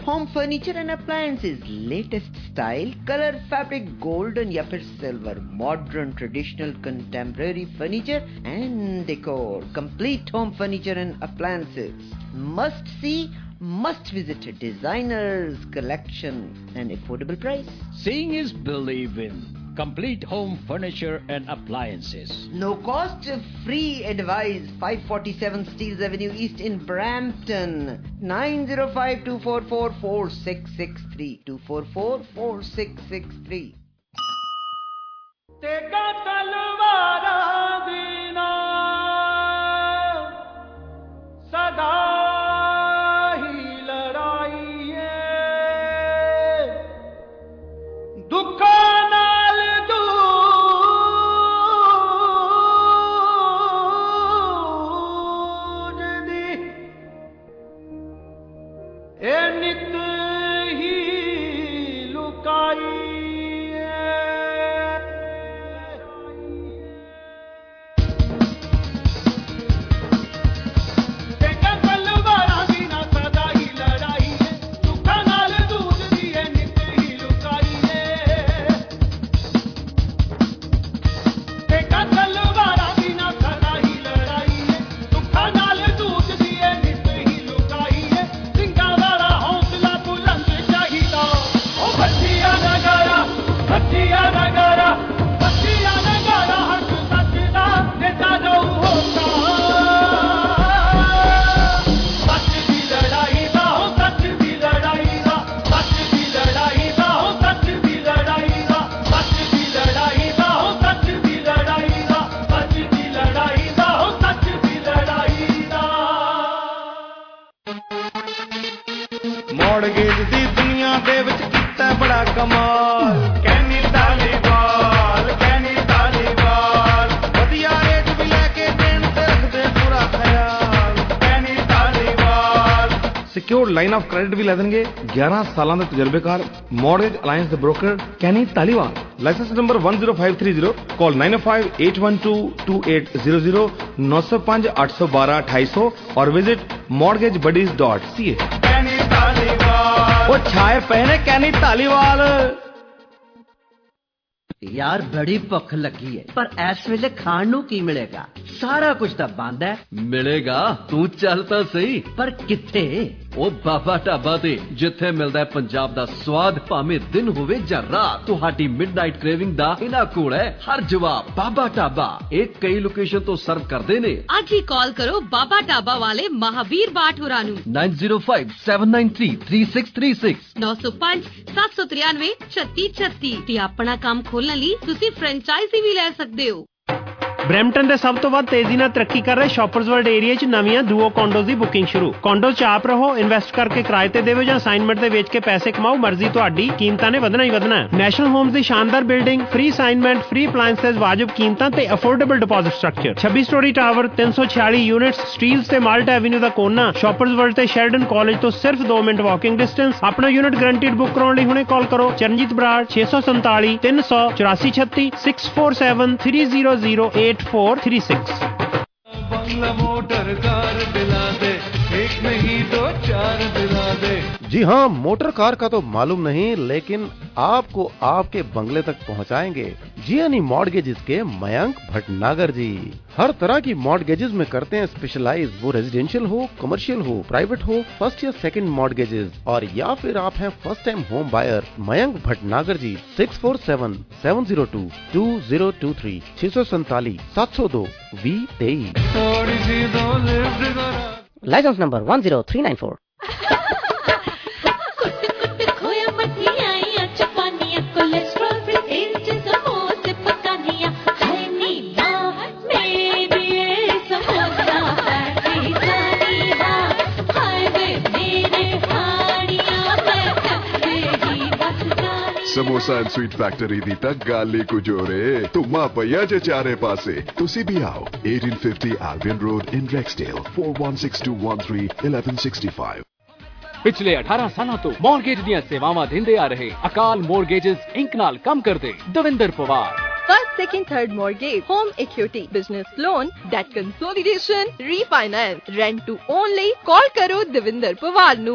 Home furniture and appliances, latest style, color, fabric, golden या फिर silver, modern, traditional, contemporary furniture and decor, complete home furniture and appliances. Must see, must visit designers collection and affordable price. Seeing is believing. Complete home furniture and appliances. No cost, free advice. 547 Steeles Avenue East in Brampton. 905-244-4663. 244-4663. तेगा तलवारा दीना सदा ही लड़ाई है दुखा नाल दूज दी ए नित ही लुकाई ਮੌੜਗੇਜ ਦੀ ਦੁਨੀਆ ਦੇ ਵਿੱਚ ਕੀਤਾ ਬੜਾ ਕਮਾਲ ਕੈਨੀ ਤਾਲੀਵਾਲ ਵਧੀਆ ਰੇਟ ਵੀ ਲੈ ਕੇ ਦੇਣ ਤੇ ਰੱਖਦੇ ਪੂਰਾ ਖਿਆਲ Kenny Taliwal secured line of credit ਵੀ ਲੈ ਦੇਣਗੇ 11 ਸਾਲਾਂ ਦੇ ਤਜਰਬੇਕਾਰ ਮੌੜਗੇਜ ਅਲਾਈਅੰਸ ਦੇ broker Kenny Taliwal licence number 10530 call 9058122800 905-812-2800 और विजिट mortgagebuddies.ca ਉਹ ਛਾਏ ਪਏ ਨੇ ਕੈਨੀ ਧਾਲੀਵਾਲ यार बड़ी भुख लगी है पर इस वेले खाण नू की मिलेगा सारा कुछ तो बंद है मिलेगा तू चल तो सही पर किथे ओ बाबा ढाबा ते जिथे मिलदा है पंजाब दा स्वाद भाਵੇਂ दिन होवे ਜਾਂ रात ਤੁਹਾਡੀ ਮਿਡਨਾਈਟ ਕ੍ਰੇਵਿੰਗ ਦਾ ਇਹਨਾਂ ਕੋਲ ਹੈ ਹਰ ਜਵਾਬ ਬਾਬਾ ਢਾਬਾ ਇਹ ਕਈ ਲੋਕੇਸ਼ਨ ਤੋਂ ਸਰਵ ਕਰਦੇ ਨੇ ਅੱਜ ਹੀ ਕਾਲ ਕਰੋ ਬਾਬਾ ਢਾਬਾ ਵਾਲੇ ਮਹਾਵੀਰ ਬਾਠੋਰਾ ਨੂੰ 9057933636 9057933636 ਤੇ ਆਪਣਾ ਕੰਮ ਖੋਲਣ ਲਈ ਤੁਸੀਂ ਫਰੈਂਚਾਈਜ਼ੀ ਵੀ ਲੈ ਸਕਦੇ ਹੋ ਬਰੈਂਪਟਨ ਦੇ ਸਭ ਤੋਂ ਵੱਧ ਤੇਜ਼ੀ ਨਾਲ ਤਰੱਕੀ ਕਰ ਰਹੇ ਸ਼ਾਪਰਸ ਵਰਲਡ ਏਰੀਆ 'ਚ ਨਵੀਆਂ ਡੂਓ ਕੰਡੋਜ਼ ਦੀ ਬੁਕਿੰਗ ਸ਼ੁਰੂ ਕੰਡੋ 'ਚ ਆਪ ਰਹੋ ਇਨਵੈਸਟ ਕਰਕੇ ਕਿਰਾਏ ਤੇ ਦੇਵੋ ਜਾਂ ਅਸਾਈਨਮੈਂਟ ਤੇ ਵੇਚ ਕੇ ਪੈਸੇ ਕਮਾਓ ਮਰਜ਼ੀ ਤੁਹਾਡੀ ਕੀਮਤਾਂ ਨੇ ਵਧਣਾ ਹੀ ਵਧਣਾ ਨੈਸ਼ਨਲ ਹੋਮਸ ਦੀ ਸ਼ਾਨਦਾਰ building free assignment free appliances ਵਾਜਬ ਕੀਮਤਾਂ ਤੇ affordable deposit structure 26 storey tower 346 units Steeles ਤੇ ਮਾਲਟਾ ਐਵਨਿਊ ਦਾ ਕੋਨਾ ਸ਼ਾਪਰਸ ਵਰਲਡ ਤੇ ਸ਼ੈਰਡਨ ਕਾਲਜ ਤੋਂ ਸਿਰਫ 2 ਮਿੰਟ ਵਾਕਿੰਗ ਡਿਸਟੈਂਸ ਆਪਣਾ ਯੂਨਿਟ ਗਰੰਟੀਡ ਬੁੱਕ ਕਰਾਉਣ ਲਈ ਹੁਣੇ ਕਾਲ ਕਰੋ ਚਰਨਜੀਤ ਬਰਾੜ 647 300 8436 647 300 बंगला मोटर कार दिला दे एक नहीं दो चार दिला दे जी हाँ मोटर कार का तो मालूम नहीं लेकिन आपको आपके बंगले तक पहुँचाएंगे जियानी मॉर्गेजेस के मयंक भटनागर जी हर तरह की मॉर्गेजेस में करते हैं स्पेशलाइज वो रेजिडेंशियल हो कमर्शियल हो प्राइवेट हो फर्स्ट या सेकंड मॉर्गेजेस और या फिर आप हैं first time home buyer Mayank Bhatnagar ji 647-702-2023 647-702-2023 licence number 10394 samosa and sweet factory दी तक गाली कुजोरे तुमा पया जे चारे पासे तुसी भी आओ 1850 Albion Road in Rexdale 4162131165 पिछले 18 सालों तो मॉर्गेज ਦੀਆਂ ਸੇਵਾਵਾਂ ਦਿੰਦੇ ਆ ਰਹੇ ਅਕਾਲ ਮੋਰਗੇजेस ਇੰਕ ਨਾਲ ਕੰਮ ਕਰਦੇ Davinder Pawar first, second, third mortgage, home equity, business loan, debt consolidation, refinance, rent to only. Call karo Devinder Pawar nu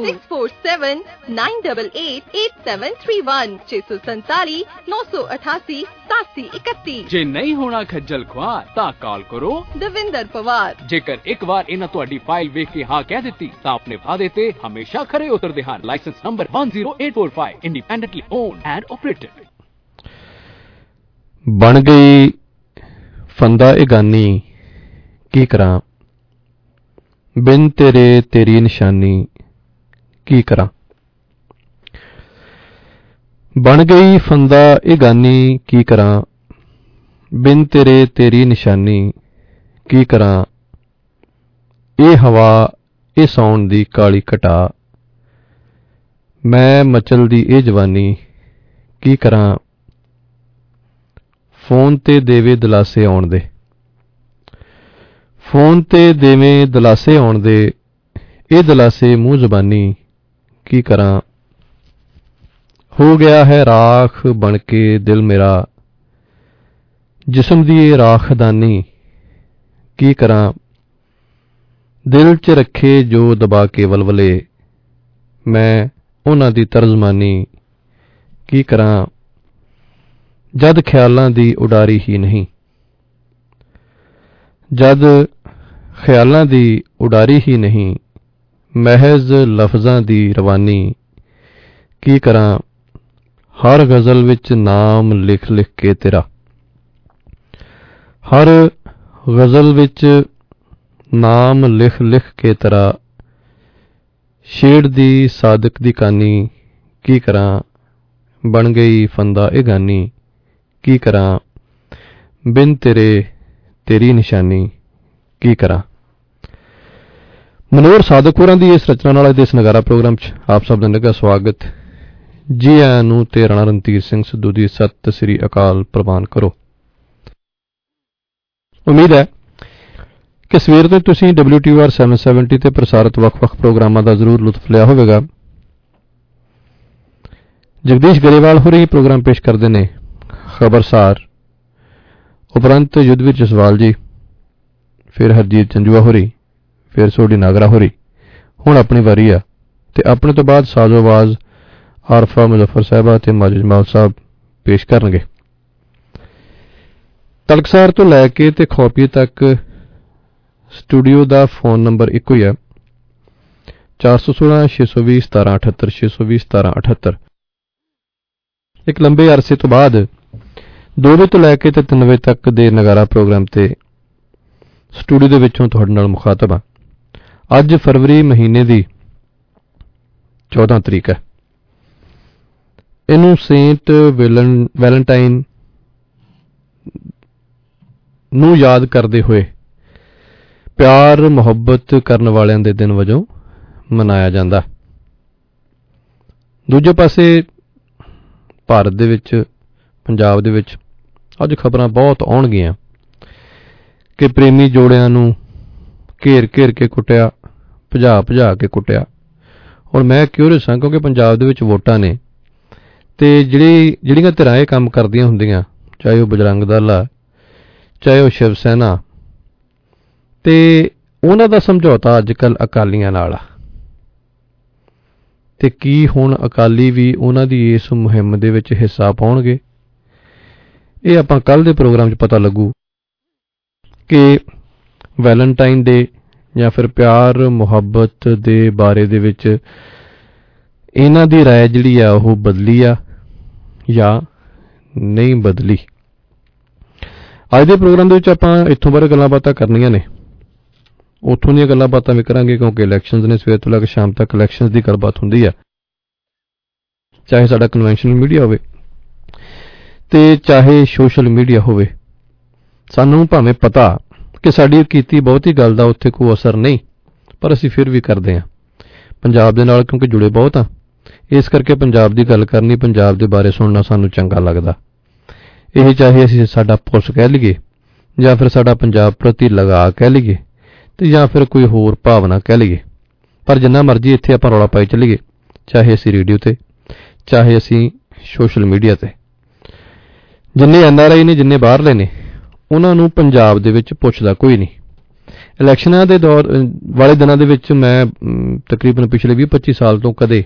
6479888731 647 988 8731। ਜੇ ਨਹੀਂ ਹੋਣਾ ਖੱਜਲ ਖੁਆਰ ਤਾਂ ਕਾਲ ਕਰੋ Devinder Pawar। ਜੇਕਰ ਇੱਕ ਵਾਰ ਇਹਨਾਂ ਤੁਹਾਡੀ ਫਾਈਲ ਵੇਖ ਕੇ ਹਾਂ ਕਹਿ ਦਿੱਤੀ ਤਾਂ ਆਪਣੇ ਵਾਅਦੇ ਤੇ ਹਮੇਸ਼ਾ ਖਰੇ ਉਤਰਦੇ ਹਨ। Licence number 10845, independently owned and operated. ਬਣ ਗਈ ਫੰਦਾ ਇਹ ਗਾਨੀ ਕੀ ਕਰਾਂ, ਬਿਨ ਤੇਰੇ ਤੇਰੀ ਨਿਸ਼ਾਨੀ ਕੀ ਕਰਾਂ। ਬਣ ਗਈ ਫੰਦਾ ਇਹ ਗਾਨੀ ਕੀ ਕਰਾਂ, ਬਿਨ ਤੇਰੇ ਤੇਰੀ ਨਿਸ਼ਾਨੀ ਕੀ ਕਰਾਂ। ਇਹ ਹਵਾ ਇਹ ਸੌਣ ਦੀ ਕਾਲੀ ਘਟਾ, ਮੈਂ ਮਚਲਦੀ ਇਹ ਜਵਾਨੀ ਕੀ ਕਰਾਂ। ਫੋਨ ਤੇ ਦੇਵੇ ਦਿਲਾਸੇ ਆਉਣ ਦੇ, ਫੋਨ ਤੇ ਦੇਵੇਂ ਦਿਲਾਸੇ ਆਉਣ ਦੇ, ਇਹ ਦਿਲਾਸੇ ਮੂੰਹ ਜ਼ਬਾਨੀ ਕੀ ਕਰਾਂ। ਹੋ ਗਿਆ ਹੈ ਰਾਖ ਬਣ ਕੇ ਦਿਲ ਮੇਰਾ, ਜਿਸਮ ਦੀ ਇਹ ਰਾਖਦਾਨੀ ਕੀ ਕਰਾਂ। ਦਿਲ 'ਚ ਰੱਖੇ ਜੋ ਦਬਾ ਕੇ ਵਲਵਲੇ, ਮੈਂ ਉਹਨਾਂ ਦੀ ਤਰਜਮਾਨੀ ਕੀ ਕਰਾਂ। ਜਦ ਖਿਆਲਾਂ ਦੀ ਉਡਾਰੀ ਹੀ ਨਹੀਂ, ਜਦ ਖਿਆਲਾਂ ਦੀ ਉਡਾਰੀ ਹੀ ਨਹੀਂ, ਮਹਿਜ਼ ਲਫ਼ਜ਼ਾਂ ਦੀ ਰਵਾਨੀ ਕੀ ਕਰਾਂ। ਹਰ ਗ਼ਜ਼ਲ ਵਿੱਚ ਨਾਮ ਲਿਖ ਲਿਖ ਕੇ ਤੇਰਾ, ਹਰ ਗ਼ਜ਼ਲ ਵਿੱਚ ਨਾਮ ਲਿਖ ਲਿਖ ਕੇ ਤੇਰਾ, ਸ਼ੇਰ ਦੀ ਸਾਦਕ ਦੀ ਕਾਨੀ ਕੀ ਕਰਾਂ। ਬਣ ਗਈ ਫੰਦਾ ਇਹ ਗਾਨੀ ਕੀ ਕਰਾਂ, ਬਿਨ ਤੇਰੇ ਤੇਰੀ ਨਿਸ਼ਾਨੀ ਕੀ ਕਰਾਂ। ਮਨੋਹਰ ਸਾਦਕ ਹੋਰਾਂ ਦੀ ਇਸ ਰਚਨਾ ਨਾਲ ਇਸ ਨਗਾਰਾ ਪ੍ਰੋਗਰਾਮ 'ਚ ਆਪ ਸਭ ਦਾ ਨਿੱਘਾ ਸਵਾਗਤ ਜੀ ਆਇਆਂ ਨੂੰ ਤੇ ਰਾਣਾ ਰਣਧੀਰ ਸਿੰਘ ਸਿੱਧੂ ਦੀ ਸਤਿ ਸ੍ਰੀ ਅਕਾਲ ਪ੍ਰਵਾਨ ਕਰੋ। ਉਮੀਦ ਹੈ ਕਿ ਸਵੇਰ ਤੋਂ ਤੁਸੀਂ WTOR 770 ਤੇ ਪ੍ਰਸਾਰਿਤ ਵੱਖ-ਵੱਖ ਪ੍ਰੋਗਰਾਮਾਂ ਦਾ ਜ਼ਰੂਰ ਲੁਤਫ ਲਿਆ ਹੋਵੇਗਾ। ਜਗਦੀਸ਼ ਗਰੇਵਾਲ ਹੋਰੀ ਪ੍ਰੋਗਰਾਮ ਪੇਸ਼ ਕਰਦੇ ਨੇ ਖਬਰਸਾਰ, ਉਪਰੰਤ ਯੁੱਧਵੀਰ ਜਸਵਾਲ ਜੀ, ਫਿਰ ਹਰਜੀਤ ਜੰਜੂਆ ਹੋਰੀ, ਫਿਰ ਸੋਢੀ ਨਾਗਰਾ ਹੋਰੀ। ਹੁਣ ਆਪਣੀ ਵਾਰੀ ਆ ਤੇ ਆਪਣੇ ਤੋਂ ਬਾਅਦ ਸਾਜ਼ੋ ਆਵਾਜ਼ ਆਰਫਾ ਮੁਜ਼ੱਫਰ ਸਾਹਿਬਾ ਤੇ ਮਾਜੂ ਜਮਾਲ ਸਾਹਿਬ ਪੇਸ਼ ਕਰਨਗੇ। ਤਲਕਸਾਰ ਤੋਂ ਲੈ ਕੇ ਤੇ ਖੋਪੀਏ ਤੱਕ ਸਟੂਡੀਓ ਦਾ ਫੋਨ ਨੰਬਰ ਇੱਕੋ ਹੀ ਹੈ, 416 620 1778 620 1778। ਇੱਕ ਲੰਬੇ ਅਰਸੇ ਤੋਂ ਬਾਅਦ 2 ਵਜੇ ਤੋਂ ਲੈ ਕੇ ਤੇ 3 ਵਜੇ ਤੱਕ ਦੇ ਨਗਾਰਾ ਪ੍ਰੋਗਰਾਮ ਤੇ ਸਟੂਡੀਓ ਦੇ ਵਿੱਚੋਂ ਤੁਹਾਡੇ ਨਾਲ ਮੁਖਾਤਬ ਹਾਂ। ਅੱਜ ਫਰਵਰੀ ਮਹੀਨੇ ਦੀ 14 ਤਰੀਕ ਹੈ। ਇਹਨੂੰ ਸੇਂਟ ਵੈਲੈਂਟਾਈਨ ਨੂੰ ਯਾਦ ਕਰਦੇ ਹੋਏ ਪਿਆਰ ਮੁਹੱਬਤ ਕਰਨ ਵਾਲਿਆਂ ਦੇ ਦਿਨ ਵਜੋਂ ਮਨਾਇਆ ਜਾਂਦਾ। ਦੂਜੇ ਪਾਸੇ ਭਾਰਤ ਦੇ ਵਿੱਚ, ਪੰਜਾਬ ਦੇ ਵਿੱਚ ਅੱਜ ਖਬਰਾਂ ਬਹੁਤ ਆਉਣਗੀਆਂ ਕਿ ਪ੍ਰੇਮੀ ਜੋੜਿਆਂ ਨੂੰ ਘੇਰ ਘੇਰ ਕੇ ਕੁੱਟਿਆ, ਭਜਾ ਭਜਾ ਕੇ ਕੁੱਟਿਆ। ਹੁਣ ਮੈਂ ਕਿਉਰਿਅਸ ਹਾਂ ਕਿਉਂਕਿ ਪੰਜਾਬ ਦੇ ਵਿੱਚ ਵੋਟਾਂ ਨੇ ਤੇ ਜਿਹੜੀਆਂ ਧਿਰਾਂ ਇਹ ਕੰਮ ਕਰਦੀਆਂ ਹੁੰਦੀਆਂ, ਚਾਹੇ ਉਹ ਬਜਰੰਗ ਦਲ ਆ, ਚਾਹੇ ਉਹ ਸ਼ਿਵ ਸੈਨਾ, ਤੇ ਉਹਨਾਂ ਦਾ ਸਮਝੌਤਾ ਅੱਜ ਕੱਲ੍ਹ ਅਕਾਲੀਆਂ ਨਾਲ ਆ। ਤੇ ਕੀ ਹੁਣ ਅਕਾਲੀ ਵੀ ਉਹਨਾਂ ਦੀ ਇਸ ਮੁਹਿੰਮ ਦੇ ਵਿੱਚ ਹਿੱਸਾ ਪਾਉਣਗੇ? ਇਹ ਆਪਾਂ ਕੱਲ੍ਹ ਦੇ ਪ੍ਰੋਗਰਾਮ 'ਚ ਪਤਾ ਲੱਗੂ ਕਿ ਵੈਲੈਂਟਾਈਨ ਡੇ ਜਾਂ ਫਿਰ ਪਿਆਰ ਮੁਹੱਬਤ ਦੇ ਬਾਰੇ ਦੇ ਵਿੱਚ ਇਹਨਾਂ ਦੀ ਰਾਏ ਜਿਹੜੀ ਆ ਉਹ ਬਦਲੀ ਆ ਜਾਂ ਨਹੀਂ ਬਦਲੀ। ਅੱਜ ਦੇ ਪ੍ਰੋਗਰਾਮ ਦੇ ਵਿੱਚ ਆਪਾਂ ਇੱਥੋਂ ਬਾਰੇ ਗੱਲਾਂ ਬਾਤਾਂ ਕਰਨੀਆਂ ਨੇ, ਉੱਥੋਂ ਦੀਆਂ ਗੱਲਾਂ ਬਾਤਾਂ ਵੀ ਕਰਾਂਗੇ ਕਿਉਂਕਿ ਇਲੈਕਸ਼ਨਸ ਨੇ, ਸਵੇਰ ਤੋਂ ਲੈ ਕੇ ਸ਼ਾਮ ਤੱਕ ਇਲੈਕਸ਼ਨਸ ਦੀ ਗੱਲਬਾਤ ਹੁੰਦੀ ਆ। ਚਾਹੇ ਸਾਡਾ ਕਨਵੈਨਸ਼ਨਲ ਮੀਡੀਆ ਹੋਵੇ ਤੇ ਚਾਹੇ ਸੋਸ਼ਲ ਮੀਡੀਆ ਹੋਵੇ, ਸਾਨੂੰ ਭਾਵੇਂ ਪਤਾ ਕਿ ਸਾਡੀ ਕੀਤੀ ਬਹੁਤੀ ਗੱਲ ਦਾ ਉੱਥੇ ਕੋਈ ਅਸਰ ਨਹੀਂ, ਪਰ ਅਸੀਂ ਫਿਰ ਵੀ ਕਰਦੇ ਹਾਂ। ਪੰਜਾਬ ਦੇ ਨਾਲ ਕਿਉਂਕਿ ਜੁੜੇ ਬਹੁਤ ਹਾਂ, ਇਸ ਕਰਕੇ ਪੰਜਾਬ ਦੀ ਗੱਲ ਕਰਨੀ, ਪੰਜਾਬ ਦੇ ਬਾਰੇ ਸੁਣਨਾ ਸਾਨੂੰ ਚੰਗਾ ਲੱਗਦਾ। ਇਹ ਚਾਹੇ ਅਸੀਂ ਸਾਡਾ ਪੁਲਸ ਕਹਿ ਲਈਏ ਜਾਂ ਫਿਰ ਸਾਡਾ ਪੰਜਾਬ ਪ੍ਰਤੀ ਲਗਾਅ ਕਹਿ ਲਈਏ ਤੇ ਜਾਂ ਫਿਰ ਕੋਈ ਹੋਰ ਭਾਵਨਾ ਕਹਿ ਲਈਏ, ਪਰ ਜਿੰਨਾ ਮਰਜ਼ੀ ਇੱਥੇ ਆਪਾਂ ਰੌਲਾ ਪਾਈ ਚੱਲੀਏ, ਚਾਹੇ ਅਸੀਂ ਰੇਡੀਓ ਤੇ, ਚਾਹੇ ਅਸੀਂ ਸੋਸ਼ਲ ਮੀਡੀਆ ਤੇ, ਜਿੰਨੇ NRI ਨੇ, ਜਿੰਨੇ ਬਾਹਰਲੇ ਨੇ, ਉਹਨਾਂ ਨੂੰ ਪੰਜਾਬ ਦੇ ਵਿੱਚ ਪੁੱਛਦਾ ਕੋਈ ਨਹੀਂ। ਇਲੈਕਸ਼ਨਾਂ ਦੇ ਦੌਰ ਵਾਲੇ ਦਿਨਾਂ ਦੇ ਵਿੱਚ ਮੈਂ ਤਕਰੀਬਨ ਪਿਛਲੇ 20-25 ਸਾਲ ਤੋਂ ਕਦੇ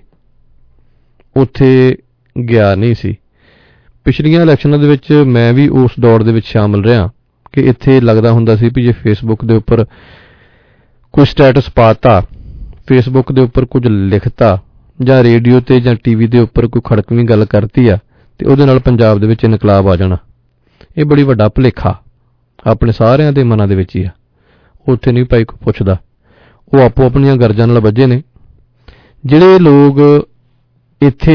ਉੱਥੇ ਗਿਆ ਨਹੀਂ ਸੀ। ਪਿਛਲੀਆਂ ਇਲੈਕਸ਼ਨਾਂ ਦੇ ਵਿੱਚ ਮੈਂ ਵੀ ਉਸ ਦੌਰ ਦੇ ਵਿੱਚ ਸ਼ਾਮਲ ਰਿਹਾ ਕਿ ਇੱਥੇ ਲੱਗਦਾ ਹੁੰਦਾ ਸੀ ਵੀ ਜੇ ਫੇਸਬੁੱਕ ਦੇ ਉੱਪਰ ਕੋਈ ਸਟੇਟਸ ਪਾਤਾ, ਫੇਸਬੁੱਕ ਦੇ ਉੱਪਰ ਕੁਝ ਲਿਖਤਾ, ਜਾਂ ਰੇਡੀਓ ਤੇ ਜਾਂ ਟੀਵੀ ਦੇ ਉੱਪਰ ਕੋਈ ਖੜਕਵੀਂ ਗੱਲ ਕਰਤੀ ਆ ਤੇ ਉਹਦੇ ਨਾਲ ਪੰਜਾਬ ਦੇ ਵਿੱਚ ਇਨਕਲਾਬ ਆ ਜਾਣਾ। ਇਹ ਬੜੀ ਵੱਡਾ ਭੁਲੇਖਾ ਆਪਣੇ ਸਾਰਿਆਂ ਦੇ ਮਨਾਂ ਦੇ ਵਿੱਚ ਹੀ ਆ। ਉੱਥੇ ਨਹੀਂ ਭਾਈ ਕੋਈ ਪੁੱਛਦਾ, ਉਹ ਆਪੋ ਆਪਣੀਆਂ ਗਰਜਾਂ ਨਾਲ ਵੱਜੇ ਨੇ। ਜਿਹੜੇ ਲੋਕ ਇੱਥੇ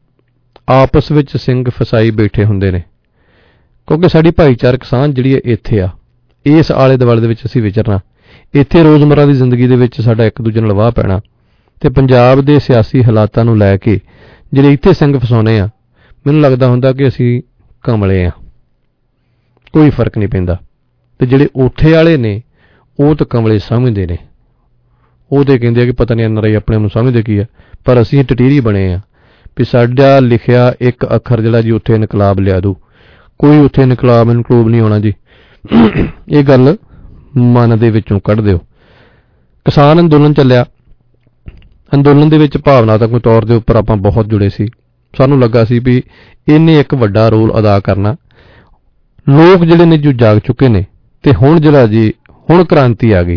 ਆਪਸ ਵਿੱਚ ਸਿੰਘ ਫਸਾਈ ਬੈਠੇ ਹੁੰਦੇ ਨੇ, ਕਿਉਂਕਿ ਸਾਡੀ ਭਾਈਚਾਰਕ ਸਾਂਝ ਜਿਹੜੀ ਹੈ ਇੱਥੇ ਆ, ਇਸ ਆਲੇ ਦੁਆਲੇ ਦੇ ਵਿੱਚ ਅਸੀਂ ਵਿਚਰਨਾ, ਇੱਥੇ ਰੋਜ਼ਮਰਰਾ ਦੀ ਜ਼ਿੰਦਗੀ ਦੇ ਵਿੱਚ ਸਾਡਾ ਇੱਕ ਦੂਜੇ ਨਾਲ ਵਾਹ ਪੈਣਾ, ਤੇ ਪੰਜਾਬ ਦੇ ਸਿਆਸੀ ਹਾਲਾਤਾਂ ਨੂੰ ਲੈ ਕੇ ਜਿਹੜੇ ਇੱਥੇ ਸਿੰਘ ਫਸਾਉਣੇ ਆ, ਮੈਨੂੰ ਲੱਗਦਾ ਹੁੰਦਾ ਕਿ ਅਸੀਂ ਕਮਲੇ ਆ, ਕੋਈ ਫਰਕ ਨਹੀਂ ਪੈਂਦਾ। ਤੇ ਜਿਹੜੇ ਉੱਥੇ ਵਾਲੇ ਨੇ ਉਹ ਤਾਂ ਕਮਲੇ ਸਮਝਦੇ ਨੇ, ਉਹ ਤੇ ਕਹਿੰਦੇ ਆ ਕਿ ਪਤਾ ਨਹੀਂ NRI ਆਪਣੇ ਨੂੰ ਸਮਝਦੇ ਕੀ ਆ, ਪਰ ਅਸੀਂ ਟਟੀਰੀ ਬਣੇ ਆ ਵੀ ਸਾਡਾ ਲਿਖਿਆ ਇੱਕ ਅੱਖਰ ਜਿਹੜਾ ਜੀ ਉੱਥੇ ਇਨਕਲਾਬ ਲਿਆ ਦੂ। ਕੋਈ ਉੱਥੇ ਇਨਕਲਾਬ ਨਹੀਂ ਆਉਣਾ ਜੀ, ਇਹ ਗੱਲ ਮਨ ਦੇ ਵਿੱਚੋਂ ਕੱਢ ਦਿਓ। ਕਿਸਾਨ ਅੰਦੋਲਨ ਚੱਲਿਆ, ਅੰਦੋਲਨ ਦੇ ਵਿੱਚ ਭਾਵਨਾਤਮਕ ਤੌਰ ਦੇ ਉੱਪਰ ਆਪਾਂ ਬਹੁਤ ਜੁੜੇ ਸੀ। ਸਾਨੂੰ ਲੱਗਾ ਸੀ ਵੀ ਇਹਨੇ ਇੱਕ ਵੱਡਾ ਰੋਲ ਅਦਾ ਕਰਨਾ। ਲੋਕ ਜਿਹੜੇ ਨੇ ਜੋ ਜਾਗ ਚੁੱਕੇ ਨੇ, ਤੇ ਹੁਣ ਜਿਹੜਾ ਜੀ ਹੁਣ ਕ੍ਰਾਂਤੀ ਆ ਗਈ,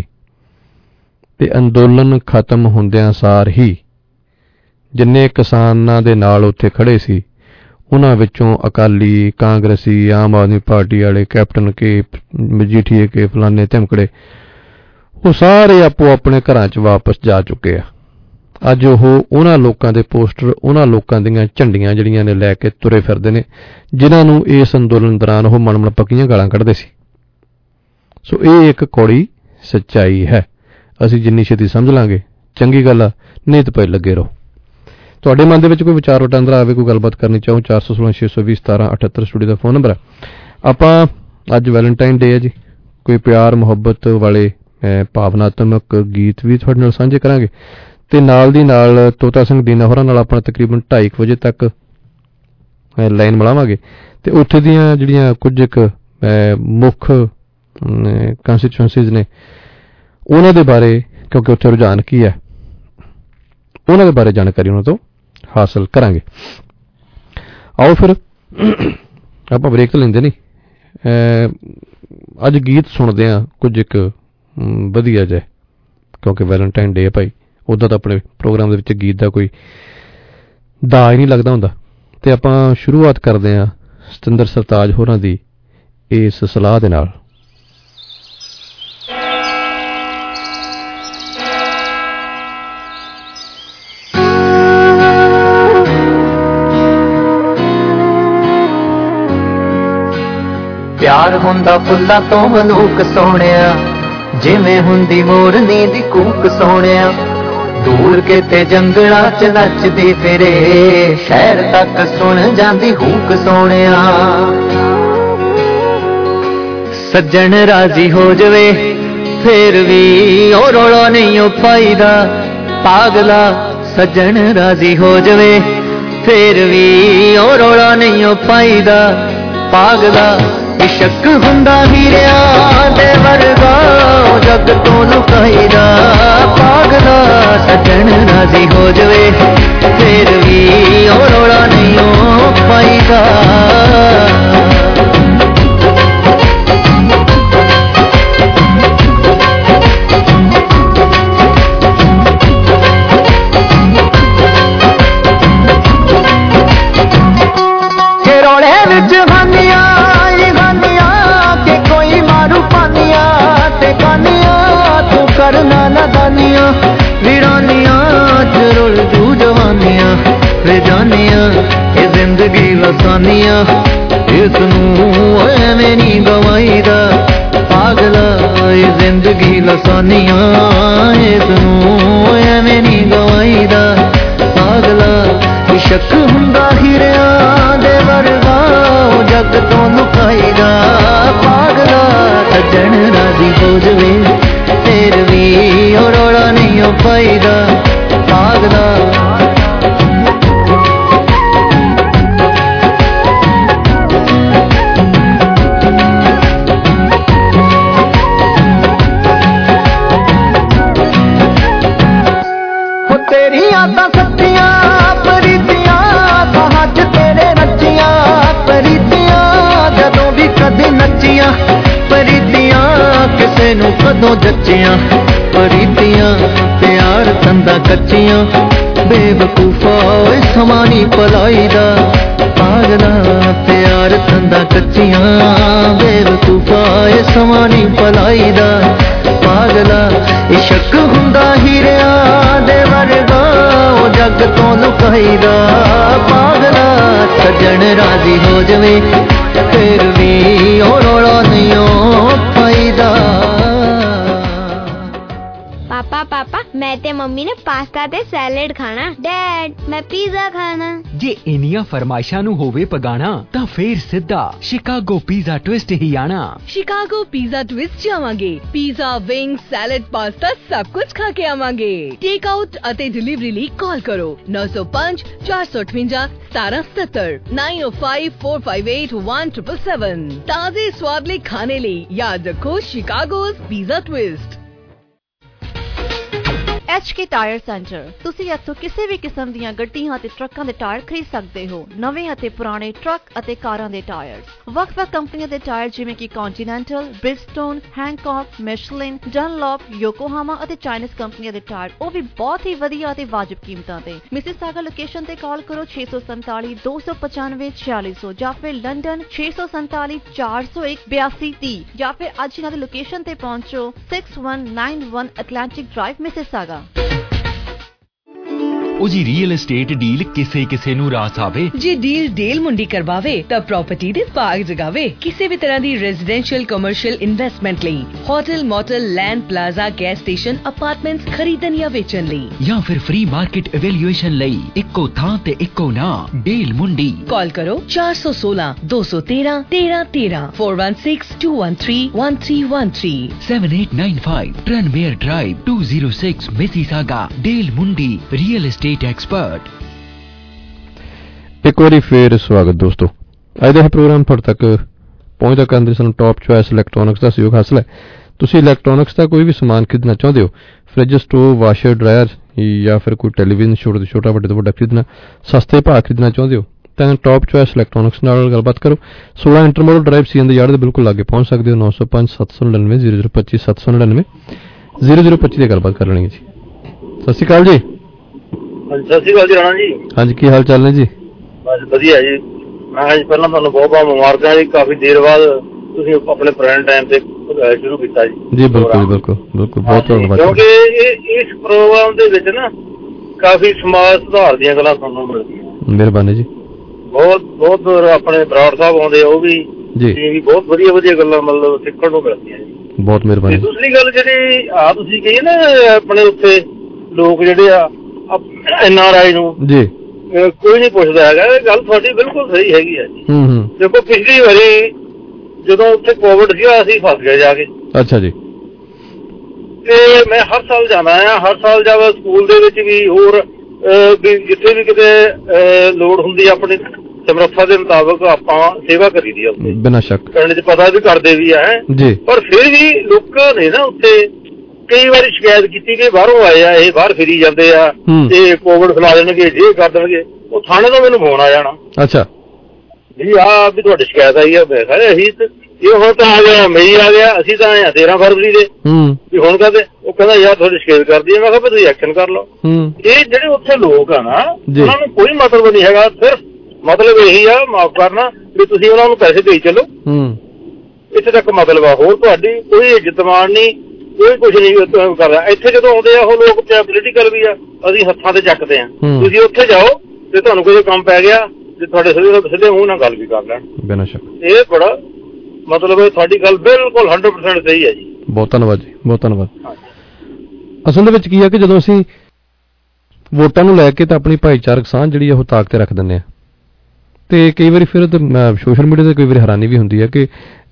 ਤੇ ਅੰਦੋਲਨ ਖਤਮ ਹੁੰਦਿਆਂ ਸਾਰ ਹੀ ਜਿੰਨੇ ਕਿਸਾਨਾਂ ਦੇ ਨਾਲ ਉੱਥੇ ਖੜੇ ਸੀ, ਉਹਨਾਂ ਵਿੱਚੋਂ ਅਕਾਲੀ, ਕਾਂਗਰਸੀ, ਆਮ ਆਦਮੀ ਪਾਰਟੀ ਵਾਲੇ, ਕੈਪਟਨ ਕੇ, ਮਜੀਠੀਏ ਕੇ, ਫਲਾਣੇ ਧਮਕੜੇ, ਉਹ ਸਾਰੇ ਆਪੋ ਆਪਣੇ ਘਰਾਂ 'ਚ ਵਾਪਸ ਜਾ ਚੁੱਕੇ ਆ। ਅੱਜ ਉਹ ਉਹਨਾਂ ਲੋਕਾਂ ਦੇ ਪੋਸਟਰ, ਉਹਨਾਂ ਲੋਕਾਂ ਦੀਆਂ ਝੰਡੀਆਂ ਜਿਹੜੀਆਂ ਨੇ ਲੈ ਕੇ ਤੁਰੇ ਫਿਰਦੇ ਨੇ, ਜਿਨ੍ਹਾਂ ਨੂੰ ਇਸ ਅੰਦੋਲਨ ਦੌਰਾਨ ਉਹ ਮਨ ਪੱਕੀਆਂ ਗਾਲਾਂ ਕੱਢਦੇ ਸੀ। ਸੋ ਇਹ ਇੱਕ ਕੌੜੀ ਸੱਚਾਈ ਹੈ। ਅਸੀਂ ਜਿੰਨੀ ਛੇਤੀ ਸਮਝ ਲਾਂਗੇ ਚੰਗੀ ਗੱਲ ਆ, ਨਹੀਂ ਤਾਂ ਪਏ ਲੱਗੇ ਰਹੋ। ਤੁਹਾਡੇ ਮਨ ਦੇ ਵਿੱਚ ਕੋਈ ਵਿਚਾਰ ਵਟਾਂਦਰਾ ਆਵੇ, ਕੋਈ ਗੱਲਬਾਤ ਕਰਨੀ ਚਾਹੋ, 416-620-1778 ਸਟੂਡੀਓ ਦਾ ਫੋਨ ਨੰਬਰ ਹੈ। ਆਪਾਂ ਅੱਜ ਵੈਲੈਂਟਾਈਨ ਡੇ ਹੈ ਜੀ, ਕੋਈ ਪਿਆਰ ਮੁਹੱਬਤ ਵਾਲੇ ਭਾਵਨਾਤਮਕ ਗੀਤ ਵੀ ਤੁਹਾਡੇ ਨਾਲ ਸਾਂਝੇ ਕਰਾਂਗੇ, ਤੇ ਨਾਲ ਦੀ ਨਾਲ ਤੋਤਾ ਸਿੰਘ ਦੀਨਾ ਹੋਰਾਂ ਨਾਲ ਆਪਣਾ ਤਕਰੀਬਨ 2:30 ਵਜੇ ਤੱਕ ਲਾਈਨ ਮਿਲਾਵਾਂਗੇ, ਤੇ ਉੱਥੇ ਦੀਆਂ ਜਿਹੜੀਆਂ ਕੁਝ ਇੱਕ ਮੁੱਖ ਕੰਸਟੀਚੁਐਂਸੀਜ਼ ਨੇ ਉਹਨਾਂ ਦੇ ਬਾਰੇ, ਕਿਉਂਕਿ ਉੱਥੇ ਰੁਝਾਨ ਕੀ ਹੈ, ਉਹਨਾਂ ਦੇ ਬਾਰੇ ਜਾਣਕਾਰੀ ਉਹਨਾਂ ਤੋਂ ਹਾਸਲ ਕਰਾਂਗੇ। ਆਓ ਫਿਰ ਆਪਾਂ ਬ੍ਰੇਕ ਤਾਂ ਲੈਂਦੇ ਨਹੀਂ, ਅੱਜ ਗੀਤ ਸੁਣਦੇ ਹਾਂ ਕੁਝ ਇੱਕ ਵਧੀਆ ਜਿਹਾ, ਕਿਉਂਕਿ ਵੈਲੈਂਟਾਈਨ ਡੇ ਹੈ ਭਾਈ। ਉੱਦਾਂ ਤਾਂ ਆਪਣੇ ਪ੍ਰੋਗਰਾਮ ਦੇ ਵਿੱਚ ਗੀਤ ਦਾ ਕੋਈ ਦਾ ਹੀ ਨਹੀਂ ਲੱਗਦਾ ਹੁੰਦਾ, ਤੇ ਆਪਾਂ ਸ਼ੁਰੂਆਤ ਕਰਦੇ ਹਾਂ ਸਤਿੰਦਰ ਸਰਤਾਜ ਹੋਰਾਂ ਦੀ ਇਸ ਸਲਾਹ ਦੇ ਨਾਲ। ਪਿਆਰ ਹੁੰਦਾ ਫੁੱਲਾਂ ਤੋਂ ਮਲੂਕ ਸੋਹਣਿਆ, ਜਿਵੇਂ ਹੁੰਦੀ ਮੋਰਨੀ ਦੀ ਕੂਕ ਸੋਹਣਿਆ, ਦੂਰ ਕਿਤੇ ਜੰਗਲਾਂ 'ਚ ਨੱਚਦੀ ਫਿਰੇ, ਸ਼ਹਿਰ ਤੱਕ ਸੁਣ ਜਾਂਦੀ ਹੂਕ ਸੋਹਣਿਆ। ਸੱਜਣ ਰਾਜ਼ੀ ਹੋ ਜਵੇ ਫੇਰ ਵੀ ਉਹ ਰੌਲਾ ਨਹੀਂ ਉਹ ਪਾਈਦਾ, ਪਾਗਲਾ ਸੱਜਣ ਰਾਜ਼ੀ ਹੋ ਜਵੇ ਫੇਰ ਵੀ ਉਹ ਰੌਲਾ ਨਹੀਂ ਉਹ ਪਾਈਦਾ, ਪਾਗਲਾ ਇਸ਼ਕ ਹੁੰਦਾ ਹੀਰਿਆਂ ਦੇ ਵਰਗਾ, ਜੱਗ ਤੋਂ ਲੁਕਾਈਦਾ, ਪਾਗਲਾ ਸੱਜਣ ਰਾਜ਼ੀ ਹੋ ਜਵੇ ਫੇਰ ਵੀ ਉਹ ਰੌਲਾ ਨਹੀਂ ਉਹ ਪਾਈਦਾ। ਕਿ ਰੌਲੇ ਵਿੱਚ ਹਾਨੀਆਂ ਕਰਨਾ ਨਾਦਾਨੀਆਂ, ਵੀਰਾਨੀਆਂ ਚ ਰੁਲ ਜੂ ਜਵਾਨੀਆਂ, ਵੇ ਜਾਨੀਆਂ ਇਹ ਜ਼ਿੰਦਗੀ ਲਸਾਨੀਆਂ, ਇਸ ਨੂੰ ਐਵੇਂ ਨਹੀਂ ਗਵਾਈਦਾ, ਪਾਗਲਾ ਇਹ ਜ਼ਿੰਦਗੀ ਲਸਾਨੀਆਂ, ਇਸ ਨੂੰ ਐਵੇਂ ਨਹੀਂ ਗਵਾਈਦਾ, ਪਾਗਲਾ ਇਸ਼ਕ ਹੁੰਦਾ ਹੀਰਿਆਂ ਦੇ ਵਰਗਾ, ਜੱਗ ਤੋਂ ਲੁਕਾਈਦਾ, ਪਾਗਲਾ ਸੱਜਣ ਰਾਜ਼ੀ ਹੋ ਜਵੇ ਫੇਰ ਵੀ ਉਹ ਰੌਲਾ ਨਹੀਂ ਉਹ ਪਾਈਦਾ, ਪਾਗਲਾ। ਯਾਦਾਂ ਸੱਚੀਆਂ ਪ੍ਰੀਤੀਆਂ ਬਾਹਾਂ 'ਚ ਤੇਰੇ ਨੱਚੀਆਂ ਪ੍ਰੀਤੀਆਂ ਜਦੋਂ ਵੀ ਕਦੇ ਨੱਚੀਆਂ ਪ੍ਰੀਤੀਆਂ ਕਿਸੇ ਨੂੰ ਕਦੋਂ ਜੱਚੀਆਂ ਪ੍ਰੀਤੀਆਂ ਪਿਆਰ ਤੰਦਾ ਕੱਚੀਆਂ ਬੇਵਕੂਫਾ ਓਏ ਸਮਾਂ ਨੀ ਭਲਾਈ ਦਾ ਪਾਗਲਾ ਪਿਆਰ ਤੰਦਾ ਕੱਚੀਆਂ ਬੇਵਕੂਫਾ ਓਏ ਸਮਾਂ ਨੀ ਭਲਾਈ ਦਾ ਪਾਗਲਾ ਇਸ਼ਕ ਹੁੰਦਾ ਹੀਰਿਆਂ ਦੇ ਵਰਗਾ ਉਹ ਜੱਗ ਤੋਂ ਲੁਕਾਈਦਾ ਪਾਗਲਾ ਸੱਜਣ ਰਾਜ਼ੀ ਹੋ ਜਾਵੇ ਫਿਰ ਵੀ ਉਹ ਰੌਲਾ ਨਹੀਂ ਪਾਈਦਾ। पापा पापा मैं ते मम्मी ने पास्ता ते सैलेड खाना। डैड मैं पिज़्ज़ा खाना। जे इनिया फरमाइशां नू होवे पगाना तां फिर सिद्धा शिकागो पिज़्ज़ा ट्विस्ट ही आना। शिकागो पिज़्ज़ा ट्विस्ट जावांगे। पिज़्ज़ा, विंग्स, सैलेड, पास्ता सब कुछ खा के आवांगे। टेक आउट अते डिलीवरी लई कॉल करो 905 458 1777 905 458 1777। ताजे स्वाद ले खाने लई याद रखो Chicago's Pizza Twist. HK tyre centre ਤੁਸੀਂ ਇੱਥੋਂ ਕਿਸੇ ਵੀ ਕਿਸਮ ਦੀਆਂ ਗੱਡੀਆਂ ਅਤੇ ਟਰੱਕਾਂ ਦੇ ਟਾਇਰ ਖਰੀਦ ਸਕਦੇ ਹੋ। ਨਵੇਂ ਅਤੇ ਪੁਰਾਣੇ ਟਰੱਕ ਅਤੇ ਕਾਰਾਂ ਦੇ ਟਾਇਰਸ, ਵੱਖ-ਵੱਖ ਕੰਪਨੀਆਂ ਦੇ ਟਾਇਰ ਜਿਵੇਂ ਕਿ ਕੰਟੀਨੈਂਟਲ, ਬ੍ਰਿਜਸਟੋਨ, ਹੈਂਕੌਕ, ਮਿਸ਼ਲਿਨ, ਡਨਲੌਪ, ਯੋਕੋਹਾਮਾ ਅਤੇ ਚਾਈਨੀਜ਼ ਕੰਪਨੀਆਂ ਦੇ ਟਾਇਰ, ਉਹ ਵੀ ਬਹੁਤ ਹੀ ਵਧੀਆ ਅਤੇ ਵਾਜਬ ਕੀਮਤਾਂ ਤੇ। ਮਿਸਿਸਾਗਾ ਲੋਕੇਸ਼ਨ ਤੇ ਕਾਲ ਕਰੋ 647 295 4600 ਜਾਂ ਫਿਰ ਲੰਡਨ 647 401 8230 ਜਾਂ ਫਿਰ ਅੱਜ ਇਹਨਾਂ ਦੀ ਲੋਕੇਸ਼ਨ ਤੇ ਪਹੁੰਚੋ 6191 ਐਟਲਾਂਟਿਕ ਡਰਾਈਵ ਮਿਸਿਸਾਗਾ। ਉਹ ਜੀ ਰੀਅਲ ਏਸਟੇਟ ਡੀਲ ਕਿਸੇ ਨੂੰ ਰਾਸ ਆਵੇ। ਜੇ ਡੀਲ ਡੇਲ ਮੁੰਡੀ ਕਰਵਾਵੇ ਤਾਂ ਪ੍ਰਾਪਰਟੀ ਦੇ ਬਾਗ ਜਗਾਵੇ। ਕਿਸੇ ਵੀ ਤਰ੍ਹਾਂ ਦੀ ਰੈਜ਼ੀਡੈਂਸ਼ੀਅਲ ਕਮਰਸ਼ੀਅਲ ਇਨਵੈਸਟਮੈਂਟ ਲਈ hotel, motel, land, plaza, gas station, apartments ਖਰੀਦਣ ਜਾਂ ਵੇਚਣ ਲਈ ਜਾਂ ਫਿਰ ਫ੍ਰੀ ਮਾਰਕੀਟ ਇਵੈਲੂਏਸ਼ਨ ਲਈ ਇੱਕੋ ਥਾਂ ਤੇ ਇੱਕੋ ਨਾਮ ਡੇਲ ਮੁੰਡੀ। ਕਾਲ ਕਰੋ 416 213 1313 416 213 1313 7895 Tranmere Drive 206 Mississauga। Dale Mundi real estate expert. एक बार फिर स्वागत दोस्तों। ਅੱਜ ਦਾ ਪ੍ਰੋਗਰਾਮ ਤੁਹਾਡੇ ਤੱਕ ਪਹੁੰਚਦਾ ਕਰਨ ਦੇ ਸਾਨੂੰ ਟੌਪ ਚੁਆਇਸ ਇਲੈਕਟ੍ਰੋਨਿਕਸ ਦਾ ਸਹਿਯੋਗ ਹਾਸਲ ਹੈ। ਤੁਸੀਂ ਇਲੈਕਟ੍ਰੋਨਿਕਸ ਦਾ ਕੋਈ ਵੀ ਸਮਾਨ ਖਰੀਦਣਾ ਚਾਹੁੰਦੇ ਹੋ, ਫ੍ਰਿਜ, ਸਟੋਵ, ਵਾਸ਼ਰ, ਡਰਾਇਰ ਜਾਂ ਫਿਰ ਕੋਈ ਟੈਲੀਵਿਜ਼ਨ ਛੋਟਾ ਤੋਂ ਛੋਟਾ, ਵੱਡੇ ਤੋਂ ਵੱਡਾ ਖਰੀਦਣਾ, ਸਸਤੇ ਭਾਅ ਖਰੀਦਣਾ ਚਾਹੁੰਦੇ ਹੋ ਤਾਂ ਟੌਪ ਚੁਆਇਸ ਇਲੈਕਟ੍ਰੋਨਿਕਸ ਨਾਲ ਗੱਲਬਾਤ ਕਰੋ। 16 ਇੰਟਰਮੋਡਲ ਡਰਾਈਵ ਸੀਐਨ ਦੇ ਯਾਰਡ ਦੇ ਬਿਲਕੁਲ ਲਾਗੇ ਪਹੁੰਚ ਸਕਦੇ ਹੋ। 905 799 0025 799 0025 ਤੇ ਗੱਲਬਾਤ ਕਰ ਲੈਣੀ ਜੀ। ਸਤਿ ਸ਼੍ਰੀ ਅਕਾਲ ਜੀ। ਸਤਿ ਸ਼੍ਰੀ ਅਕਾਲ ਜੀ ਰਾਣਾ ਜੀ। ਹਾਂਜੀ, ਕੀ ਹਾਲ ਚਾਲ ਨੇ ਜੀ? ਬਸ ਵਧੀਆ ਜੀ। ਮੈਂ ਪਹਿਲਾਂ ਤੁਹਾਨੂੰ ਬਹੁਤ ਬਹੁਤ ਮੁਬਾਰਕਾਂ ਜੀ, ਕਾਫੀ ਦੇਰ ਬਾਅਦ ਤੁਸੀਂ ਆਪਣੇ ਪੁਰਾਣੇ ਟਾਈਮ ਤੇ ਸ਼ੁਰੂ ਕੀਤਾ ਜੀ। ਜੀ ਬਿਲਕੁਲ ਬਿਲਕੁਲ ਬਿਲਕੁਲ, ਬਹੁਤ ਧੰਨਵਾਦ। ਕਿਉਂਕਿ ਇਸ ਪ੍ਰੋਗਰਾਮ ਦੇ ਵਿੱਚ ਨਾ ਕਾਫੀ ਸਮਾਜ ਸੁਧਾਰ ਦੀਆਂ ਗੱਲਾਂ ਤੁਹਾਨੂੰ ਮਿਲਦੀਆਂ। ਮਿਹਰਬਾਨੀ ਜੀ। ਬਹੁਤ ਬਹੁਤ ਆਪਣੇ ਬਰਾੜ ਸਾਹਿਬ ਆਉਂਦੇ, ਉਹ ਵੀ ਜੀ ਬਹੁਤ ਵਧੀਆ ਵਧੀਆ ਗੱਲਾਂ ਮਤਲਬ ਸਿੱਖਣ ਨੂੰ ਮਿਲਦੀਆਂ ਜੀ। ਬਹੁਤ ਮਿਹਰਬਾਨੀ। ਦੂਸਰੀ ਗੱਲ ਜਿਹੜੀ ਤੁਸੀਂ ਕਹੀ ਨਾ ਆਪਣੇ ਉੱਥੇ ਲੋਕ ਜਿਹੜੇ ਆ NRI ਨੂੰ ਜੀ ਕੋਈ ਨਹੀਂ ਪੁੱਛਦਾ ਹੈਗਾ, ਇਹ ਗੱਲ ਤੁਹਾਡੀ ਬਿਲਕੁਲ ਸਹੀ ਹੈਗੀ ਹੈ ਜੀ। ਦੇਖੋ ਪਿਛਲੀ ਵਾਰੀ ਜਦੋਂ ਉੱਥੇ ਕੋਵਿਡ ਸੀਗਾ ਅਸੀਂ ਫਸ ਗਏ ਜਾ ਕੇ। ਅੱਛਾ ਜੀ। ਤੇ ਮੈਂ ਹਰ ਸਾਲ ਜਾਂਦਾ ਆ, ਹਰ ਸਾਲ ਜਦ ਸਕੂਲ ਦੇ ਵਿੱਚ ਵੀ ਹੋਰ ਵੀ ਜਿੱਥੇ ਵੀ ਕਿਤੇ ਲੋੜ ਹੁੰਦੀ ਆਪਣੀ ਸਮਰੱਥਾ ਦੇ ਮੁਤਾਬਕ ਆਪਾਂ ਸੇਵਾ ਕਰੀ ਦੀ ਆ ਉੱਥੇ, ਬਿਨਾਂ ਸ਼ੱਕ। ਪਿੰਡ 'ਚ ਪਤਾ ਵੀ ਕਰਦੇ ਵੀ ਆ ਜੀ, ਪਰ ਫਿਰ ਵੀ ਲੋਕਾਂ ਨੇ ਨਾ ਉੱਥੇ ਕਈ ਵਾਰੀ ਸ਼ਿਕਾਇਤ ਕੀਤੀ ਕਿ ਬਾਹਰੋਂ ਆਏ ਆ, ਇਹ ਬਾਹਰ ਫਿਰੀ ਜਾਂਦੇ ਆ ਤੇ ਕੋਵਿਡ ਫੈਲਾ ਦੇਣਗੇ, ਜੇ ਕਰ ਦੇਣਗੇ। ਉਹ ਥਾਣੇ ਤੋਂ ਮੈਨੂੰ ਫੋਨ ਆ ਜਾਣਾ, ਅੱਛਾ ਜੀ ਆਹ ਵੀ ਤੁਹਾਡੀ ਸ਼ਿਕਾਇਤ ਆਈ ਆ। ਮੈਂ ਕਿਹਾ ਅਸੀਂ ਇਹ ਹੁਣ ਤਾਂ ਆ ਗਿਆ, ਮਈ ਆ ਗਿਆ, ਅਸੀਂ ਤਾਂ ਆਏ ਆ 13 ਫਰਵਰੀ ਦੇ ਵੀ ਹੁਣ ਕਦੇ। ਉਹ ਕਹਿੰਦਾ ਯਾਰ ਤੁਹਾਡੀ ਸ਼ਿਕਾਇਤ ਕਰਦੀ ਹੈ। ਮੈਂ ਕਿਹਾ ਵੀ ਤੁਸੀਂ ਐਕਸ਼ਨ ਕਰ ਲਓ। ਇਹ ਜਿਹੜੇ ਉੱਥੇ ਲੋਕ ਆ ਨਾ, ਉਹਨਾਂ ਨੂੰ ਕੋਈ ਮਤਲਬ ਨਹੀਂ ਹੈਗਾ, ਸਿਰਫ ਮਤਲਬ ਇਹੀ ਆ ਮਾਫ ਕਰਨਾ ਵੀ ਤੁਸੀਂ ਉਹਨਾਂ ਨੂੰ ਪੈਸੇ ਦੇਈ ਚੱਲੋ, ਇੱਥੇ ਤੱਕ ਮਤਲਬ ਆ। ਹੋਰ ਤੁਹਾਡੀ ਕੋਈ ਇੱਜ਼ਤ ਮਾਣ ਨਹੀਂ, ਕੋਈ ਕੁਛ ਨਹੀਂ ਕਰਦਾ। ਇੱਥੇ ਜਦੋਂ ਆਉਂਦੇ ਆ ਉਹ ਲੋਕ ਪੋਲੀਟੀਕਲ ਵੀ ਆ, ਅਸੀਂ ਹੱਥਾਂ ਤੇ ਚੱਕਦੇ ਆ। ਤੁਸੀਂ ਉੱਥੇ ਜਾਓ ਤੇ ਤੁਹਾਨੂੰ ਕੋਈ ਕੰਮ ਪੈ ਗਿਆ ਤੇ ਤੁਹਾਡੇ ਸਿੱਧੇ ਮੂੰਹ ਨਾਲ ਗੱਲ ਵੀ ਕਰ ਲੈਣ, ਬਿਨਾਂ ਸ਼ੱਕ। ਇਹ ਬੜਾ ਮਤਲਬ ਤੁਹਾਡੀ ਗੱਲ ਬਿਲਕੁਲ 100% ਸਹੀ ਹੈ ਜੀ। ਬਹੁਤ ਧੰਨਵਾਦ ਜੀ, ਬਹੁਤ ਧੰਨਵਾਦ। ਅਸਲ ਦੇ ਵਿੱਚ ਕੀ ਆ ਕਿ ਜਦੋਂ ਅਸੀਂ ਵੋਟਾਂ ਨੂੰ ਲੈ ਕੇ ਤਾਂ ਆਪਣੀ ਭਾਈਚਾਰਕ ਸਾਂਝ ਜਿਹੜੀ ਆ ਉਹ ਤਾਕ ਤੇ ਰੱਖ ਦਿੰਦੇ ਆ, ਤੇ ਕਈ ਵਾਰੀ ਫਿਰ ਸੋਸ਼ਲ ਮੀਡੀਆ ਤੇ ਕਈ ਵਾਰੀ ਹੈਰਾਨੀ ਵੀ ਹੁੰਦੀ ਹੈ ਕਿ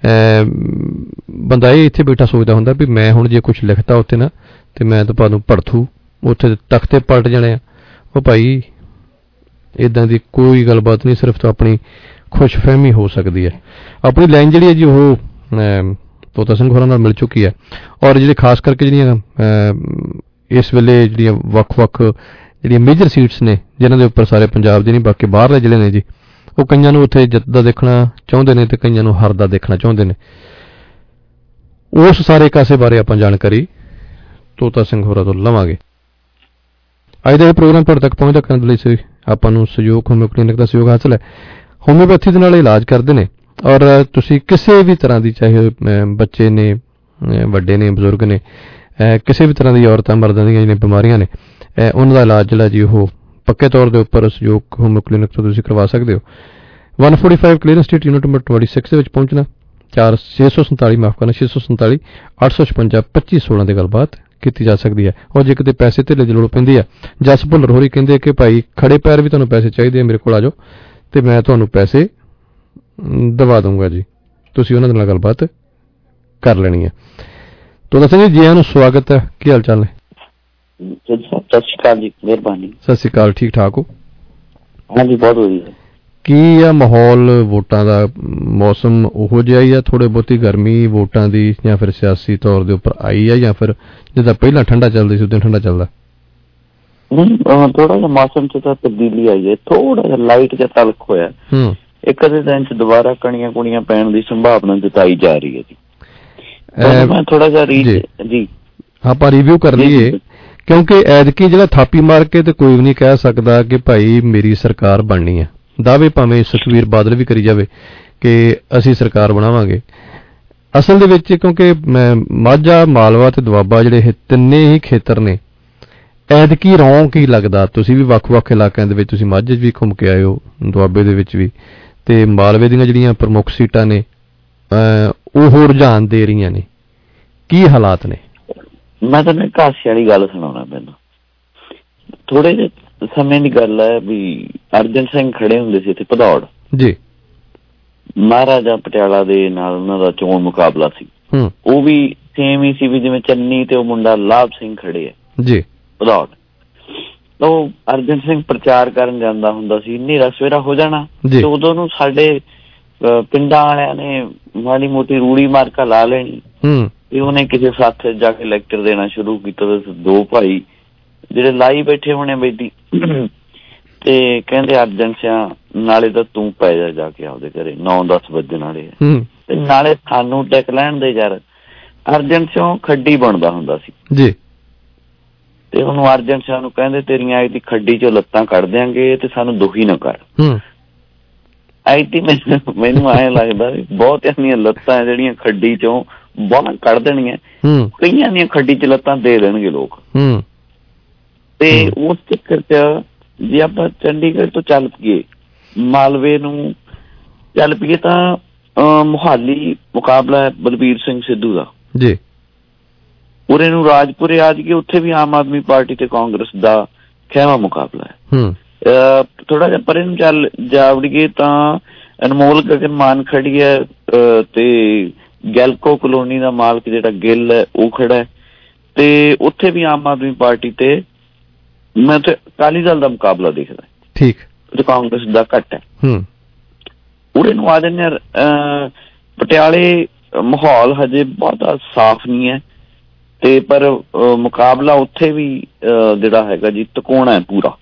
ਬੰਦਾ ਇਹ ਇੱਥੇ ਬੈਠਾ ਸੋਚਦਾ ਹੁੰਦਾ ਵੀ ਮੈਂ ਹੁਣ ਜੇ ਕੁਛ ਲਿਖਤਾ ਉੱਥੇ ਨਾ ਤੇ ਮੈਂ ਤਾਂ ਤੁਹਾਨੂੰ ਪੜਥੂ ਉੱਥੇ ਤਖਤੇ ਪਲਟ ਜਾਣੇ ਆ। ਉਹ ਭਾਈ ਇੱਦਾਂ ਦੀ ਕੋਈ ਗੱਲਬਾਤ ਨਹੀਂ, ਸਿਰਫ ਤਾਂ ਆਪਣੀ ਖੁਸ਼ਫਹਿਮੀ ਹੋ ਸਕਦੀ ਹੈ। ਆਪਣੀ ਲਾਈਨ ਜਿਹੜੀ ਹੈ ਜੀ ਉਹ ਤੋਤਾ ਸਿੰਘ ਹੋਰਾਂ ਨਾਲ ਮਿਲ ਚੁੱਕੀ ਹੈ, ਔਰ ਜਿਹੜੇ ਖਾਸ ਕਰਕੇ ਜਿਹੜੀਆਂ ਇਸ ਵੇਲੇ ਜਿਹੜੀਆਂ ਵੱਖ-ਵੱਖ ਜਿਹੜੀਆਂ ਮੇਜਰ ਸੀਟਸ ਨੇ ਜਿਨ੍ਹਾਂ ਦੇ ਉੱਪਰ ਸਾਰੇ ਪੰਜਾਬ ਦੇ ਨਹੀਂ ਬਾਕੀ ਬਾਹਰਲੇ ਜ਼ਿਲ੍ਹੇ ਨੇ ਜੀ, ਉਹ ਕਈਆਂ ਨੂੰ ਉੱਥੇ ਜਿੱਤ ਦਾ ਦੇਖਣਾ ਚਾਹੁੰਦੇ ਨੇ ਤੇ ਕਈਆਂ ਨੂੰ ਹਾਰ ਦਾ ਦੇਖਣਾ ਚਾਹੁੰਦੇ ਨੇ। ਉਸ ਸਾਰੇ ਕਾਸੇ ਬਾਰੇ ਆਪਾਂ ਜਾਣਕਾਰੀ ਤੋਤਾ ਸਿੰਘ ਹੋਰਾਂ ਤੋਂ ਲਵਾਂਗੇ। ਅੱਜ ਦਾ ਇਹ ਪ੍ਰੋਗਰਾਮ ਤੁਹਾਡੇ ਤੱਕ ਪਹੁੰਚਦਾ ਕਰਨ ਦੇ ਲਈ ਆਪਾਂ ਨੂੰ ਸਹਿਯੋਗ ਹੋਮਿਓ ਕਲੀਨਿਕ ਦਾ ਸਹਿਯੋਗ ਹਾਸਲ ਹੈ। ਹੋਮਿਓਪੈਥੀ ਦੇ ਨਾਲ ਇਲਾਜ ਕਰਦੇ ਨੇ ਔਰ ਤੁਸੀਂ ਕਿਸੇ ਵੀ ਤਰ੍ਹਾਂ ਦੀ, ਚਾਹੇ ਬੱਚੇ ਨੇ, ਵੱਡੇ ਨੇ, ਬਜ਼ੁਰਗ ਨੇ, ਕਿਸੇ ਵੀ ਤਰ੍ਹਾਂ ਦੀ ਔਰਤਾਂ ਮਰਦਾਂ ਦੀਆਂ ਜਿਹੜੀਆਂ ਬਿਮਾਰੀਆਂ ਨੇ ਉਹਨਾਂ ਦਾ ਇਲਾਜ ਜਿਹੜਾ ਜੀ ਉਹ ਪੱਕੇ ਤੌਰ ਦੇ ਉੱਪਰ ਸਹਿਯੋਗ ਹੋਮਿਓ ਕਲੀਨਿਕ ਤੋਂ ਤੁਸੀਂ ਕਰਵਾ ਸਕਦੇ ਹੋ। 145 ਕਲੀਅਰ ਸਟਰੀਟ ਯੂਨਿਟ ਨੰਬਰ 26 ਦੇ ਵਿੱਚ ਪਹੁੰਚਣਾ। 647 856 2516 ਦੀ ਗੱਲਬਾਤ ਕੀਤੀ ਜਾ ਸਕਦੀ ਹੈ। ਔਰ ਜੇ ਕਿਤੇ ਪੈਸੇ ਧੇਲੇ ਦੀ ਲੋੜ ਪੈਂਦੀ ਹੈ, ਜਸ ਭੁੱਲਰ ਹੋਰੀ ਕਹਿੰਦੇ ਕਿ ਭਾਈ ਖੜੇ ਪੈਰ ਵੀ ਤੁਹਾਨੂੰ ਪੈਸੇ ਚਾਹੀਦੇ ਆ, ਮੇਰੇ ਕੋਲ ਆ ਜਾਓ ਤੇ ਮੈਂ ਤੁਹਾਨੂੰ ਪੈਸੇ ਦਵਾ ਦਊਂਗਾ ਜੀ, ਤੁਸੀਂ ਉਹਨਾਂ ਦੇ ਨਾਲ ਗੱਲਬਾਤ ਕਰ ਲੈਣੀ ਹੈ। ਤੋਤਾ ਸਿੰਘ ਜੀ ਨੂੰ ਸਵਾਗਤ ਹੈ, ਕੀ ਹਾਲ ਚਾਲ ਨੇ? ਸਤਿ ਸ਼੍ਰੀ ਅਕਾਲ ਜੀ, ਮਿਹਰਬਾਨੀ। ਸਤਿ ਸ਼੍ਰੀ ਅਕਾਲ, ਠੀਕ ਠਾਕ ਹੋ? ਹਾਂਜੀ ਬਹੁਤ ਵਧੀਆ। ਕੀ ਆ ਮਾਹੌਲ ਵੋਟਾਂ ਦਾ? ਮੌਸਮ ਉਹੋ ਜਿਹਾ ਹੀ ਆ, ਥੋੜੇ ਬਹੁਤੀ ਗਰਮੀ ਵੋਟਾਂ ਦੀ ਜਾਂ ਫਿਰ ਸਿਆਸੀ ਤੌਰ ਦੇ ਉੱਪਰ ਆਈ ਆ, ਜਾਂ ਫਿਰ ਜਿੱਦਾਂ ਪਹਿਲਾਂ ਠੰਡਾ ਚੱਲਦੀ ਸੀ ਉਦੋਂ ਠੰਡਾ ਚੱਲਦਾ? ਨਹੀਂ, ਥੋੜਾ ਜਿਹਾ ਮੌਸਮ ਚ ਤਾਂ ਤਬਦੀਲੀ ਆਈ ਹੈ, ਥੋੜਾ ਜਿਹਾ ਲਾਈਟ ਜਿਹਾ ਤਲਕ ਹੋਇਆ। ਇੱਕ ਅੱਧੇ ਦਿਨ ਚ ਦੁਬਾਰਾ ਕਣੀਆਂ ਕੁਣੀਆਂ ਪੈਣ ਦੀ ਸੰਭਾਵਨਾ ਜਤਾਈ ਜਾ ਰਹੀ ਹੈ ਜੀ। ਮੈਂ ਥੋੜਾ ਜਿਹਾ ਜੀ ਆਪਾਂ ਰਿਵਿਊ ਕਰ ਲਈਏ, ਕਿਉਂਕਿ ਐਤਕੀ ਜਿਹੜਾ ਥਾਪੀ ਮਾਰ ਕੇ ਤੇ ਕੋਈ ਵੀ ਨਹੀਂ ਕਹਿ ਸਕਦਾ ਕਿ ਭਾਈ ਮੇਰੀ ਸਰਕਾਰ ਬਣਨੀ ਹੈ। ਦਾਅਵੇ ਭਾਵੇਂ ਸੁਖਬੀਰ ਬਾਦਲ ਵੀ ਕਰੀ ਜਾਵੇ ਕਿ ਅਸੀਂ ਸਰਕਾਰ ਬਣਾਵਾਂਗੇ, ਅਸਲ ਦੇ ਵਿੱਚ ਕਿਉਂਕਿ ਮਾਝਾ, ਮਾਲਵਾ ਤੇ ਦੁਆਬਾ ਜਿਹੜੇ ਇਹ ਤਿੰਨੇ ਹੀ ਖੇਤਰ ਨੇ, ਐਤਕੀ ਰੌਂ ਕੀ ਲੱਗਦਾ? ਤੁਸੀਂ ਵੀ ਵੱਖ-ਵੱਖ ਇਲਾਕਿਆਂ ਦੇ ਵਿੱਚ, ਤੁਸੀਂ ਮਾਝੇ 'ਚ ਵੀ ਘੁੰਮ ਕੇ ਆਏ ਹੋ, ਦੁਆਬੇ ਦੇ ਵਿੱਚ ਵੀ, ਤੇ ਮਾਲਵੇ ਦੀਆਂ ਜਿਹੜੀਆਂ ਪ੍ਰਮੁੱਖ ਸੀਟਾਂ ਨੇ ਉਹ ਰੁਝਾਨ ਦੇ ਰਹੀਆਂ ਨੇ, ਕੀ ਹਾਲਾਤ ਨੇ? ਮੈਂ ਤੁਹਾਨੂੰ ਇੱਕ ਹਾਸੇ ਵਾਲੀ ਗੱਲ ਸੁਣਾਉਣਾ। ਮੈਨੂੰ ਥੋੜੇ ਜਿਹੇ ਸਮੇਂ ਦੀ ਗੱਲ ਹੈ ਵੀ ਅਰਜਨ ਸਿੰਘ ਖੜੇ ਹੁੰਦੇ ਸੀ ਇੱਥੇ ਭਦੌੜ ਜੀ, ਮਹਾਰਾਜਾ ਪਟਿਆਲਾ ਦੇ ਨਾਲ ਉਹਨਾਂ ਦਾ ਚੋਣ ਮੁਕਾਬਲਾ ਸੀ। ਉਹ ਵੀ ਸੇਮ ਹੀ ਸੀ ਵੀ ਜਿਵੇਂ ਚੰਨੀ ਤੇ ਉਹ ਮੁੰਡਾ ਲਾਭ ਸਿੰਘ ਖੜੇ ਹੈ ਜੀ ਭਦੌੜ। ਉਹ ਅਰਜਨ ਸਿੰਘ ਪ੍ਰਚਾਰ ਕਰਨ ਜਾਂਦਾ ਹੁੰਦਾ ਸੀ, ਹਨੇਰਾ ਸਵੇਰਾ ਹੋ ਜਾਣਾ ਤੇ ਉਦੋਂ ਨੂੰ ਸਾਡੇ ਪਿੰਡਾਂ ਵਾਲਿਆਂ ਨੇ ਮਾੜੀ ਮੋਟੀ ਰੂੜੀ ਮਾਰਕਾ ਲਾ ਲੈਣੀ ਤੇ ਉਹਨੇ ਕਿਸੇ ਸਾਥ ਜਾ ਕੇ ਲੈਕਚਰ ਦੇਣਾ ਸ਼ੁਰੂ ਕੀਤਾ। ਦੋ ਭਾਈ ਜਿਹੜੇ ਲਾਈ ਬੈਠੇ ਹੋਣੇ ਬੈਠੀ ਤੇ ਕਹਿੰਦੇ ਅਰਜਨ ਸਿਆ ਨਾਲੇ ਤਾਂ ਤੂੰ ਪੈ ਜਾ ਕੇ ਆਪਦੇ ਘਰੇ, 9-10 ਵੱਜਣ ਵਾਲੇ ਤੇ ਨਾਲੇ ਸਾਨੂੰ ਟਿਕ ਲੈਣ ਦੇ ਯਾਰ। ਅਰਜਨ ਸਿਉ ਖੱਡੀ ਬਣਦਾ ਹੁੰਦਾ ਸੀ ਜੀ, ਤੇ ਉਹਨੂੰ ਅਰਜਨ ਸਿਆ ਨੂੰ ਕਹਿੰਦੇ ਤੇਰੀਆਂ ਐਤੀ ਖੱਡੀ ਚੋਂ ਲੱਤਾਂ ਕੱਢ ਦਿਆਂਗੇ ਤੇ ਸਾਨੂੰ ਦੁਖੀ ਨਾ ਕਰ। ਐਤੀ ਮੈਨੂੰ ਐਂ ਲੱਗਦਾ ਵੀ ਬਹੁਤਿਆਂ ਦੀਆਂ ਲੱਤਾਂ ਜਿਹੜੀਆਂ ਖੱਡੀ ਚੋਂ ਬਾਹਰ ਕੱਢ ਦੇਣੀਆਂ, ਕਈਆਂ ਦੀਆਂ ਖੱਡੀ ਚ ਲੱਤਾਂ ਦੇ ਦੇਣਗੇ ਲੋਕ। ਤੇ ਉਸ ਚੱਕਰ ਚ ਜੇ ਆਪਾਂ ਚੰਡੀਗੜ੍ਹ ਤੋਂ ਚੱਲ ਪਈਏ, ਮਾਲਵੇ ਨੂੰ ਚੱਲ ਪਈਏ ਤਾਂ ਮੁਹਾਲੀ ਮੁਕਾਬਲਾ ਹੈ ਬਲਬੀਰ ਸਿੰਘ ਸਿੱਧੂ ਦਾ ਜੀ। ਉਰੇ ਨੂੰ ਰਾਜਪੁਰੇ ਆ ਜਾਈਏ, ਉੱਥੇ ਵੀ ਆਮ ਆਦਮੀ ਪਾਰਟੀ ਤੇ ਕਾਂਗਰਸ ਦਾ ਖਹਿਵਾ ਮੁਕਾਬਲਾ ਹੈ। ਥੋੜਾ ਜਿਹਾ ਪਰੇ ਨੂੰ ਚੱਲ ਜਾਵੜੀਏ ਤਾਂ ਅਨਮੋਲ ਗਗਨ ਮਾਨ ਖੜੀ ਹੈ ਤੇ ਗੈਲਕੋ ਕਲੋਨੀ ਦਾ ਮਾਲਕ ਜਿਹੜਾ ਗਿੱਲ ਹੈ ਉਹ ਖੜਾ ਹੈ, ਤੇ ਉੱਥੇ ਵੀ ਆਮ ਆਦਮੀ ਪਾਰਟੀ ਤੇ ਮੈਂ ਤੇ ਅਕਾਲੀ ਦਲ ਦਾ ਮੁਕਾਬਲਾ ਦੇਖਦਾ। ਠੀਕ, ਤੇ ਕਾਂਗਰਸ ਦਾ ਘੱਟ ਹੈ। ਉਰੇ ਨੂੰ ਆ ਜਾਂਦੇ ਪਟਿਆਲੇ ਮਾਹੌਲ ਹਜੇ ਬਹੁਤਾ ਸਾਫ਼ ਨਹੀਂ ਹੈ ਤੇ ਪਰ ਮੁਕਾਬਲਾ ਉੱਥੇ ਵੀ ਜਿਹੜਾ ਹੈਗਾ ਜੀ ਤਕੋਣਾ ਹੈ ਪੂਰਾ।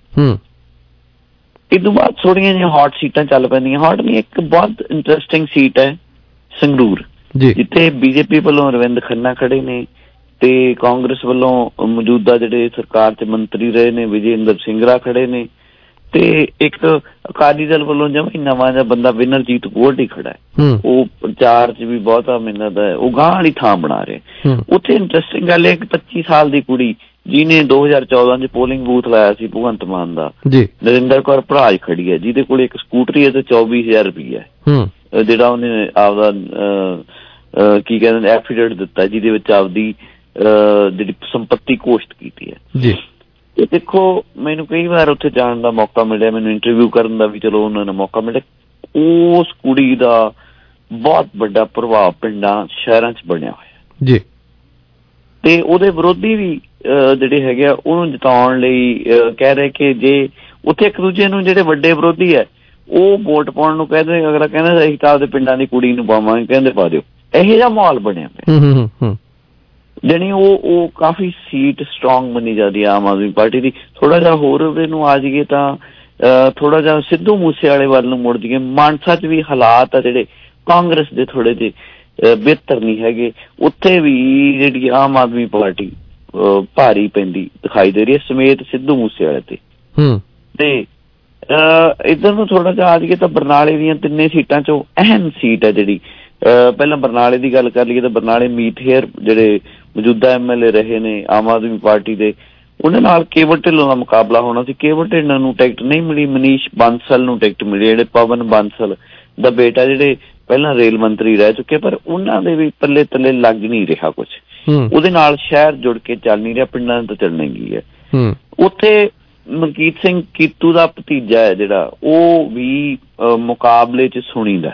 ਇਸ ਤੋਂ ਬਾਅਦ ਥੋੜੀਆਂ ਜਿਹੀਆਂ ਹੌਟ ਸੀਟਾਂ ਚੱਲ ਪੈਂਦੀਆਂ। ਹੌਟ ਨਹੀਂ, ਇੱਕ ਬਹੁਤ ਇੰਟਰਸਟਿੰਗ ਸੀਟ ਹੈ ਸੰਗਰੂਰ, ਜਿੱਥੇ ਬੀਜੇਪੀ ਵੱਲੋਂ ਅਰਵਿੰਦ ਖੰਨਾ ਖੜੇ ਨੇ ਤੇ ਕਾਂਗਰਸ ਵੱਲੋਂ ਮੌਜੂਦਾ ਜਿਹੜੇ ਸਰਕਾਰ ਚ ਮੰਤਰੀ ਰਹੇ ਨੇ ਵਿਜੇ ਇੰਦਰ ਸਿੰਗਰਾ ਖੜੇ ਨੇ, ਤੇ ਇੱਕ ਅਕਾਲੀ ਦਲ ਵੱਲੋਂ ਜਮਾਂ ਨਵਾਂ ਜਿਹਾ ਬੰਦਾ ਵਿਨਰਜੀਤ ਗੋਲਡੀ ਖੜਾ ਹੈ। ਉਹ ਪ੍ਰਚਾਰ ਚ ਵੀ ਬਹੁਤਾ ਮਿਹਨਤ ਹੈ, ਉਹ ਗਾਂਹ ਵਾਲੀ ਥਾਂ ਬਣਾ ਰਿਹਾ। ਉੱਥੇ ਇੰਟਰਸਟਿੰਗ ਗੱਲ ਹੈ ਕਿ 25 ਸਾਲ ਦੀ ਕੁੜੀ ਜਿਹਨੇ 2014 ਚ ਪੋਲਿੰਗ ਬੂਥ ਲਾਇਆ ਸੀ ਭਗਵੰਤ ਮਾਨ ਦਾ, ਨਰਿੰਦਰ ਕੌਰ ਭਰਾਜ ਖੜੀ ਹੈ, ਜਿਹਦੇ ਕੋਲ ਇੱਕ ਸਕੂਟਰੀ ਹੈ ਤੇ 24,000 ਰੁਪਈਆ ਜਿਹੜਾ ਉਹਨੇ ਆਪਦਾ ਕੀ ਕਹਿੰਦੇ ਐਫੀਡੇਵਿਟ ਦਿੱਤਾ, ਜਿਹਦੇ ਵਿੱਚ ਆਪਦੀ ਜਿਹੜੀ ਸੰਪੱਤੀ ਘੋਸ਼ਿਤ ਕੀਤੀ ਹੈ। ਤੇ ਦੇਖੋ ਮੈਨੂੰ ਕਈ ਵਾਰ ਉੱਥੇ ਜਾਣ ਦਾ ਮੌਕਾ ਮਿਲਿਆ, ਮੈਨੂੰ ਇੰਟਰਵਿਊ ਕਰਨ ਦਾ ਵੀ ਚਲੋ ਉਹਨਾਂ ਨੂੰ ਮੌਕਾ ਮਿਲਿਆ। ਉਸ ਕੁੜੀ ਦਾ ਬਹੁਤ ਵੱਡਾ ਪ੍ਰਭਾਵ ਪਿੰਡਾਂ ਸ਼ਹਿਰਾਂ ਚ ਬਣਿਆ ਹੋਇਆ ਜੀ, ਤੇ ਉਹਦੇ ਵਿਰੋਧੀ ਵੀ ਜਿਹੜੇ ਹੈਗੇ ਆ ਉਹਨੂੰ ਜਿਤਾਉਣ ਲਈ ਕਹਿ ਰਹੇ ਕਿ ਜੇ ਉੱਥੇ ਇੱਕ ਦੂਜੇ ਨੂੰ ਜਿਹੜੇ ਵੱਡੇ ਵਿਰੋਧੀ ਹੈ ਉਹ ਵੋਟ ਪਾਉਣ ਨੂੰ ਕਹਿੰਦੇ, ਅਗਲਾ ਕਹਿੰਦਾ ਅਸੀਂ ਤਾਂ ਆਪਦੇ ਪਿੰਡਾਂ ਦੀ ਕੁੜੀ ਨੂੰ ਪਾਵਾਂਗੇ, ਕਹਿੰਦੇ ਪਾ ਦਿਓ। ਇਹੋ ਜਿਹਾ ਮਾਹੌਲ ਬਣਿਆ ਪਿਆ। ਜਾਣੀ ਉਹ ਕਾਫੀ ਸੀਟ ਸਟਰੋਂਗ ਮੰਨੀ ਜਾਂਦੀ ਆ ਆਮ ਆਦਮੀ ਪਾਰਟੀ ਦੀ। ਥੋੜਾ ਜਿਹਾ ਹੋਰ ਉਹਨੂੰ ਆ ਜਾਈਏ ਤਾਂ ਥੋੜਾ ਜਿਹਾ ਸਿੱਧੂ ਮੂਸੇਵਾਲੇ ਵੱਲ ਨੂੰ ਮੁੜ ਜਾਈਏ। ਮਾਨਸਾ 'ਚ ਵੀ ਹਾਲਾਤ ਆ ਜਿਹੜੇ ਕਾਂਗਰਸ ਦੇ ਥੋੜੇ ਜਿਹੇ ਬਿਹਤਰ ਨਹੀਂ ਹੈਗੇ, ਉੱਥੇ ਵੀ ਜਿਹੜੀ ਆਮ ਆਦਮੀ ਪਾਰਟੀ ਭਾਰੀ ਪੈਂਦੀ ਦਿਖਾਈ ਦੇ ਰਹੀ ਹੈ, ਸਮੇਤ ਸਿੱਧੂ ਮੂਸੇਵਾਲੇ ਤੇ ਇੱਧਰ ਨੂੰ ਥੋੜਾ ਜਿਹਾ ਆ ਜਾਈਏ ਤਾਂ ਬਰਨਾਲੇ ਦੀਆਂ 3 ਸੀਟਾਂ ਚੋਂ ਅਹਿਮ ਸੀਟ ਹੈ ਜਿਹੜੀ, ਪਹਿਲਾਂ ਬਰਨਾਲੇ ਦੀ ਗੱਲ ਕਰ ਲਈਏ ਤਾਂ ਬਰਨਾਲੇ ਮੀਤ ਹੇਅਰ ਜਿਹੜੇ ਮੌਜੂਦਾ MLA ਰਹੇ ਨੇ ਆਮ ਆਦਮੀ ਪਾਰਟੀ ਦੇ, ਉਹਨਾਂ ਨਾਲ ਕੇਵਲ ਢਿੱਲੋਂ ਦਾ ਮੁਕਾਬਲਾ ਹੋਣਾ ਸੀ। ਕੇਵਲ ਢਿੱਲੋਂ ਨੂੰ ਟਿਕਟ ਨਹੀਂ ਮਿਲੀ, ਮਨੀਸ਼ ਬਾਂਸਲ ਨੂੰ ਟਿਕਟ ਮਿਲੀ, ਜਿਹੜੇ ਪਵਨ ਬਾਂਸਲ ਦਾ ਬੇਟਾ ਜਿਹੜੇ ਪਹਿਲਾਂ ਰੇਲ ਮੰਤਰੀ ਰਹਿ ਚੁੱਕੇ, ਪਰ ਉਹਨਾਂ ਦੇ ਵੀ ਪੱਲੇ ਤੱਲੇ ਲੱਗ ਨਹੀਂ ਰਿਹਾ ਕੁਛ, ਉਹਦੇ ਨਾਲ ਸ਼ਹਿਰ ਜੁੜ ਕੇ ਚੱਲ ਨਹੀਂ ਰਿਹਾ, ਪਿੰਡਾਂ ਤੋਂ ਚੱਲਣੇ ਕੀ ਹੈ। ਉੱਥੇ ਮਲਕੀਤ ਸਿੰਘ ਕੀਤੂ ਦਾ ਭਤੀਜਾ ਹੈ ਜਿਹੜਾ, ਉਹ ਵੀ ਮੁਕਾਬਲੇ 'ਚ ਸੁਣੀਦਾ।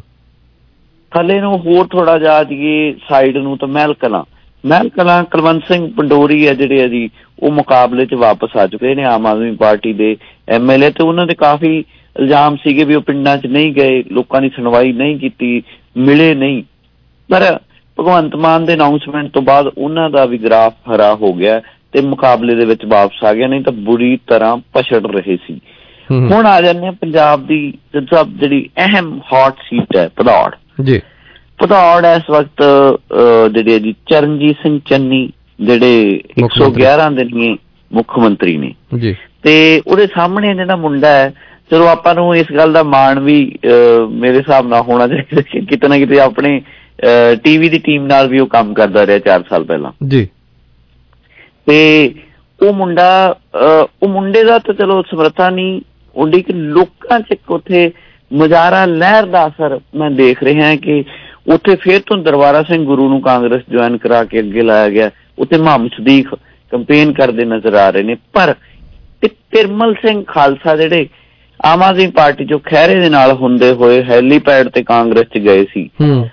ਥੱਲੇ ਨੂੰ ਹੋਰ ਥੋੜਾ ਜਿਹਾ ਜਾਈਏ ਸਾਈਡ ਨੂੰ ਤਾਂ ਮਹਿਲ ਕਲਾਂ ਕੁਲਵੰਤ ਸਿੰਘ ਪੰਡੋਰੀ ਹੈ ਜਿਹੜੇ ਆ ਜੀ, ਉਹ ਮੁਕਾਬਲੇ 'ਚ ਵਾਪਸ ਆ ਚੁੱਕੇ ਨੇ ਆਮ ਆਦਮੀ ਪਾਰਟੀ ਦੇ MLA, ਤੇ ਉਹਨਾਂ ਦੇ ਕਾਫੀ ਇਲਜ਼ਾਮ ਸੀਗੇ ਵੀ ਉਹ ਪਿੰਡਾਂ 'ਚ ਨਹੀਂ ਗਏ, ਲੋਕਾਂ ਦੀ ਸੁਣਵਾਈ ਨਹੀਂ ਕੀਤੀ, ਮਿਲੇ ਨਹੀਂ। ਪਰ ਭਗਵੰਤ ਮਾਨ ਦੇ ਅਨਾਊਂਸਮੈਂਟ ਤੋਂ ਬਾਅਦ ਉਹਨਾਂ ਦਾ ਵੀ ਗ੍ਰਾਫ ਹਰਾ ਹੋ ਗਿਆ ਤੇ ਮੁਕਾਬਲੇ ਦੇ ਵਿੱਚ ਵਾਪਸ ਆ ਗਿਆ, ਨਹੀਂ ਤਾਂ ਬੁਰੀ ਤਰ੍ਹਾਂ ਪਛੜ ਰਹੇ ਸੀ। ਹੁਣ ਆ ਜਾਂਦੇ ਪੰਜਾਬ ਦੀ ਜਿਹੜੀ ਅਹਿਮ ਹੌਟ ਸੀਟ ਹੈ ਭਦੌੜ। ਭਦੌੜ ਇਸ ਵਕਤ ਜਿਹੜੇ ਹੈ ਜੀ ਚਰਨਜੀਤ ਸਿੰਘ ਚੰਨੀ ਜਿਹੜੇ 111 ਦਿਨ ਮੁੱਖ ਮੰਤਰੀ ਨੇ, ਤੇ ਉਹਦੇ ਸਾਹਮਣੇ ਜਿਹੜਾ ਮੁੰਡਾ ਹੈ, ਚਲੋ ਆਪਾਂ ਨੂੰ ਇਸ ਗੱਲ ਦਾ ਮਾਣ ਵੀ ਮੇਰੇ ਹਿਸਾਬ ਨਾਲ ਹੋਣਾ ਚਾਹੀਦਾ ਕਿ ਕਿਤੇ ਨਾ ਕਿਤੇ ਆਪਣੇ TV ਦੀ ਟੀਮ ਨਾਲ ਵੀ ਉਹ ਕੰਮ ਕਰਦਾ ਰਿਹਾ 4 ਸਾਲ ਪਹਿਲਾਂ ਜੀ, ਤੇ ਉਹ ਮੁੰਡੇ ਦਾ ਤਾਂ ਚਲੋ ਸਮਰੱਥਾ ਨਹੀਂ ਉਹਦੀ, ਕਿ ਲੋਕਾਂ 'ਚ ਇੱਕ ਉੱਥੇ ਮੁਜ਼ਾਹਰਾ ਲਹਿਰ ਦਾ ਅਸਰ ਮੈਂ ਦੇਖ ਰਿਹਾ ਕਿ ਉੱਥੇ ਫਿਰ ਤੋਂ ਦਰਬਾਰਾ ਸਿੰਘ ਗੁਰੂ ਨੂੰ ਕਾਂਗਰਸ ਜੁਆਇਨ ਕਰਾ ਕੇ ਅੱਗੇ ਲਾਇਆ ਗਿਆ, ਉੱਥੇ ਮੁਹੰਮਦ ਸਦੀਕ ਕੰਪੇਨ ਕਰਦੇ ਨਜ਼ਰ ਆ ਰਹੇ ਨੇ। ਪਰ ਤਿਰਮਲ ਸਿੰਘ ਖਾਲਸਾ ਜਿਹੜੇ ਆਮ ਆਦਮੀ ਪਾਰਟੀ ਚੋਂ ਖਹਿਰੇ ਦੇ ਨਾਲ ਹੁੰਦੇ ਹੋਏ ਹੈਲੀਪੈਡ ਤੇ ਕਾਂਗਰਸ 'ਚ ਗਏ ਸੀ,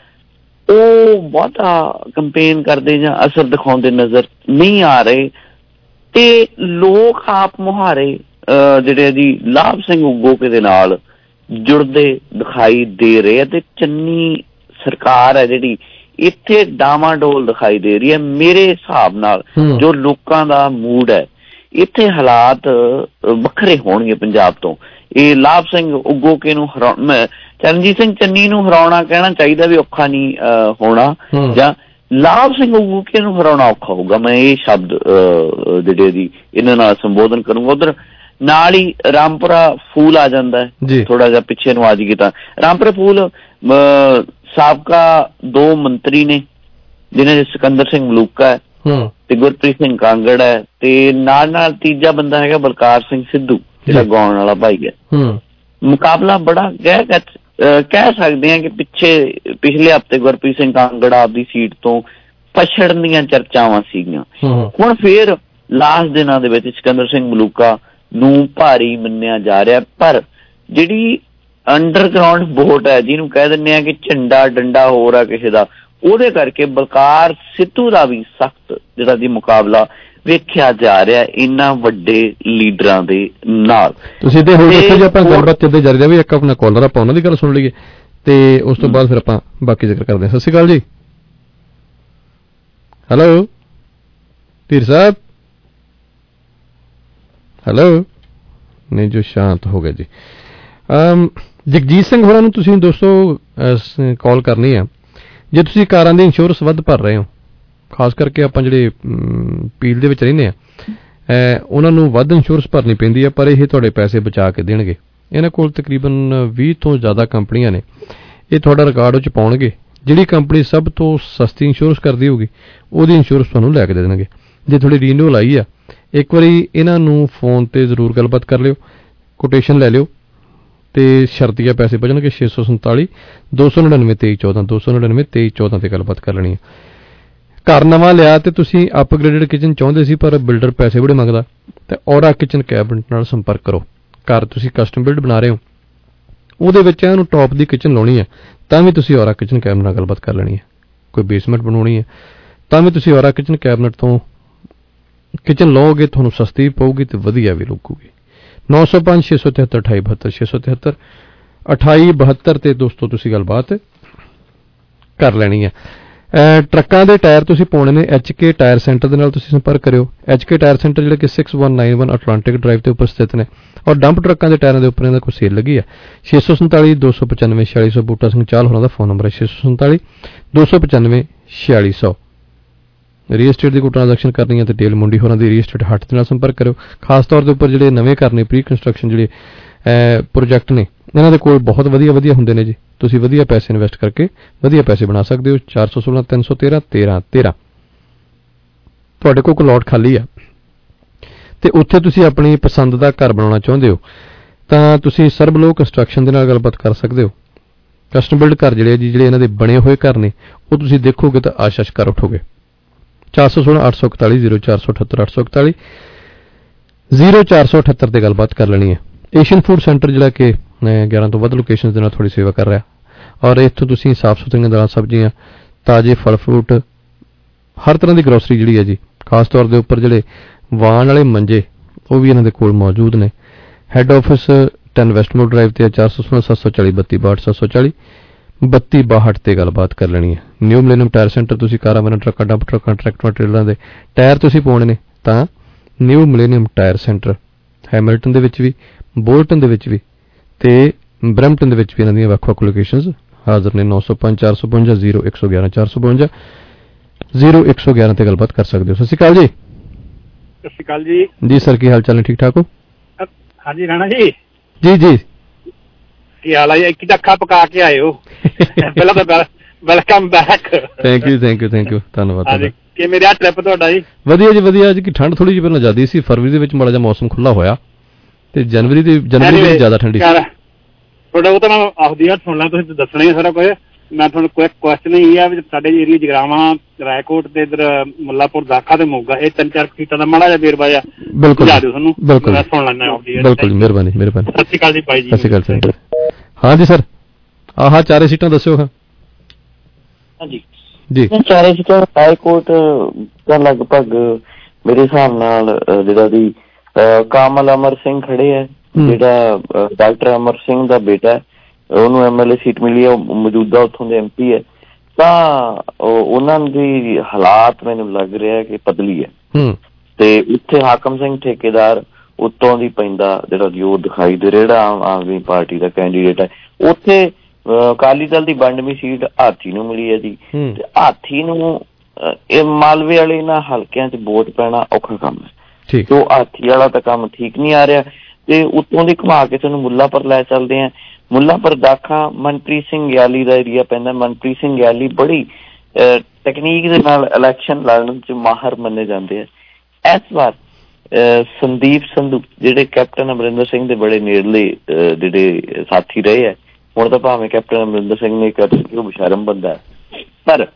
ਉਹ ਬਹੁਤਾ ਕੰਪੇਨ ਕਰਦੇ ਜਾਂ ਅਸਰ ਦਿਖਾਉਂਦੇ ਨਜ਼ਰ ਨਹੀਂ ਆ ਰਹੇ, ਤੇ ਲੋਕ ਆਪ ਮੁਹਾਰੇ ਜਿਹੜੇ ਜੀ ਲਾਭ ਸਿੰਘ ਉਗੋਕੇ ਦੇ ਨਾਲ ਜੁੜਦੇ ਦਿਖਾਈ ਦੇ ਰਹੇ ਆ, ਤੇ ਚੰਨੀ ਸਰਕਾਰ ਹੈ ਜਿਹੜੀ ਇੱਥੇ ਡਾਵਾਡੋਲ ਦਿਖਾਈ ਦੇ ਰਹੀ ਹੈ। ਮੇਰੇ ਹਿਸਾਬ ਨਾਲ ਜੋ ਲੋਕਾਂ ਦਾ ਮੂਡ ਹੈ, ਇੱਥੇ ਹਾਲਾਤ ਵੱਖਰੇ ਹੋਣਗੇ ਪੰਜਾਬ ਤੋਂ। ਇਹ ਲਾਭ ਸਿੰਘ ਉਗੋਕੇ ਨੂੰ ਚਰਨਜੀਤ ਸਿੰਘ ਚੰਨੀ ਨੂੰ ਹਰਾਉਣਾ ਕਹਿਣਾ ਚਾਹੀਦਾ ਵੀ ਔਖਾ ਨਹੀਂ ਹੋਣਾ, ਜਾਂ ਲਾਭ ਸਿੰਘ ਉਗੋਕੇ ਨੂੰ ਹਰਾਉਣਾ ਔਖਾ ਹੋਊਗਾ, ਮੈਂ ਇਹ ਸ਼ਬਦ ਜਿਹੜੇ ਦੀ ਇਹਨਾਂ ਨਾਲ ਸੰਬੋਧਨ ਕਰੂੰਗਾ। ਉਧਰ ਨਾਲ ਹੀ ਰਾਮਪੁਰਾ ਫੂਲ ਆ ਜਾਂਦਾ ਹੈ, ਥੋੜਾ ਜਿਹਾ ਪਿੱਛੇ ਨੂੰ ਆ ਜਾਈਏ ਤਾਂ ਰਾਮਪੁਰਾ ਫੂਲ ਸਾਬਕਾ 2 ਮੰਤਰੀ ਨੇ, ਜਿਹਨਾਂ ਦੇ ਸਿਕੰਦਰ ਸਿੰਘ ਮਲੂਕਾ ਹੈ ਤੇ ਗੁਰਪ੍ਰੀਤ ਸਿੰਘ ਕਾਂਗੜ ਹੈ, ਤੇ ਨਾਲ ਤੀਜਾ ਬੰਦਾ ਹੈਗਾ ਬਲਕਾਰ ਸਿੰਘ ਸਿੱਧੂ ਜਿਹੜਾ ਗਾਉਣ ਵਾਲਾ ਭਾਈ ਹੈ। ਮੁਕਾਬਲਾ ਬੜਾ ਕਹਿ ਸਕਦੇ ਹਾਂ ਕਿ ਪਿਛਲੇ ਹਫ਼ਤੇ ਗੁਰਪ੍ਰੀਤ ਸਿੰਘ ਕਾਂਗੜ ਆਪਦੀ ਸੀਟ ਤੋਂ ਪਛੜਨ ਦੀਆਂ ਚਰਚਾਵਾਂ ਸੀਗੀਆਂ, ਹੁਣ ਫੇਰ ਲਾਸਟ ਦਿਨਾਂ ਦੇ ਵਿੱਚ ਸਿਕੰਦਰ ਸਿੰਘ ਮਲੂਕਾ ਨੂੰ ਭਾਰੀ ਮੰਨਿਆ ਜਾ ਰਿਹਾ। ਪਰ ਜਿਹੜੀ ਅੰਡਰਗਰਾਊਂਡ ਵੋਟ ਹੈ, ਜਿਹਨੂੰ ਕਹਿ ਦਿੰਦੇ ਆ ਕਿ ਝੰਡਾ ਡੰਡਾ ਹੋਰ ਆ ਕਿਸੇ ਦਾ, ਉਹਦੇ ਕਰਕੇ ਬਲਕਾਰ ਸਿੱਧੂ ਦਾ ਵੀ ਸਖਤ ਜਿਹੜਾ ਦੀ ਮੁਕਾਬਲਾ ਵੇਖਿਆ ਜਾ ਰਿਹਾ ਇਹਨਾਂ ਵੱਡੇ ਲੀਡਰਾਂ ਦੇ ਨਾਲ। ਤੁਸੀਂ ਤੇ ਹੋਰ ਦੱਸੋ ਜੀ, ਆਪਾਂ ਗੱਲਬਾਤ ਚੱਲਦੇ ਜਾ ਰਹੀ ਹੈ ਵੀ ਇੱਕ ਆਪਣਾ ਕਾਲਰ ਆਪਾਂ ਉਹਨਾਂ ਦੀ ਗੱਲ ਸੁਣ ਲਈਏ ਤੇ ਉਸ ਤੋਂ ਬਾਅਦ ਫਿਰ ਆਪਾਂ ਬਾਕੀ ਜ਼ਿਕਰ ਕਰਦੇ ਹਾਂ। ਸਤਿ ਸ਼੍ਰੀ ਅਕਾਲ ਜੀ। ਹੈਲੋ ਧੀਰ ਸਾਹਿਬ, ਹੈਲੋ, ਨਹੀਂ ਜੋ ਸ਼ਾਂਤ ਹੋ ਗਏ ਜੀ। ਜਗਜੀਤ ਸਿੰਘ ਹੋਰਾਂ ਨੂੰ ਤੁਸੀਂ ਦੋਸਤੋ ਕਾਲ ਕਰਨੀ ਆ, ਜੇ ਤੁਸੀਂ ਕਾਰਾਂ ਦੀ ਇੰਸ਼ੋਰੈਂਸ ਵੱਧ ਭਰ ਰਹੇ ਹੋ, ਖਾਸ ਕਰਕੇ ਆਪਾਂ ਜਿਹੜੇ ਪੀਲ ਦੇ ਵਿੱਚ ਰਹਿੰਦੇ ਆ, ਉਹਨਾਂ ਨੂੰ ਵੱਧ ਇੰਸ਼ੋਰੈਂਸ ਭਰਨੀ ਪੈਂਦੀ ਆ, ਪਰ ਇਹ ਤੁਹਾਡੇ ਪੈਸੇ ਬਚਾ ਕੇ ਦੇਣਗੇ। ਇਹਨਾਂ ਕੋਲ ਤਕਰੀਬਨ 20 ਤੋਂ ਜ਼ਿਆਦਾ ਕੰਪਨੀਆਂ ਨੇ, ਇਹ ਤੁਹਾਡਾ ਰਿਕਾਰਡ ਉਹ 'ਚ ਪਾਉਣਗੇ। ਜਿਹੜੀ ਕੰਪਨੀ ਸਭ ਤੋਂ ਸਸਤੀ ਇੰਸ਼ੋਰੈਂਸ ਕਰਦੀ ਹੋਊਗੀ ਉਹਦੀ ਇੰਸ਼ੋਰੈਂਸ ਤੁਹਾਨੂੰ ਲੈ ਕੇ ਦੇ ਦੇਣਗੇ। ਜੇ ਤੁਹਾਡੀ ਰੀਨਿਊਅਲ ਆਈ ਆ, ਇੱਕ ਵਾਰੀ ਇਹਨਾਂ ਨੂੰ ਫੋਨ ਤੇ ਜ਼ਰੂਰ ਗੱਲਬਾਤ ਕਰ ਲਿਓ, ਕੋਟੇਸ਼ਨ ਲੈ ਲਿਓ, ਤੇ ਸ਼ਰਤੀਆ ਪੈਸੇ ਬਚਣਗੇ। 647 299 2314 299 2314 ਤੇ ਗੱਲਬਾਤ ਕਰ ਲੈਣੀ ਹੈ। ਘਰ ਨਵਾਂ ਲਿਆ ਤੇ ਤੁਸੀਂ ਅਪਗ੍ਰੇਡਡ ਕਿਚਨ ਚਾਹੁੰਦੇ ਸੀ, ਪਰ ਬਿਲਡਰ ਪੈਸੇ ਬੜੇ ਮੰਗਦਾ, ਤੇ ਔਰਾ ਕਿਚਨ ਕੈਬਨਿਟ ਨਾਲ ਸੰਪਰਕ ਕਰੋ। ਘਰ ਤੁਸੀਂ ਕਸਟਮ ਬਿਲਡ ਬਣਾ ਰਹੇ ਹੋ, ਉਹਦੇ ਵਿੱਚ ਇਹਨੂੰ ਟੌਪ ਦੀ ਕਿਚਨ ਲਾਉਣੀ ਹੈ, ਤਾਂ ਵੀ ਤੁਸੀਂ ਔਰਾ ਕਿਚਨ ਕੈਬਨਿਟ ਨਾਲ ਗੱਲਬਾਤ ਕਰ ਲੈਣੀ ਹੈ। ਕੋਈ ਬੇਸਮੈਂਟ ਬਣਾਉਣੀ ਹੈ, ਤਾਂ ਵੀ ਤੁਸੀਂ ਔਰਾ ਕਿਚਨ ਕੈਬਨਿਟ ਤੋਂ ਕਿਚਨ ਲਓਗੇ, ਤੁਹਾਨੂੰ ਸਸਤੀ ਪਊਗੀ ਤੇ ਵਧੀਆ ਵੀ ਲੱਗੂਗੀ। 905 673 2872 673 2872 ਤੇ ਦੋਸਤੋ ਤੁਸੀਂ ਗੱਲਬਾਤ ਕਰ ਲੈਣੀ ਹੈ। ਟਰੱਕਾਂ ਦੇ ਟਾਇਰ ਤੁਸੀਂ ਪਾਉਣੇ ਨੇ HK ਟਾਇਰ ਸੈਂਟਰ ਦੇ ਨਾਲ ਤੁਸੀਂ ਸੰਪਰਕ ਕਰਿਓ। HK ਟਾਇਰ ਸੈਂਟਰ ਜਿਹੜੇ ਕਿ 6191 ਅਟਲਾਂਟਿਕ ਡਰਾਈਵ ਦੇ ਉੱਪਰ ਸਥਿਤ ਨੇ, ਔਰ ਡੰਪ ਟਰੱਕਾਂ ਦੇ ਟਾਇਰਾਂ ਦੇ ਉੱਪਰ ਇਹਨਾਂ ਕੋਈ ਸੇਲ ਲੱਗੀ ਹੈ। 647 295 4600 ਬੂਟਾ ਸਿੰਘ ਚਾਲ ਹੋਰਾਂ ਦਾ ਫੋਨ ਨੰਬਰ ਹੈ 647 295 4600। ਰੀਅਲ estate ਦੀ ਕੋਈ ਟ੍ਰਾਂਜੈਕਸ਼ਨ ਕਰਨੀ ਹੈ ਤੇ ਡੇਲ ਮੁੰਡੀ ਹੋਰਾਂ ਦੀ ਰੀਅਲ estate ਹੱਟ ਦੇ ਨਾਲ ਸੰਪਰਕ ਕਰਿਓ। ਖਾਸ ਤੌਰ ਦੇ ਉੱਪਰ ਜਿਹੜੇ ਨਵੇਂ ਘਰ ਨੇ, ਪ੍ਰੀ ਕੰਸਟਰਕਸ਼ਨ ਜਿਹੜੇ ਪ੍ਰੋਜੈਕਟ ਨੇ, ਇਹਨਾਂ ਦੇ ਕੋਲ ਬਹੁਤ ਵਧੀਆ ਹੁੰਦੇ ਨੇ ਜੀ। ਤੁਸੀਂ ਵਧੀਆ ਪੈਸੇ ਇਨਵੈਸਟ ਕਰਕੇ ਵਧੀਆ ਪੈਸੇ ਬਣਾ ਸਕਦੇ ਹੋ। 416 313 1313 ਤੁਹਾਡੇ ਕੋਲ ਪਲਾਟ ਖਾਲੀ ਆ ਤੇ ਉੱਥੇ ਤੁਸੀਂ ਆਪਣੀ ਪਸੰਦ ਦਾ ਘਰ ਬਣਾਉਣਾ ਚਾਹੁੰਦੇ ਹੋ ਤਾਂ ਤੁਸੀਂ ਸਰਬਲੋ ਕੰਸਟਰਕਸ਼ਨ ਦੇ ਨਾਲ ਗੱਲਬਾਤ ਕਰ ਸਕਦੇ ਹੋ। ਕਸਟਮ ਬਿਲਡ ਘਰ ਜਿਹੜੇ ਜਿਹੜੇ ਇਹਨਾਂ ਦੇ ਬਣੇ ਹੋਏ ਘਰ ਨੇ ਉਹ ਤੁਸੀਂ ਦੇਖੋਗੇ ਤਾਂ ਆਸ਼ ਕਰ ਉਠੋਗੇ। 416 841 0478 841 0478 ਤੇ ਗੱਲਬਾਤ ਕਰ ਲੈਣੀ ਹੈ। ਏਸ਼ੀਅਨ ਫੂਡ ਸੈਂਟਰ ਜਿਹੜਾ ਕਿ 11 ਤੋਂ ਵੱਧ ਲੋਕੇਸ਼ਨਸ ਦੇ ਨਾਲ ਥੋੜੀ ਸੇਵਾ ਕਰ ਰਿਹਾ, ਔਰ ਇੱਥੋਂ ਤੁਸੀਂ ਸਾਫ਼ ਸੁਥਰੀਆਂ ਦਾਲਾਂ ਸਬਜ਼ੀਆਂ, ਤਾਜ਼ੇ ਫਲ ਫਰੂਟ, ਹਰ ਤਰ੍ਹਾਂ ਦੀ ਗਰੋਸਰੀ ਜਿਹੜੀ ਹੈ ਜੀ। ਖਾਸ ਤੌਰ ਦੇ ਉੱਪਰ ਜਿਹੜੇ ਵਾਣ ਵਾਲੇ ਮੰਜੇ ਉਹ ਵੀ ਇਹਨਾਂ ਦੇ ਕੋਲ ਮੌਜੂਦ ਨੇ। ਹੈੱਡ ਆਫਿਸ 10 ਵੈਸਟਮੋਰ ਡਰਾਈਵ ਤੇ 416 740 32 740 32 ਤੇ ਗੱਲਬਾਤ ਕਰ ਲੈਣੀ ਹੈ। ਨਿਊ ਮਿਲੇਨੀਅਮ ਟਾਇਰ ਸੈਂਟਰ ਤੁਸੀਂ ਕਾਰਾਂ ਵਾਲਾਂ ਟਰੱਕਾਂ ਡੰਪ ਟਰੱਕਾਂ ਟਰੈਕਟਰਾਂ ਟ੍ਰੇਲਰਾਂ ਦੇ ਟਾਇਰ ਤੁਸੀਂ ਪਾਉਣੇ ਨੇ ਤਾਂ New Millennium tyre centre Hamilton ਦੇ ਵਿੱਚ ਵੀ, ਬੋਲਟਨ ਦੇ ਵਿੱਚ ਵੀ ਤੇ ਬਰੈਂਪਟਨ ਦੇ ਵਿੱਚ ਵੀ ਇਹਨਾਂ ਦੀਆਂ ਵੱਖ-ਵੱਖ ਲੋਕੇਸ਼ਨਸ ਹਾਜ਼ਰ ਨੇ। 905 452 0111 452 0111 ਤੇ ਗੱਲਬਾਤ ਕਰ ਸਕਦੇ ਹੋ। ਸਤਿ ਸ਼੍ਰੀ ਅਕਾਲ ਜੀ। ਸਤਿ ਸ਼੍ਰੀ ਅਕਾਲ ਜੀ। ਜੀ ਸਰ, ਕੀ ਹਾਲ ਚਾਲ ਨੇ? ਠੀਕ ਠਾਕ ਹੋ? ਹਾਂਜੀ ਰਾਣਾ ਜੀ। ਜੀ ਜੀ, ਕੀ ਹਾਲ ਹੈ? ਇੱਕ ਅੱਖਾਂ ਪਕਾ ਕੇ ਆਏ ਹੋ। ਪਹਿਲਾਂ ਤਾਂ ਵੈਲਕਮ ਬੈਕ। ਥੈਂਕ ਯੂ ਧੰਨਵਾਦ। ਕਿ ਮੇਰਾ ਟ੍ਰਿਪ ਤੁਹਾਡਾ ਜੀ? ਵਧੀਆ ਜੀ ਵਧੀਆ ਜੀ। ਠੰਡ ਥੋੜੀ ਜਿਹੀ ਪਹਿਲਾਂ ਜ਼ਿਆਦਾ ਸੀ, ਫਰਵਰੀ ਦੇ ਵਿੱਚ ਮਾੜਾ ਜਿਹਾ ਮੌਸਮ ਖੁੱਲਾ ਹੋਇਆ ਤੇ ਜਨਵਰੀ ਦੇ ਵਿੱਚ ਜ਼ਿਆਦਾ ਠੰਡੀ ਸੀ। ਤੁਹਾਡਾ ਉਹ ਤਾਂ ਮੈਂ ਆਖਦੀ ਆ ਸੁਣ ਲਾ, ਤੁਸੀਂ ਦੱਸਣਾ ਹੀ ਸਾਰਾ ਕੁਝ। ਮੈਂ ਤੁਹਾਨੂੰ ਕੋਈ ਕੁਐਸਚਨ ਹੀ ਆ ਵੀ ਸਾਡੇ ਏਰੀਆ ਜਗਰਾਵਾਂ, ਰਾਏਕੋਟ ਤੇ ਇੱਧਰ ਮੁੱਲਾਪੁਰ, ਦਾਖਾ ਤੇ ਮੋਗਾ, ਇਹ 3-4 ਸੀਟਾਂ ਦਾ ਮਾੜਾ ਜਿਹਾ ਵੇਰਵਾ ਜਿਹਾ ਸਮਝਾ ਦਿਓ ਸਾਨੂੰ। ਬਿਲਕੁਲ ਸੁਣ ਲੈਣਾ ਆਉਂਦੀ ਹੈ। ਬਿਲਕੁਲ, ਮਿਹਰਬਾਨੀ। ਸਤਿ ਸ਼੍ਰੀ ਅਕਾਲ ਜੀ ਭਾਈ ਜੀ। ਸਤਿ ਸ਼੍ਰੀ ਅਕਾਲ ਸਰ। ਹਾਂ ਜੀ ਸਰ, ਆਹ 4 ਸੀਟਾਂ ਦੱਸਿਓ। ਹਾਂਜੀ ਜੀ, 4 ਸੀਟਾਂ ਰਾਏਕੋਟ ਦਾ ਲਗਭਗ ਮੇਰੇ ਹਿਸਾਬ ਨਾਲ ਜਿਹੜਾ ਦੀ ਕਾਮਲ ਅਮਰ ਸਿੰਘ ਖੜੇ ਹੈ, ਜਿਹੜਾ ਡਾਕਟਰ ਅਮਰ ਸਿੰਘ ਦਾ ਬੇਟਾ, ਉਹਨੂੰ MLA ਸੀਟ ਮਿਲੀ ਹੈ, ਉਹ ਮੌਜੂਦਾ ਉੱਥੋਂ ਦੇ MP ਹੈ, ਤਾਂ ਉਹਨਾਂ ਦੀ ਹਾਲਾਤ ਮੈਨੂੰ ਲੱਗ ਰਿਹਾ ਕਿ ਪਤਲੀ ਹੈ। ਤੇ ਉੱਥੇ ਹਾਕਮ ਸਿੰਘ ਠੇਕੇਦਾਰ ਉੱਤੋਂ ਦੀ ਪੈਂਦਾ ਜਿਹੜਾ ਜੋ ਦਿਖਾਈ ਦੇ ਰਿਹਾ, ਆਮ ਆਦਮੀ ਪਾਰਟੀ ਦਾ ਕੈਂਡੀਡੇਟ ਹੈ। ਉੱਥੇ ਅਕਾਲੀ ਦਲ ਦੀ ਵੰਡਵੀਂ ਸੀਟ ਹਾਥੀ ਨੂੰ ਮਿਲੀ ਹੈ ਜੀ। ਤੇ ਹਾਥੀ ਨੂੰ ਇਹ ਮਾਲਵੇ ਵਾਲੇ ਇਹਨਾਂ ਹਲਕਿਆਂ 'ਚ ਵੋਟ ਪੈਣਾ ਔਖਾ ਕੰਮ ਹੈ। ਤੇ ਉਹ ਹਾਥੀ ਵਾਲਾ ਤਾਂ ਕੰਮ ਠੀਕ ਨਹੀਂ ਆ ਰਿਹਾ। ਤੇ ਉੱਤੋਂ ਦੀ ਘੁਮਾ ਕੇ ਤੁਹਾਨੂੰ ਮੁੱਲਾਪੁਰ ਲੈ ਚੱਲਦੇ ਆ। ਮੁੱਲਾਪੁਰ ਦਾਖਾ ਮਨਪ੍ਰੀਤ ਸਿੰਘ ਗਿਆਲੀ ਦਾ ਏਰੀਆ ਪੈਂਦਾ। ਮਨਪ੍ਰੀਤ ਸਿੰਘ ਗਿਆਲੀ ਬੜੀ ਟੈਕਨੀਕ ਦੇ ਨਾਲ ਇਲੈਕਸ਼ਨ ਲੜਨ 'ਚ ਮਾਹਰ ਮੰਨੇ ਜਾਂਦੇ ਆ। ਇਸ ਵਾਰ ਸੰਦੀਪ ਸੰਧੂ ਜਿਹੜੇ ਕੈਪਟਨ ਅਮਰਿੰਦਰ ਸਿੰਘ ਦੇ ਬੜੇ ਨੇੜਲੇ ਜਿਹੜੇ ਸਾਥੀ ਰਹੇ ਹੈ, ਹੁਣ ਤਾਂ ਭਾਵੇਂ ਕੈਪਟਨ ਅਮਰਿੰਦਰ ਸਿੰਘ ਨੇ ਕਿਹਾ ਕਿ ਉਹ ਬਸ਼ਰਮ ਬੰਦਾ ਹੈ, ਪਰ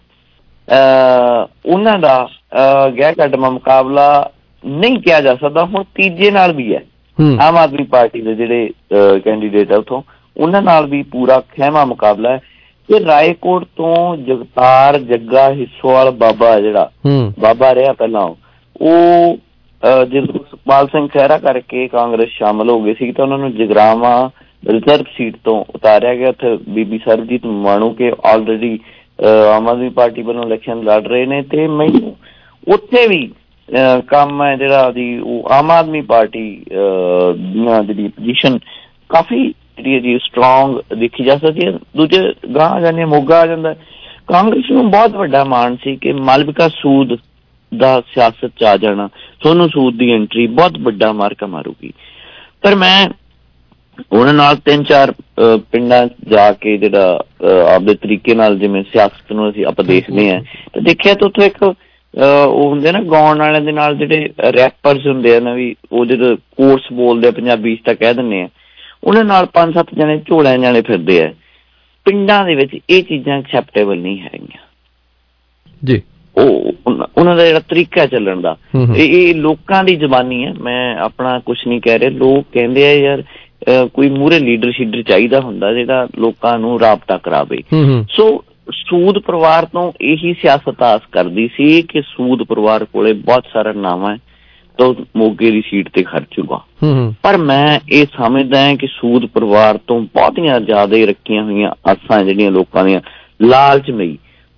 ਉਹਨਾਂ ਦਾ ਗੈਰ ਕੱਢਵਾਂ ਮੁਕਾਬਲਾ ਨਹੀਂ ਕਿਹਾ ਜਾ ਸਕਦਾ। ਹੁਣ ਤੀਜੇ ਨਾਲ ਵੀ ਹੈ, ਆਮ ਆਦਮੀ ਪਾਰਟੀ ਦੇ ਜਿਹੜੇ ਕੈਂਡੀਡੇਟ ਆ ਉੱਥੋਂ, ਉਹਨਾਂ ਨਾਲ ਵੀ ਪੂਰਾ ਖਹਿਮਾ ਮੁਕਾਬਲਾ ਹੈ। ਤੇ ਰਾਏਕੋਟ ਤੋਂ ਜਗਤਾਰ ਜੱਗਾ ਹਿੱਸੋਵਾਲ ਬਾਬਾ, ਜਿਹੜਾ ਬਾਬਾ ਰਿਹਾ ਪਹਿਲਾਂ, ਉਹ ਜਦੋਂ ਸੁਖਪਾਲ ਸਿੰਘ ਖਹਿਰਾ ਕਰਕੇ ਕਾਂਗਰਸ ਸ਼ਾਮਲ ਹੋ ਗਏ ਸੀ ਤਾਂ ਉਹਨਾਂ ਨੂੰ ਜਗਰਾਵਾਂ ਰਿਜ਼ਰਵ ਸੀਟ ਤੋਂ ਉਤਾਰਿਆ ਗਿਆ। ਉੱਥੇ Bibi Sarabjit Manuke already Aam Aadmi Party ਵੱਲੋਂ ਇਲੈਕਸ਼ਨ ਲੜ ਰਹੇ ਨੇ। ਤੇ ਮੈਨੂੰ ਉੱਥੇ ਵੀ ਕੰਮ ਹੈ ਜਿਹੜਾ ਦੀ ਉਹ ਆਮ ਆਦਮੀ ਪਾਰਟੀ ਦੀਆਂ ਜਿਹੜੀ ਪੋਜੀਸ਼ਨ ਕਾਫੀ ਜਿਹੜੀ ਹੈ ਜੀ ਸਟਰੋਂਗ ਦੇਖੀ ਜਾ ਸਕਦੀ ਹੈ। ਦੂਜੇ ਗਾਂਹ ਆ ਜਾਂਦੇ, ਮੋਗਾ ਆ ਜਾਂਦਾ। ਕਾਂਗਰਸ ਨੂੰ ਬਹੁਤ ਵੱਡਾ ਮਾਣ ਸੀ ਕਿ ਮਾਲਵਿਕਾ ਸੂਦ ਦਾ ਸਿਆਸਤ 'ਚ ਆ ਜਾਣਾ, ਸੋਨੂੰ ਸੂਦ ਦੀ ਐਂਟਰੀ ਬਹੁਤ ਵੱਡਾ ਮਾਰਕਾ ਮਾਰੂਗੀ। ਪਰ ਮੈਂ ਉਹਨਾਂ ਨਾਲ 3-4 ਪਿੰਡਾਂ ਜਾ ਕੇ ਜਿਹੜਾ ਆਪਦੇ ਤਰੀਕੇ ਨਾਲ ਜਿਵੇਂ ਸਿਆਸਤ ਨੂੰ ਅਸੀਂ ਆਪਾਂ ਦੇਖਦੇ ਹਾਂ ਤਾਂ ਦੇਖਿਆ ਤਾਂ ਉੱਥੋਂ ਇੱਕ ਉਹ ਹੁੰਦੇ ਨਾ ਗਾਉਣ ਵਾਲਿਆਂ ਦੇ ਨਾਲ ਜਿਹੜੇ ਰੈਪਰਸ ਹੁੰਦੇ ਆ ਨਾ, ਵੀ ਉਹ ਜਦੋਂ ਕੋਰਸ ਬੋਲਦੇ ਆ ਪੰਜਾਬੀ 'ਚ ਤਾਂ ਕਹਿ ਦਿੰਦੇ ਆ, ਉਹਨਾਂ ਨਾਲ 5-7 ਜਣੇ ਝੋਲਿਆਂ ਜਾਣੇ ਫਿਰਦੇ ਆ। ਪਿੰਡਾਂ ਦੇ ਵਿੱਚ ਇਹ ਚੀਜ਼ਾਂ ਐਕਸੈਪਟੇਬਲ ਨਹੀਂ ਹੈਗੀਆਂ ਜੀ। ਉਹ ਉਹਨਾਂ ਦਾ ਜਿਹੜਾ ਤਰੀਕਾ ਚੱਲਣ ਦਾ, ਇਹ ਲੋਕਾਂ ਦੀ ਜ਼ਬਾਨੀ ਹੈ। ਮੈਂ ਆਪਣਾ ਕੁਛ ਨਹੀਂ ਕਹਿ ਰਿਹਾ। ਲੋਕ ਕਹਿੰਦੇ ਆ ਯਾਰ ਕੋਈ ਮੂਹਰੇ ਲੀਡਰ ਸ਼ੀਡਰ ਚਾਹੀਦਾ ਹੁੰਦਾ ਜਿਹੜਾ ਲੋਕਾਂ ਨੂੰ ਰਾਬਤਾ ਕਰਾਵੇ। ਸੋ ਸੂਦ ਪਰਿਵਾਰ ਤੋਂ ਇਹੀ ਸਿਆਸਤ ਆਸ ਕਰਦੀ ਸੀ ਕਿ ਸੂਦ ਪਰਿਵਾਰ ਕੋਲੇ ਬਹੁਤ ਸਾਰਾ ਨਾਮ ਹੈ ਤਾਂ ਮੋਗੇ ਦੀ ਸੀਟ ਤੇ ਖਰਚੂਗਾ। ਪਰ ਮੈਂ ਇਹ ਸਮਝਦਾ ਹਾਂ ਕਿ ਸੂਦ ਪਰਿਵਾਰ ਤੋਂ ਬਹੁਤੀਆਂ ਜ਼ਿਆਦਾ ਰੱਖੀਆਂ ਹੋਈਆਂ ਆਸਾਂ ਜਿਹੜੀਆਂ ਲੋਕਾਂ ਦੀਆਂ ਲਾਲਚਮਈ,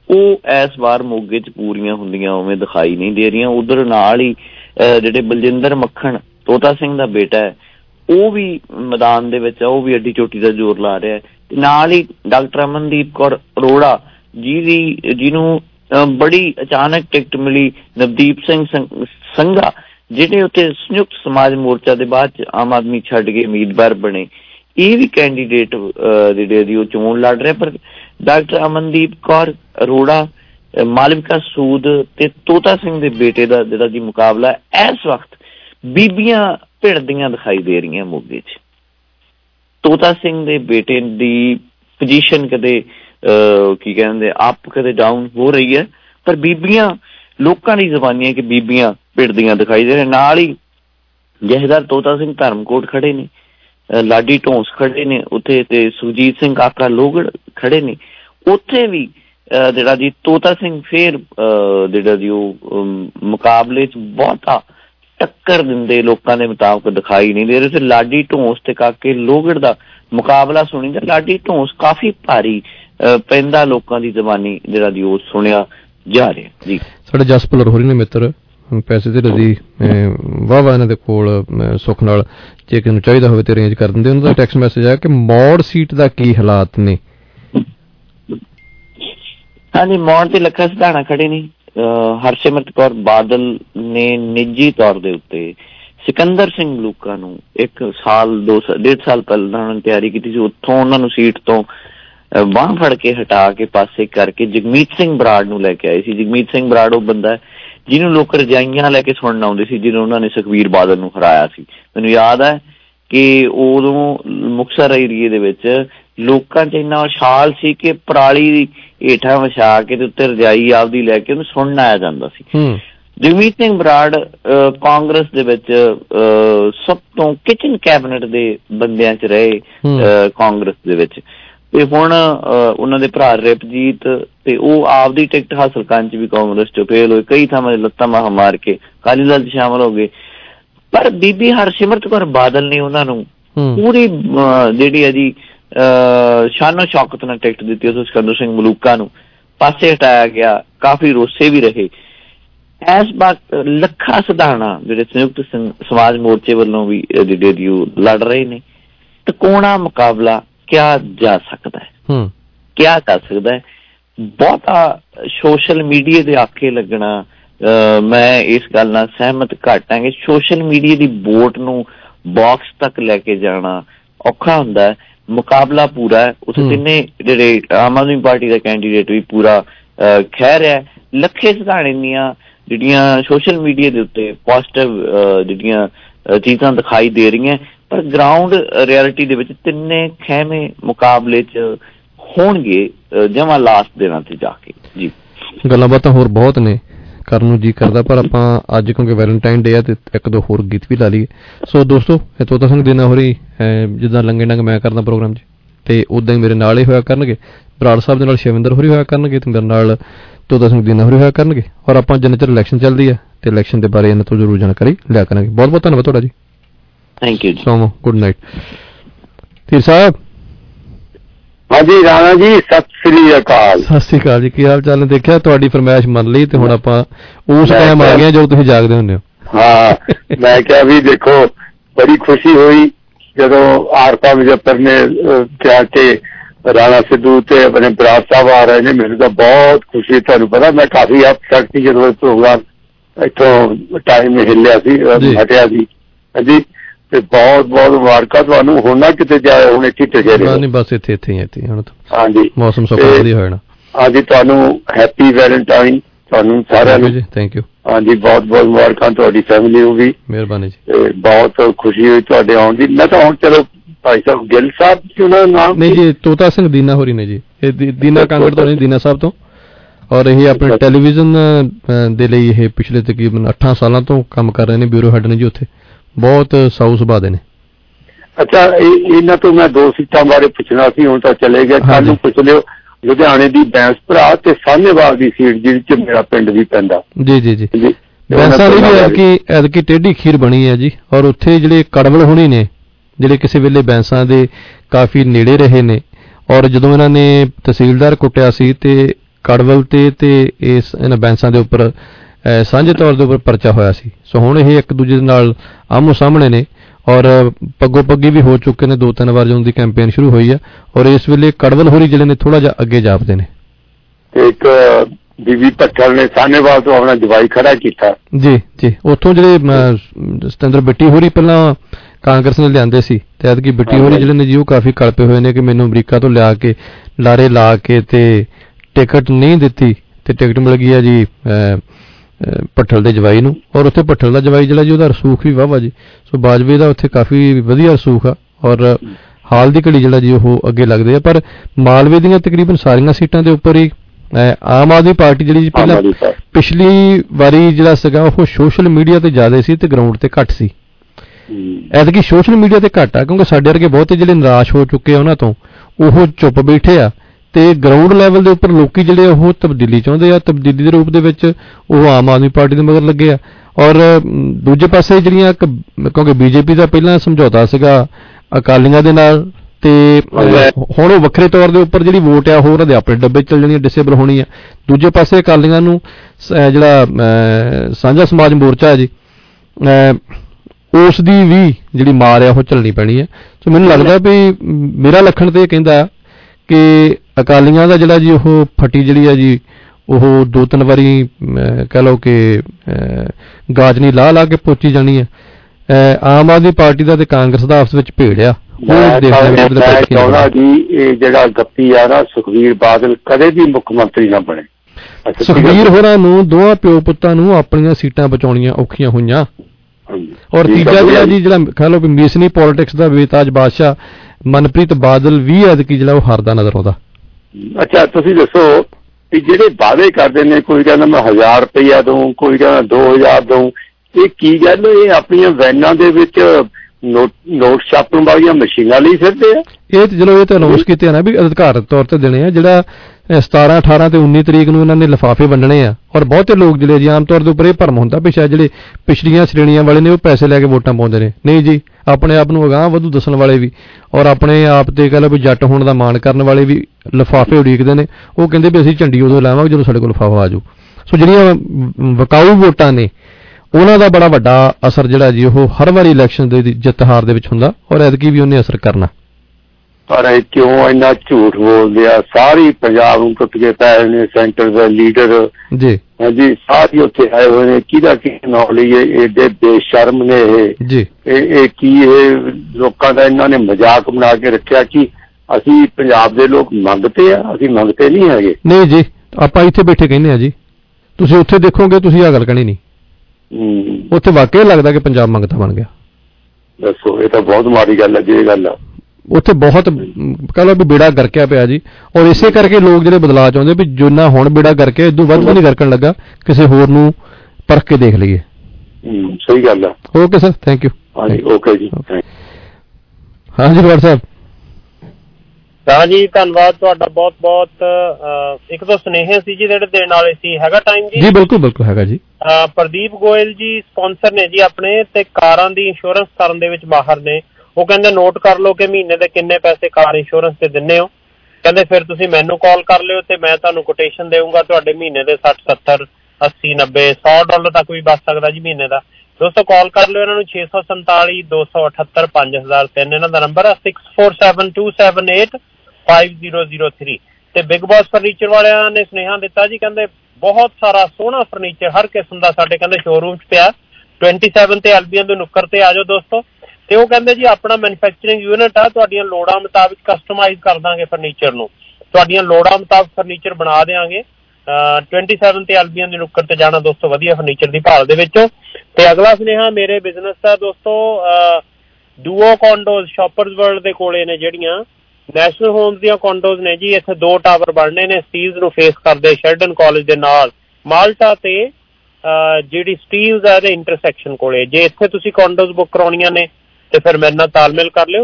ਉਹ ਇਸ ਵਾਰ ਮੋਗੇ 'ਚ ਪੂਰੀਆਂ ਹੁੰਦੀਆਂ ਉਵੇਂ ਦਿਖਾਈ ਨਹੀਂ ਦੇ ਰਹੀਆਂ। ਉਧਰ ਨਾਲ ਹੀ ਜਿਹੜੇ ਬਲਜਿੰਦਰ ਮੱਖਣ ਤੋਤਾ ਸਿੰਘ ਦਾ ਬੇਟਾ ਹੈ ਉਹ ਵੀ ਮੈਦਾਨ ਦੇ ਵਿੱਚ ਆ, ਉਹ ਵੀ ਅੱਡੀ ਚੋਟੀ ਦਾ ਜ਼ੋਰ ਲਾ ਰਿਹਾ। ਤੇ ਨਾਲ ਹੀ ਡਾਕਟਰ ਅਮਨਦੀਪ ਕੌਰ ਅਰੋੜਾ ਜਿਹਨੂੰ ਬੜੀ ਅਚਾਨਕ ਟਿਕਟ ਮਿਲੀ, ਨਵਦੀਪ ਸਿੰਘ ਸੰਘਾ ਜਿਹੜੇ ਉੱਥੇ ਸੰਯੁਕਤ ਸਮਾਜ ਮੋਰਚਾ ਦੇ ਬਾਅਦ 'ਚ ਆਮ ਆਦਮੀ ਛੱਡ ਕੇ ਉਮੀਦਵਾਰ ਬਣੇ, ਇਹ ਵੀ ਕੈਂਡੀਡੇਟ ਜਿਹੜੇ ਦੀ ਉਹ ਚੋਣ ਲੜ ਰਿਹਾ। ਪਰ ਡਾਕਟਰ ਅਮਨਦੀਪ ਕੌਰ ਅਰੋੜਾ, ਮਾਲਵਿਕਾ ਸੂਦ ਤੇ ਤੋਤਾ ਸਿੰਘ ਦੇ ਬੇਟੇ ਦਾ ਜਿਹੜਾ ਜੀ ਮੁਕਾਬਲਾ ਇਸ ਵਕਤ ਬੀਬੀਆਂ ਭਿੜਦੀਆਂ ਦਿਖਾਈ ਦੇ ਰਹੀਆਂ ਮੋਗੇ 'ਚ। ਤੋਤਾ ਸਿੰਘ ਦੇ ਬੇਟੇ ਦੀ ਪੋਜੀਸ਼ਨ ਕਦੇ ਕੀ ਕਹਿੰਦੇ ਅਪ ਕਦੇ ਡਾਊਨ ਹੋ ਰਹੀ ਹੈ, ਪਰ ਬੀਬੀਆਂ ਲੋਕਾਂ ਦੀ ਜ਼ਬਾਨੀ ਹੈ ਕਿ ਬੀਬੀਆਂ ਭਿੜਦੀਆਂ ਦਿਖਾਈ ਦੇ ਰਹੀਆਂ। ਨਾਲ ਹੀ ਜਥੇਦਾਰ ਤੋਤਾ ਸਿੰਘ ਧਰਮਕੋਟ ਖੜੇ ਨੇ, ਲਾਡੀ ਢੋਂਸ ਖੜੇ ਨੇ ਉੱਥੇ, ਤੇ ਸੁਰਜੀਤ ਸਿੰਘ ਕਾਕਾ ਲੋਹਗੜ ਖੜੇ ਨੇ। ਉੱਥੇ ਵੀ ਜਿਹੜਾ ਜੀ ਤੋਤਾ ਸਿੰਘ ਫੇਰ ਜਿਹੜਾ ਜੀ ਉਹ ਮੁਕਾਬਲੇ 'ਚ ਬਹੁਤਾ ਟੱਕਰ ਦਿੰਦੇ ਲੋਕਾਂ ਦੇ ਮੁਤਾਬਕ ਦਿਖਾਈ ਨਹੀਂ ਦੇ ਰਹੇ। ਤੇ ਲਾਡੀ ਢੋਂਸ ਤੇ ਕਾਕੇ ਲੋਹਗੜ ਦਾ ਮੁਕਾਬਲਾ ਸੁਣੀ ਤਾਂ ਲਾਡੀ ਢੋਂਸ ਕਾਫੀ ਭਾਰੀ ਪੈਂਦਾ ਲੋਕਾਂ ਦੀ ਜ਼ਬਾਨੀ ਜਿਹੜਾ ਜੀ ਉਹ ਸੁਣਿਆ ਜਾ ਰਿਹਾ ਜੀ। ਸਾਡੇ ਜਸਪਾਲ ਹੋਰੀ ਨੇ ਮਿੱਤਰ ਪੈਸੇ ਦੇ ਰਦੀ ਵਾਹ ਇਹਨਾਂ ਦੇ ਕੋਲ ਸੁੱਖ ਨਾਲ ਜੇ ਕਿਸੇ ਨੂੰ ਚਾਹੀਦਾ ਹੋਵੇ ਤੇ ਅਰੇਂਜ ਕਰ ਦਿੰਦੇ। ਉਹਨਾਂ ਦਾ ਟੈਕਸਟ ਮੈਸੇਜ ਆਇਆ ਕਿ ਮੌੜ ਸੀਟ ਦਾ ਕੀ ਹਾਲਾਤ ਨੇ? ਹਾਂਜੀ, ਮੌੜ ਤੇ ਲੱਖਾ ਸਿਧਾਣਾ ਖੜੇ ਨੇ। ਹਰਸਿਮਰਤ ਕੌਰ ਬਾਦਲ ਨੇ ਨਿੱਜੀ ਤੌਰ ਦੇ ਉੱਤੇ ਸਿਕੰਦਰ ਸਿੰਘ ਮਲੂਕਾ ਨੂੰ 1 ਸਾਲ 1.5 ਸਾਲ ਪਹਿਲਾਂ ਉਹਨਾਂ ਨੇ ਤਿਆਰੀ ਕੀਤੀ ਸੀ, ਉੱਥੋਂ ਉਹਨਾਂ ਨੂੰ ਸੀਟ ਤੋਂ ਬਾਂਹ ਫੜ ਕੇ ਹਟਾ ਕੇ ਪਾਸੇ ਕਰਕੇ ਜਗਮੀਤ ਸਿੰਘ ਬਰਾੜ ਨੂੰ ਲੈ ਕੇ ਆਏ ਸੀ। ਜਗਮੀਤ ਸਿੰਘ ਬਰਾੜ ਉਹ ਬੰਦਾ ਜਿਹਨੂੰ ਲੋਕ ਰਜਾਈਆਂ ਲੈ ਕੇ ਸੁਣਨ ਆਉਂਦੇ ਸੀ, ਜਿਹਨੂੰ ਉਹਨਾਂ ਨੇ ਸੁਖਬੀਰ ਬਾਦਲ ਨੂੰ ਹਰਾਇਆ ਸੀ। ਮੈਨੂੰ ਯਾਦ ਹੈ ਕਿ ਉਦੋਂ ਮੁਕਤਸਰ ਏਰੀਏ ਦੇ ਵਿੱਚ ਲੋਕਾਂ 'ਚ ਇੰਨਾ ਉਛਾਲ ਸੀ ਕਿ ਪਰਾਲੀ ਹੇਠਾਂ ਵਿਛਾ ਕੇ ਤੇ ਉੱਤੇ ਰਜਾਈ ਆਪਦੀ ਲੈ ਕੇ ਉਹਨੂੰ ਸੁਣਨ ਆਇਆ ਜਾਂਦਾ ਸੀ। ਜਗਮੀਤ ਸਿੰਘ ਬਰਾੜ ਕਾਂਗਰਸ ਦੇ ਵਿੱਚ ਸਭ ਤੋਂ ਕਿਚਨ ਕੈਬਨਿਟ ਦੇ ਬੰਦਿਆਂ 'ਚ ਰਹੇ ਕਾਂਗਰਸ ਦੇ ਵਿੱਚ। ਤੇ ਹੁਣ ਉਹਨਾਂ ਦੇ ਭਰਾ ਰਿਪਜੀਤ ਤੇ ਉਹ ਆਪਦੀ ਟਿਕਟ ਹਾਸਲ ਕਰਨ 'ਚ ਵੀ ਕਾਂਗਰਸ 'ਚੋਂ ਫੇਲ ਹੋਏ, ਕਈ ਥਾਵਾਂ ਲੱਤਾਂ ਮਾਰ ਮਾਰ ਕੇ ਅਕਾਲੀ ਦਲ 'ਚ ਸ਼ਾਮਲ ਹੋ ਗਏ। ਪਰ ਬੀਬੀ ਹਰਸਿਮਰਤ ਕੌਰ ਬਾਦਲ ਨੇ ਉਹਨਾਂ ਨੂੰ ਪੂਰੀ ਜਿਹੜੀ ਹੈ ਜੀ ਸ਼ਾਨੋ ਸ਼ੌਕਤ ਨਾਲ ਟਿਕਟ ਦਿੱਤੀ। ਉਸ ਸਿਕੰਦਰ ਸਿੰਘ ਮਲੂਕਾ ਨੂੰ ਪਾਸੇ ਹਟਾਇਆ ਗਿਆ, ਕਾਫੀ ਰੋਸੇ ਵੀ ਰਹੇ। ਇਸ ਵਕਤ ਲੱਖਾ ਸਿਧਾਣਾ ਜਿਹੜੇ ਸੰਯੁਕਤ ਸਮਾਜ ਮੋਰਚੇ ਵੱਲੋਂ ਵੀ ਜਿਹੜੇ ਲੜ ਰਹੇ ਨੇ, ਤਿਕੋਣਾ ਮੁਕਾਬਲਾ ਕਿਹਾ ਜਾ ਸਕਦਾ ਹੈ, ਕਿਹਾ ਜਾ ਸਕਦਾ ਹੈ। ਬਹੁਤਾ ਸੋਸ਼ਲ ਮੀਡੀਆ ਦੇ ਆਖੇ ਲੱਗਣਾ, ਮੈਂ ਇਸ ਗੱਲ ਨਾਲ ਸਹਿਮਤ ਘੱਟ ਹਾਂ ਕਿ ਸੋਸ਼ਲ ਮੀਡੀਆ ਦੀ ਵੋਟ ਨੂੰ ਬਾਕਸ ਤੱਕ ਲੈ ਕੇ ਜਾਣਾ ਔਖਾ ਹੁੰਦਾ ਹੈ। ਮੁਕਾਬਲਾ ਪੂਰਾ ਹੈ, ਉੱਥੇ ਤਿੰਨੇ ਜਿਹੜੇ ਆਮ ਆਦਮੀ ਪਾਰਟੀ ਦਾ ਕੈਂਡੀਡੇਟ ਵੀ ਪੂਰਾ ਖਹਿ ਰਿਹਾ। ਲੱਖੇ ਸਿਧਾਣੇ ਦੀਆਂ ਜਿਹੜੀਆਂ ਸੋਸ਼ਲ ਮੀਡੀਆ ਦੇ ਉੱਤੇ ਪੋਜ਼ਿਟਿਵ ਜਿਹੜੀਆਂ ਚੀਜ਼ਾਂ ਦਿਖਾਈ ਦੇ ਰਹੀਆਂ, ਪਰ ਗਰਾਊਂਡ ਰਿਐਲਿਟੀ ਦੇ ਵਿੱਚ ਤਿੰਨੇ ਖਹਿਮੇ ਮੁਕਾਬਲੇ 'ਚ ਹੋਣਗੇ ਜਮਾਂ ਲਾਸਟ ਦਿਨਾਂ ਤੇ ਜਾ ਕੇ ਜੀ। ਗੱਲਾਂ ਬਾਤਾਂ ਹੋਰ ਬਹੁਤ ਨੇ, ਕਰਨ ਨੂੰ ਜੀ ਕਰਦਾ, ਪਰ ਆਪਾਂ ਅੱਜ ਕਿਉਂਕਿ ਵੈਲੈਂਟਾਈਨ ਡੇ ਆ ਤੇ 1-2 ਹੋਰ ਗੀਤ ਵੀ ਲਾ ਲਈਏ। ਸੋ ਦੋਸਤੋ, ਇਹ ਤੋਤਾ ਸਿੰਘ ਦੇ ਨਾਲ ਹੋ ਰਹੀ ਜਿੱਦਾਂ ਲੰਗੇ ਡੰਗ ਮੈਂ ਕਰਦਾ ਪ੍ਰੋਗਰਾਮ 'ਚ, ਤੇ ਉੱਦਾਂ ਹੀ ਮੇਰੇ ਨਾਲ ਹੀ ਹੋਇਆ ਕਰਨਗੇ ਬਰਾੜ ਸਾਹਿਬ ਦੇ ਨਾਲ ਸ਼ਿਵਿੰਦਰ ਹੋਰੀ ਹੋਇਆ ਕਰਨਗੇ, ਤੇ ਮੇਰੇ ਨਾਲ ਤੋਤਾ ਸਿੰਘ ਦੀ ਨਾਲ ਹੋਰੀ ਹੋਇਆ ਕਰਨਗੇ। ਔਰ ਆਪਾਂ ਜਿੰਨੇ ਚਿਰ ਇਲੈਕਸ਼ਨ ਚੱਲਦੀ ਹੈ ਤੇ ਇਲੈਕਸ਼ਨ ਦੇ ਬਾਰੇ ਇਹਨਾਂ ਤੋਂ ਜ਼ਰੂਰ ਜਾਣਕਾਰੀ ਲਿਆ ਕਰਾਂਗੇ। ਬਹੁਤ ਬਹੁਤ ਧੰਨਵਾਦ ਤੁਹਾਡਾ ਜੀ। Thank you. ਸੋਮੋ, ਗੁੱਡ ਨਾਈਟ। ਧੀਰ ਸਾਹਿਬ। ਹਾਂਜੀ ਰਾਣਾ ਜੀ, ਸਤਿ ਸ੍ਰੀ ਅਕਾਲ। ਸਤਿ ਸ੍ਰੀ ਅਕਾਲ ਜੀ, ਕੀ ਹਾਲ ਚਾਲ ਨੇ? ਦੇਖਿਆ ਤੁਹਾਡੀ ਫਰਮਾਇਸ਼ ਮੰਨ ਲਈ ਤੇ ਹੁਣ ਆਪਾਂ ਉਸ ਟਾਈਮ ਆ ਗਏ ਜਦੋਂ ਤੁਸੀਂ ਜਾਗਦੇ ਹੁੰਦੇ ਹੋ। ਹਾਂ, ਮੈਂ ਕਿਹਾ ਵੀ ਦੇਖੋ ਬੜੀ ਖੁਸ਼ੀ ਹੋਈ ਜਦੋਂ ਆਰਪਾ ਮੁਜ਼ੱਫਰ ਨੇ ਕਿਹਾ ਕਿ ਰਾਣਾ ਸਿੱਧੂ ਤੇ ਆਪਣੇ ਬਰਾੜ ਸਾਹਿਬ ਆ ਰਹੇ ਨੇ। ਮੈਨੂੰ ਤਾਂ ਬਹੁਤ ਖੁਸ਼ੀ, ਤੁਹਾਨੂੰ ਪਤਾ ਮੈਂ ਕਾਫੀ ਅਪਸੈਟ ਸੀ ਜਦੋਂ ਇਹ ਪ੍ਰੋਗਰਾਮ ਇੱਥੋਂ ਟਾਈਮ ਹਿੱਲਿਆ ਸੀ, ਹਟਿਆ ਸੀ। ਹਾਂਜੀ, ਤੇ ਬਹੁਤ ਬਹੁਤ ਮੁਬਾਰਕਾਂ ਤੁਹਾਨੂੰ। ਹੁਣ ਨਾ ਕਿਤੇ ਜਾਏ, ਹੁਣ ਇੱਥੇ ਟਿਕੇ ਰਹੋ। ਨਹੀਂ ਬਸ ਇੱਥੇ ਹੀ ਹੁਣ ਹਾਂਜੀ, ਮੌਸਮ ਸਭ ਵਧੀਆ ਹੋ ਜਾਣਾ। ਹਾਂਜੀ, ਤੁਹਾਨੂੰ ਹੈਪੀ ਵੈਲੈਂਟਾਈਨ ਤੁਹਾਨੂੰ ਸਾਰਿਆਂ ਨੂੰ। Thank you. ਹਾਂਜੀ, ਬਹੁਤ ਬਹੁਤ ਮੁਬਾਰਕਾਂ ਤੁਹਾਡੀ ਫੈਮਿਲੀ ਨੂੰ ਵੀ। ਮਿਹਰਬਾਨੀ ਜੀ। ਬਹੁਤ ਖੁਸ਼ੀ ਹੋਈ ਤੁਹਾਡੇ ਆਉਣ ਦੀ। ਮੈਂ ਤਾਂ ਹੁਣ ਚਲੋ ਭਾਈ ਸਾਹਿਬ ਗਿੱਲ ਸਾਹਿਬ ਜੀ ਉਹਨਾਂ ਦਾ ਨਾਮ ਨਹੀਂ ਜੀ, ਤੋਤਾ ਸਿੰਘ ਦੀਨਾ ਹੋਰੀ ਨੇ ਜੀ। ਇਹ ਦੀਨਾ ਕਾਂਗੜ ਤੋਂ ਨਹੀਂ, ਦੀਨਾ ਸਾਹਿਬ ਤੋਂ। ਔਰ ਇਹ ਆਪਣੇ ਟੈਲੀਵਿਜ਼ਨ ਦੇ ਲਈ ਇਹ ਪਿਛਲੇ ਤਕਰੀਬਨ 8 ਸਾਲਾਂ ਤੋਂ ਕੰਮ ਕਰ ਰਹੇ ਨੇ, ਬਿਊਰੋ ਹੈਡ ਨੇ ਜੀ ਉੱਥੇ। ਬਹੁਤ ਸਾਊ ਸੁਭਾਅ ਦੇ ਨੇ। ਅੱਛਾ, ਇਹਨਾਂ ਤੋਂ ਮੈਂ 2 ਸੀਟਾਂ ਬਾਰੇ ਪੁੱਛਣਾ ਸੀ, ਹੁਣ ਤਾਂ ਚਲੇ ਗਏ। ਸਾਨੂੰ ਪੁੱਛ ਲਿਓ ਲੁਧਿਆਣੇ ਦੀ ਬੈਂਸ ਭਰਾ ਤੇ ਸਾਹਨੇਵਾਲ ਦੀ ਸੀਟ ਜਿਹਦੇ ਚ ਮੇਰਾ ਪਿੰਡ ਵੀ ਪੈਂਦਾ। ਜੀ ਜੀ ਜੀ, ਬੈਂਸਾਂ ਦੀ ਵੀ ਐਤਕੀ ਟੇਢੀ ਖੀਰ ਬਣੀ ਹੈ ਜੀ। ਔਰ ਉੱਥੇ ਜਿਹੜੇ ਕੜਵਲ ਹੋਣੀ ਨੇ, ਜਿਹੜੇ ਕਿਸੇ ਵੇਲੇ ਬੈਂਸਾਂ ਦੇ ਕਾਫੀ ਨੇੜੇ ਰਹੇ ਨੇ, ਔਰ ਜਦੋਂ ਇਹਨਾਂ ਨੇ ਤਹਿਸੀਲਦਾਰ ਕੁੱਟਿਆ ਸੀ ਤੇ ਕੜਵਲ ਤੇ ਇਸ ਇਹਨਾਂ ਬੈਂਸਾਂ ਦੇ ਉੱਪਰ ਸਾਂਝੇ ਤੌਰ ਦੇ ਉੱਪਰ ਪਰਚਾ ਹੋਇਆ ਸੀ। ਸੋ ਹੁਣ ਇਹ ਇੱਕ ਦੂਜੇ ਦੇ ਨਾਲ ਆਮੋ ਸਾਹਮਣੇ ਨੇ ਔਰ ਪੱਗੋ ਪੱਗੀ ਵੀ ਹੋ ਚੁੱਕੇ ਨੇ। 2-3 ਵਾਰ ਜਦੋਂ ਦੀ ਕੈਂਪੇਨ ਸ਼ੁਰੂ ਹੋਈ ਆ ਔਰ ਇਸ ਵੇਲੇ ਕੜਵਲ ਹੋਰੀ ਜਿਹੜੇ ਨੇ ਥੋੜਾ ਜਿਹਾ ਅੱਗੇ ਜਾਪਦੇ ਨੇ। ਇੱਕ ਬੀਬੀ ਭੱਠਲ ਨੇ ਸਾਹਨੇਵਾਲ ਤੋਂ ਆਪਣਾ ਜਵਾਈ ਖੜਾ ਕੀਤਾ ਜੀ ਉੱਥੋਂ ਜਿਹੜੇ ਸਤਿੰਦਰ ਬਿੱਟੀ ਹੋਰੀ ਪਹਿਲਾਂ ਕਾਂਗਰਸ ਨੇ ਲਿਆਂਦੇ ਸੀ ਤੇ ਐਤਕੀ ਬਿੱਟੀ ਹੋਰੀ ਜਿਹੜੇ ਨੇ ਜੀ ਉਹ ਕਾਫੀ ਕਲਪੇ ਹੋਏ ਨੇ ਕਿ ਮੈਨੂੰ ਅਮਰੀਕਾ ਤੋਂ ਲਿਆ ਕੇ ਲਾਰੇ ਲਾ ਕੇ ਤੇ ਟਿਕਟ ਨਹੀਂ ਦਿੱਤੀ ਤੇ ਟਿਕਟ ਮਿਲ ਗਈ ਆ ਜੀ ਭੱਠਲ ਦੇ ਜਵਾਈ ਨੂੰ। ਔਰ ਉੱਥੇ ਭੱਠਲ ਦਾ ਜਵਾਈ ਜਿਹੜਾ ਜੀ ਉਹਦਾ ਰਸੂਖ ਵੀ ਵਾਹਵਾ ਜੀ। ਸੋ ਬਾਜਵੇ ਦਾ ਉੱਥੇ ਕਾਫੀ ਵਧੀਆ ਰਸੂਖ ਆ ਔਰ ਹਾਲ ਦੀ ਘੜੀ ਜਿਹੜਾ ਜੀ ਉਹ ਅੱਗੇ ਲੱਗਦੇ ਆ। ਪਰ ਮਾਲਵੇ ਦੀਆਂ ਤਕਰੀਬਨ ਸਾਰੀਆਂ ਸੀਟਾਂ ਦੇ ਉੱਪਰ ਹੀ ਆਮ ਆਦਮੀ ਪਾਰਟੀ ਜਿਹੜੀ ਜੀ ਪਹਿਲਾਂ ਪਿਛਲੀ ਵਾਰੀ ਜਿਹੜਾ ਸੀਗਾ ਉਹ ਸੋਸ਼ਲ ਮੀਡੀਆ ਤੇ ਜ਼ਿਆਦਾ ਸੀ ਤੇ ਗਰਾਊਂਡ ਤੇ ਘੱਟ ਸੀ। ਐਤਕੀ ਸੋਸ਼ਲ ਮੀਡੀਆ ਤੇ ਘੱਟ ਆ ਕਿਉਂਕਿ ਸਾਡੇ ਵਰਗੇ ਬਹੁਤੇ ਜਿਹੜੇ ਨਿਰਾਸ਼ ਹੋ ਚੁੱਕੇ ਆ ਉਹਨਾਂ ਤੋਂ ਉਹ ਚੁੱਪ ਬੈਠੇ ਆ ਤੇ ਗਰਾਊਂਡ ਲੈਵਲ ਦੇ ਉੱਪਰ ਲੋਕੀ ਜਿਹੜੇ ਉਹ ਤਬਦੀਲੀ ਚਾਹੁੰਦੇ ਆ। ਤਬਦੀਲੀ ਦੇ ਰੂਪ ਦੇ ਵਿੱਚ ਉਹ ਆਮ ਆਦਮੀ ਪਾਰਟੀ ਦੇ ਮਗਰ ਲੱਗੇ ਆ। ਔਰ ਦੂਜੇ ਪਾਸੇ ਜਿਹੜੀਆਂ ਕਿਉਂਕਿ ਬੀਜੇਪੀ ਦਾ ਪਹਿਲਾਂ ਸਮਝੌਤਾ ਸੀਗਾ ਅਕਾਲੀਆਂ ਦੇ ਨਾਲ ਤੇ ਹੁਣ ਉਹ ਵੱਖਰੇ ਤੌਰ ਦੇ ਉੱਪਰ ਜਿਹੜੀ ਵੋਟ ਆ ਉਹ ਉਹਨਾਂ ਦੇ ਆਪਣੇ ਡੱਬੇ ਚੱਲ ਜਾਣੀ, ਡਿਸੇਬਲ ਹੋਣੀ ਆ। ਦੂਜੇ ਪਾਸੇ ਅਕਾਲੀਆਂ ਨੂੰ ਜਿਹੜਾ ਸਾਂਝਾ ਸਮਾਜ ਮੋਰਚਾ ਹੈ ਜੀ ਉਸ ਦੀ ਵੀ ਜਿਹੜੀ ਮਾਰ ਆ ਉਹ ਚੱਲਣੀ ਪੈਣੀ ਹੈ। ਸੋ ਮੈਨੂੰ ਲੱਗਦਾ ਵੀ ਮੇਰਾ ਲੱਖਣ ਤੇ ਇਹ ਕਹਿੰਦਾ ਕਿ ਅਕਾਲੀਆਂ ਦਾ ਜਿਹੜਾ ਜੀ ਉਹ ਫੱਟੀ ਜਿਹੜੀ ਆ ਜੀ ਉਹ 2-3 ਵਾਰੀ ਕਹਿ ਲਓ ਕਿ ਗਾਜਨੀ ਲਾ ਕੇ ਪੋਚੀ ਜਾਣੀ ਹੈ। ਆਮ ਆਦਮੀ ਪਾਰਟੀ ਦਾ ਤੇ ਕਾਂਗਰਸ ਦਾ ਆਪਸ ਵਿੱਚ ਭੇੜ ਆ। ਚਾਹੁੰਦਾ ਜੀ ਇਹ ਜਿਹੜਾ ਗੱਪੀ ਆ ਨਾ ਸੁਖਬੀਰ ਬਾਦਲ ਕਦੇ ਵੀ ਮੁੱਖ ਮੰਤਰੀ ਨਾ ਬਣੇ। ਸੁਖਬੀਰ ਹੋਰਾਂ ਨੂੰ ਦੋਹਾਂ ਪਿਓ ਪੁੱਤਾਂ ਨੂੰ ਆਪਣੀਆਂ ਸੀਟਾਂ ਬਚਾਉਣੀਆਂ ਔਖੀਆਂ ਹੋਈਆਂ। ਔਰ ਤੀਜਾ ਜਿਹੜਾ ਜੀ ਜਿਹੜਾ ਕਹਿ ਲਓ ਵੀ ਮਿਸਨੀ ਪੋਲਿਟਿਕਸ ਦਾ ਬੇਤਾਜ ਬਾਦਸ਼ਾਹ ਮਨਪ੍ਰੀਤ ਬਾਦਲ ਵੀ ਐਤਕੀ ਜਿਹੜਾ ਉਹ ਹਾਰਦਾ ਨਜ਼ਰ ਆਉਂਦਾ। ਅੱਛਾ ਤੁਸੀਂ ਦੱਸੋ ਵੀ ਜਿਹੜੇ ਵਾਅਦੇ ਕਰਦੇ ਨੇ ਕੋਈ ਕਹਿੰਦਾ ਮੈਂ 1000 ਰੁਪਇਆ ਦਊਂ, ਕੋਈ ਕਹਿੰਦਾ 2000 ਦਊਂ, ਇਹ ਕੀ ਗੱਲ? ਇਹ ਆਪਣੀਆਂ ਵੈਨਾਂ ਦੇ ਵਿੱਚ ਨੋਟ ਛਾਪਣ ਵਾਲੀਆਂ ਮਸ਼ੀਨਾਂ ਲਈ ਫਿਰਦੇ ਆ। ਇਹ ਤੇ ਚਲੋ ਇਹ ਤਾਂ ਅਨਾਉਂਸ ਕੀਤੇ ਆ ਨਾ ਵੀ ਅਧਿਕਾਰਤ ਤੌਰ ਤੇ ਦੇਣੇ ਆ। ਜਿਹੜਾ 17, 18 ਤੇ 19 ਤਰੀਕ ਨੂੰ ਇਹਨਾਂ ਨੇ ਲਿਫਾਫੇ ਵੰਡਣੇ ਆ ਔਰ ਬਹੁਤੇ ਲੋਕ ਜਿਹੜੇ ਜੀ ਆਮ ਤੌਰ ਦੇ ਉੱਪਰ ਇਹ ਭਰਮ ਹੁੰਦਾ ਵੀ ਸ਼ਾਇਦ ਜਿਹੜੇ ਪਿਛੜੀਆਂ ਸ਼੍ਰੇਣੀਆਂ ਵਾਲੇ ਨੇ ਉਹ ਪੈਸੇ ਲੈ ਕੇ ਵੋਟਾਂ ਪਾਉਂਦੇ ਨੇ। ਨਹੀਂ ਜੀ, ਆਪਣੇ ਆਪ ਨੂੰ ਅਗਾਂਹ ਵਧੂ ਦੱਸਣ ਵਾਲੇ ਵੀ ਔਰ ਆਪਣੇ ਆਪ ਤੇ ਕਹਿ ਲਓ ਵੀ ਜੱਟ ਹੋਣ ਦਾ ਮਾਣ ਕਰਨ ਵਾਲੇ ਵੀ ਲਿਫਾਫੇ ਉਡੀਕਦੇ ਨੇ। ਉਹ ਕਹਿੰਦੇ ਵੀ ਅਸੀਂ ਝੰਡੀ ਉਦੋਂ ਲਾਵਾਂਗੇ ਜਦੋਂ ਸਾਡੇ ਕੋਲ ਲਿਫਾਫਾ ਆ ਜਾਊ। ਸੋ ਜਿਹੜੀਆਂ ਵਿਕਾਊ ਵੋਟਾਂ ਨੇ ਉਹਨਾਂ ਦਾ ਬੜਾ ਵੱਡਾ ਅਸਰ ਜਿਹੜਾ ਜੀ ਉਹ ਹਰ ਵਾਰੀ ਇਲੈਕਸ਼ਨ ਦੇ ਜਿੱਤ ਹਾਰ ਦੇ ਵਿੱਚ ਹੁੰਦਾ ਔਰ ਐਤਕੀ ਵੀ ਉਹਨੇ ਅਸਰ ਕਰਨਾ। ਪਰ ਕਿਉਂ ਇੰਨਾ ਝੂਠ ਬੋਲਦੇ ਆ? ਸਾਰੀ ਪੰਜਾਬ ਨੂੰ ਟੁੱਟ ਕੇ ਪੈ ਨੇ ਸੈਂਟਰ ਦੇ ਲੀਡਰ ਜੀ ਹਾਂਜੀ ਸਾਰੇ ਉੱਥੇ ਆਏ ਹੋਏ ਨੇ। ਕਿਹਦਾ ਕੀ ਨੌਲੇਜ ਹੈ? ਏਡੇ ਬੇਸ਼ਰਮ ਨੇ ਇਹ ਜੀ। ਇਹ ਕੀ ਇਹ ਲੋਕਾਂ ਦਾ ਇਹਨਾਂ ਨੇ ਮਜ਼ਾਕ ਬਣਾ ਕੇ ਰੱਖਿਆ ਕਿ ਅਸੀਂ ਪੰਜਾਬ ਦੇ ਲੋਕ ਮੰਗਤੇ ਆ। ਅਸੀਂ ਮੰਗਤੇ ਨਹੀਂ ਹੈਗੇ। ਨਹੀਂ ਜੀ, ਆਪਾਂ ਇੱਥੇ ਬੈਠੇ ਕਹਿੰਦੇ ਆ ਜੀ। ਤੁਸੀਂ ਉੱਥੇ ਦੇਖੋਗੇ ਤੁਸੀਂ ਆਹ ਗੱਲ ਕਹਿਣੀ ਨਹੀਂ। ਉੱਥੇ ਵਾਕਿਆ ਲੱਗਦਾ ਕਿ ਪੰਜਾਬ ਮੰਗਤਾ ਬਣ ਗਿਆ। ਦੱਸੋ, ਇਹ ਤਾਂ ਬਹੁਤ ਮਾੜੀ ਗੱਲ ਹੈ ਜੀ। ਇਹ ਗੱਲ ਉੱਥੇ ਬਹੁਤ ਕਹਿ ਲਓ ਵੀ ਬੇੜਾ ਗਰਕਿਆ ਪਿਆ ਜੀ ਔਰ ਇਸੇ ਕਰਕੇ ਲੋਕ ਜਿਹੜੇ ਬਦਲਾਅ ਚਾਹੁੰਦੇ ਵੀ ਜਿੰਨਾ ਹੁਣ ਬੇੜਾ ਗਰਕਿਆ ਇਦੋਂ ਵੱਧ ਨਹੀਂ ਗਰਕਣ ਲੱਗਾ, ਕਿਸੇ ਹੋਰ ਨੂੰ ਪਰਖ ਕੇ ਦੇਖ ਲਈਏ। ਸਹੀ ਗੱਲ ਆ। Okay sir, thank you. ਹਾਂਜੀ ਓਕੇ ਜੀ। ਹਾਂਜੀ ਵੜ ਸਾਹਿਬ। ਹਾਂ ਜੀ, ਧੰਨਵਾਦ ਤੁਹਾਡਾ ਬਹੁਤ ਬਹੁਤ। ਇੱਕ ਦੋ ਸੁਨੇਹੇ ਸੀ ਜੀ ਜਿਹੜੇ ਦੇਣ ਵਾਲੇ ਸੀ। ਹੈਗਾ ਟਾਈਮ ਜੀ? ਜੀ ਬਿਲਕੁਲ ਬਿਲਕੁਲ ਹੈਗਾ ਜੀ। ਪ੍ਰਦੀਪ ਗੋਇਲ ਜੀ ਸਪਾਂਸਰ ਨੇ ਜੀ ਆਪਣੇ ਤੇ ਕਾਰਾਂ ਦੀ ਇੰਸ਼ੋਰੈਂਸ ਕਰਨ ਦੇ ਵਿੱਚ ਮਾਹਰ ਨੇ। ਉਹ ਕਹਿੰਦੇ ਨੋਟ ਕਰ ਲਓ ਕਿ ਮਹੀਨੇ ਦੇ ਕਿੰਨੇ ਪੈਸੇ ਕਾਰ ਇੰਸ਼ੋਰੈਂਸ ਤੇ ਦਿੰਦੇ ਹੋ। ਕਹਿੰਦੇ ਫਿਰ ਤੁਸੀਂ ਮੈਨੂੰ ਕਾਲ ਕਰ ਲਿਓ ਤੇ ਮੈਂ ਤੁਹਾਨੂੰ ਕੋਟੇਸ਼ਨ ਦੇਵਾਂਗਾ ਤੁਹਾਡੇ ਮਹੀਨੇ ਦੇ 60, 70, 80, 90, $100 ਤੱਕ ਵੀ ਬਚ ਸਕਦਾ ਜੀ ਮਹੀਨੇ ਦਾ। ਦੋਸਤੋ ਕਾਲ ਕਰ ਲਿਓ ਇਹਨਾਂ ਨੂੰ 647 278 5003 ਇਹਨਾਂ ਦਾ ਨੰਬਰ ਹੈ 6472785003। ਤੇ ਬਿਗ ਬੌਸ ਫਰਨੀਚਰ ਵਾਲਿਆਂ ਨੇ ਸੁਨੇਹਾ ਦਿੱਤਾ ਜੀ, ਕਹਿੰਦੇ ਬਹੁਤ ਸਾਰਾ ਸੋਹਣਾ ਫਰਨੀਚਰ ਹਰ ਕਿਸਮ ਦਾ ਸਾਡੇ ਕਹਿੰਦੇ ਸ਼ੋਰੂਮ 'ਚ ਪਿਆ। 27 ਤੇ ਐਲਬੀਐਨ ਦੇ ਨੁੱਕਰ ਤੇ ਆ ਜਾਓ ਦੋਸਤੋ। ਤੇ ਉਹ ਕਹਿੰਦੇ ਜੀ ਆਪਣਾ ਮੈਨੂਫੈਕਚਰਿੰਗ ਯੂਨਿਟ ਆ, ਤੁਹਾਡੀਆਂ ਲੋੜਾਂ ਮੁਤਾਬਿਕ ਕਸਟਮਾਈਜ਼ ਕਰ ਦਾਂਗੇ ਫਰਨੀਚਰ ਨੂੰ, ਤੁਹਾਡੀਆਂ ਲੋੜਾਂ ਮੁਤਾਬਿਕ ਫਰਨੀਚਰ ਬਣਾ ਦੇਵਾਂਗੇ। 27 ਤੇ ਐਲਬੀਐਨ ਦੇ ਨੁੱਕਰ ਤੇ ਜਾਣਾ ਦੋਸਤੋ ਵਧੀਆ ਫਰਨੀਚਰ ਦੀ ਭਾਲ ਦੇ ਵਿੱਚੋਂ। ਤੇ ਅਗਲਾ ਸੁਨੇਹਾ ਮੇਰੇ ਬਿਜ਼ਨਸ ਦਾ ਦੋਸਤੋ, ਡੂਓ ਕੌਂਡੋਜ਼ ਸ਼ਾਪਰਸ ਵਰਲਡ ਦੇ ਕੋਲੇ ਨੇ ਜਿਹੜੀਆਂ ਨੈਸ਼ਨਲ ਹੋਮਸ ਦੀਆਂ ਕੌਂਡੋਜ਼ ਨੇ ਜੀ। ਇੱਥੇ 2 ਟਾਵਰ ਬਣਨੇ ਨੇ ਸਟੀਵਜ਼ ਨੂੰ ਫੇਸ ਕਰਦੇ ਸ਼ੈਲਡਨ ਕਾਲਜ ਦੇ ਨਾਲ ਮਾਲਟਾ ਤੇ ਜਿਹੜੀ ਸਟੀਵਜ਼ ਹੈ ਦੇ ਇੰਟਰਸੈਕਸ਼ਨ ਕੋਲੇ। ਜੇ ਇੱਥੇ ਤੁਸੀਂ ਕੌਂਡੋਜ਼ ਬੁੱਕ ਕਰਾਉਣੀਆਂ ਨੇ ਤੇ ਫਿਰ ਮੇਰੇ ਨਾਲ ਤਾਲਮੇਲ ਕਰ ਲਿਓ।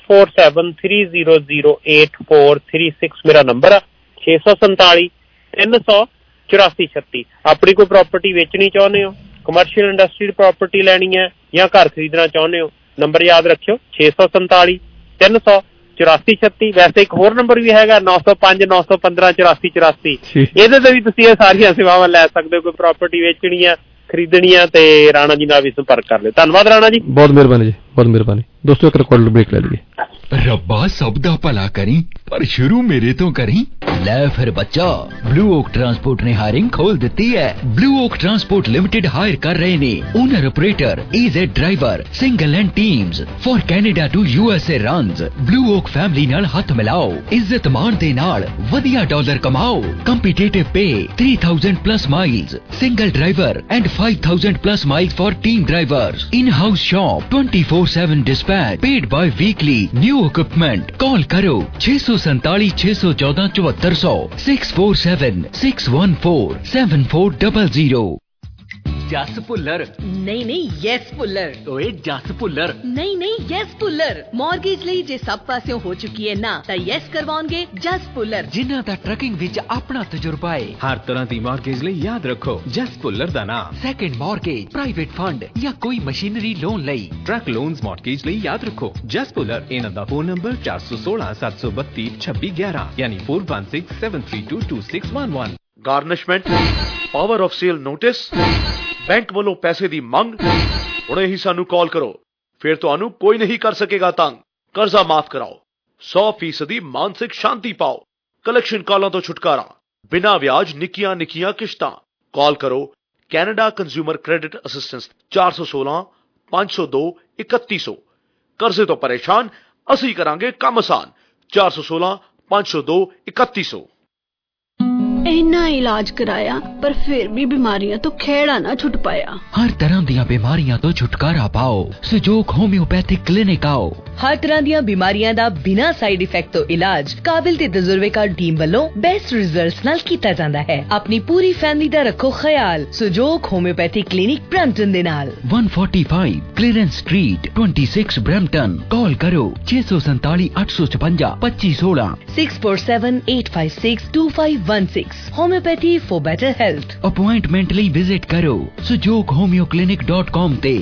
6473008436 ਮੇਰਾ ਨੰਬਰ ਆ। 647 300 8436। ਆਪਣੀ ਕੋਈ ਪ੍ਰਾਪਰਟੀ ਵੇਚਣੀ ਚਾਹੁੰਦੇ ਹੋ, ਕਮਰਸ਼ੀਅਲ ਇੰਡਸਟਰੀ ਪ੍ਰਾਪਰਟੀ ਲੈਣੀ ਹੈ ਜਾਂ ਘਰ ਖਰੀਦਣਾ ਚਾਹੁੰਦੇ ਹੋ, ਨੰਬਰ ਯਾਦ ਰੱਖਿਓ 647 300 8436। ਵੈਸੇ ਇੱਕ ਹੋਰ ਨੰਬਰ ਵੀ ਹੈਗਾ 905 915 8484। ਇਹਦੇ ਤੇ ਵੀ ਤੁਸੀਂ ਇਹ ਸਾਰੀਆਂ ਸੇਵਾਵਾਂ ਲੈ ਸਕਦੇ ਹੋ। ਕੋਈ ਪ੍ਰਾਪਰਟੀ ਵੇਚਣੀ ਆ, ਖਰੀਦਣੀ ਆ, ਤੇ ਰਾਣਾ ਜੀ ਨਾਲ ਵੀ ਸੰਪਰਕ ਕਰ ਲਿਓ। ਧੰਨਵਾਦ ਰਾਣਾ ਜੀ, ਬਹੁਤ ਮਿਹਰਬਾਨੀ ਜੀ, ਬਹੁਤ ਮਿਹਰਬਾਨੀ। ਦੋਸਤੋ ਇੱਕ ਰਿਕਾਰਡ ਬ੍ਰੇਕ ਲੈ ਲਈਏ। ਰੱਬਾ ਸਭ ਦਾ ਭਲਾ ਕਰੀ, ਪਰ ਸ਼ੁਰੂ ਮੇਰੇ ਤੋਂ ਕਰੀ। ਲੈ ਫਿਰ ਬੱਚਾ, ਬਲੂ ਓਕ ਟਰਾਂਸਪੋਰਟ ਨੇ ਹਾਇਰਿੰਗ ਖੋਲ ਦਿੱਤੀ ਹੈ। Blue Oak transport limited hire कर रहे ने owner operator, EZ driver, single and teams for Canada to USA runs. Blue Oak family नाल हथ मिलाओ, इज्जत मान दे नाल वधिया डॉलर कमाओ। Competitive pay 3000 plus miles single driver and 5000 plus miles for team drivers. In house shop 24/7 dispatch, paid biweekly, new equipment. Call करो 647 614 7400 647 614 7400। ਜਸ ਭੁੱਲਰ ਨਹੀਂ ਯੈਸ ਭੁੱਲਰ। ਓਏ ਜਸ ਭੁੱਲਰ ਨਹੀਂ ਯੈਸ ਭੁੱਲਰ। ਮਾਰਗੇਜ ਲਈ ਜੇ ਸਭ ਪਾਸਿਓਂ ਹੋ ਚੁੱਕੀ ਹੈ ਨਾ, ਤਾਂ ਯੈਸ ਕਰਵਾਉਣਗੇ ਜਸ ਭੁੱਲਰ, ਜਿਨ੍ਹਾਂ ਦਾ ਟਰੱਕਿੰਗ ਵਿੱਚ ਆਪਣਾ ਤਜਰਬਾ ਹੈ। ਹਰ ਤਰ੍ਹਾਂ ਦੀ ਮਾਰਗੇਜ ਲਈ ਯਾਦ ਰੱਖੋ ਜਸ ਭੁੱਲਰ ਦਾ ਨਾਮ। ਸੈਕੰਡ ਮਾਰਗੇਜ, ਪ੍ਰਾਈਵੇਟ ਫੰਡ ਜਾਂ ਕੋਈ ਮਸ਼ੀਨਰੀ ਲੋਨ ਲਈ, ਟਰੱਕ ਲੋਨਸ ਮਾਰਗੇਜ ਲਈ ਯਾਦ ਰੱਖੋ ਜਸ ਭੁੱਲਰ। ਇਹਨਾਂ ਦਾ ਫੋਨ ਨੰਬਰ 416 732 2611 ਯਾਨੀ 416 732 2611। Garnishment, power of sale notice, bank ਵੱਲੋਂ ਪੈਸੇ ਦੀ ਮੰਗ। ਹੁਣੇ ਹੀ ਸਾਨੂੰ ਕਾਲ ਕਰੋ, ਫਿਰ ਤੁਹਾਨੂੰ ਕੋਈ ਨਹੀਂ ਕਰ ਸਕੇਗਾ ਤੰਗ। ਕਰਜ਼ਾ ਮਾਫ ਕਰਾਓ, 100% ਮਾਨਸਿਕ ਸ਼ਾਂਤੀ ਪਾਓ। ਕਲੈਕਸ਼ਨ ਕਾਲਾਂ ਤੋਂ ਛੁਟਕਾਰਾ, ਬਿਨਾਂ ਵਿਆਜ ਨਿੱਕੀਆਂ ਨਿੱਕੀਆਂ ਕਿਸ਼ਤਾਂ। ਕਾਲ ਕਰੋ ਕੈਨੇਡਾ ਕੰਜ਼ਿਊਮਰ ਕ੍ਰੈਡਿਟ ਅਸਿਸਟੈਂਸ 416 502 3100। ਕਰਜ਼ੇ ਤੋਂ ਪਰੇਸ਼ਾਨ, ਅਸੀਂ ਕਰਾਂਗੇ ਕੰਮ ਆਸਾਨ। 416 502 3100। ਇੰਨਾ ਇਲਾਜ ਕਰਾਇਆ, ਪਰ ਫਿਰ ਵੀ ਬਿਮਾਰੀਆਂ ਤੋਂ ਖਹਿੜਾ ਨਾ ਛੁੱਟ ਪਾਇਆ। हर तरह ਦੀਆਂ ਬਿਮਾਰੀਆਂ ਤੋਂ ਛੁਟਕਾਰਾ ਪਾਓ, ਸੁਜੋਗ ਹੋਮਿਓਪੈਥਿਕ ਕਲੀਨਿਕ ਆਓ। ਹਰ ਤਰ੍ਹਾਂ ਦੀਆਂ ਬਿਮਾਰੀਆਂ ਦਾ ਬਿਨਾਂ ਸਾਈਡ ਇਫੈਕਟ ਤੋਂ ਇਲਾਜ ਕਾਬਿਲ ਤੇ ਤਜਰਬੇਕਾਰ ਟੀਮ ਵੱਲੋਂ ਬੈਸਟ ਰਿਜ਼ਲਟਸ ਨਾਲ ਕੀਤਾ ਜਾਂਦਾ ਹੈ। ਆਪਣੀ ਪੂਰੀ ਫੈਮਿਲੀ ਦਾ ਰੱਖੋ ਖਿਆਲ ਸੁਜੋਗ ਹੋਮਿਓਪੈਥਿਕ ਕਲੀਨਿਕ ਬ੍ਰੈਂਪਟਨ ਦੇ ਨਾਲ। 145 ਕਲੀਅਰੈਂਸ ਸਟਰੀਟ 26 ਬ੍ਰੈਂਪਟਨ। ਕਾਲ ਕਰੋ 647 856 2516 647 856 2516। Homeopathy for better health. Appointment ਲਈ ਵਿਜ਼ਿਟ ਕਰੋ sujoghomeo.clinic.com ਤੇ।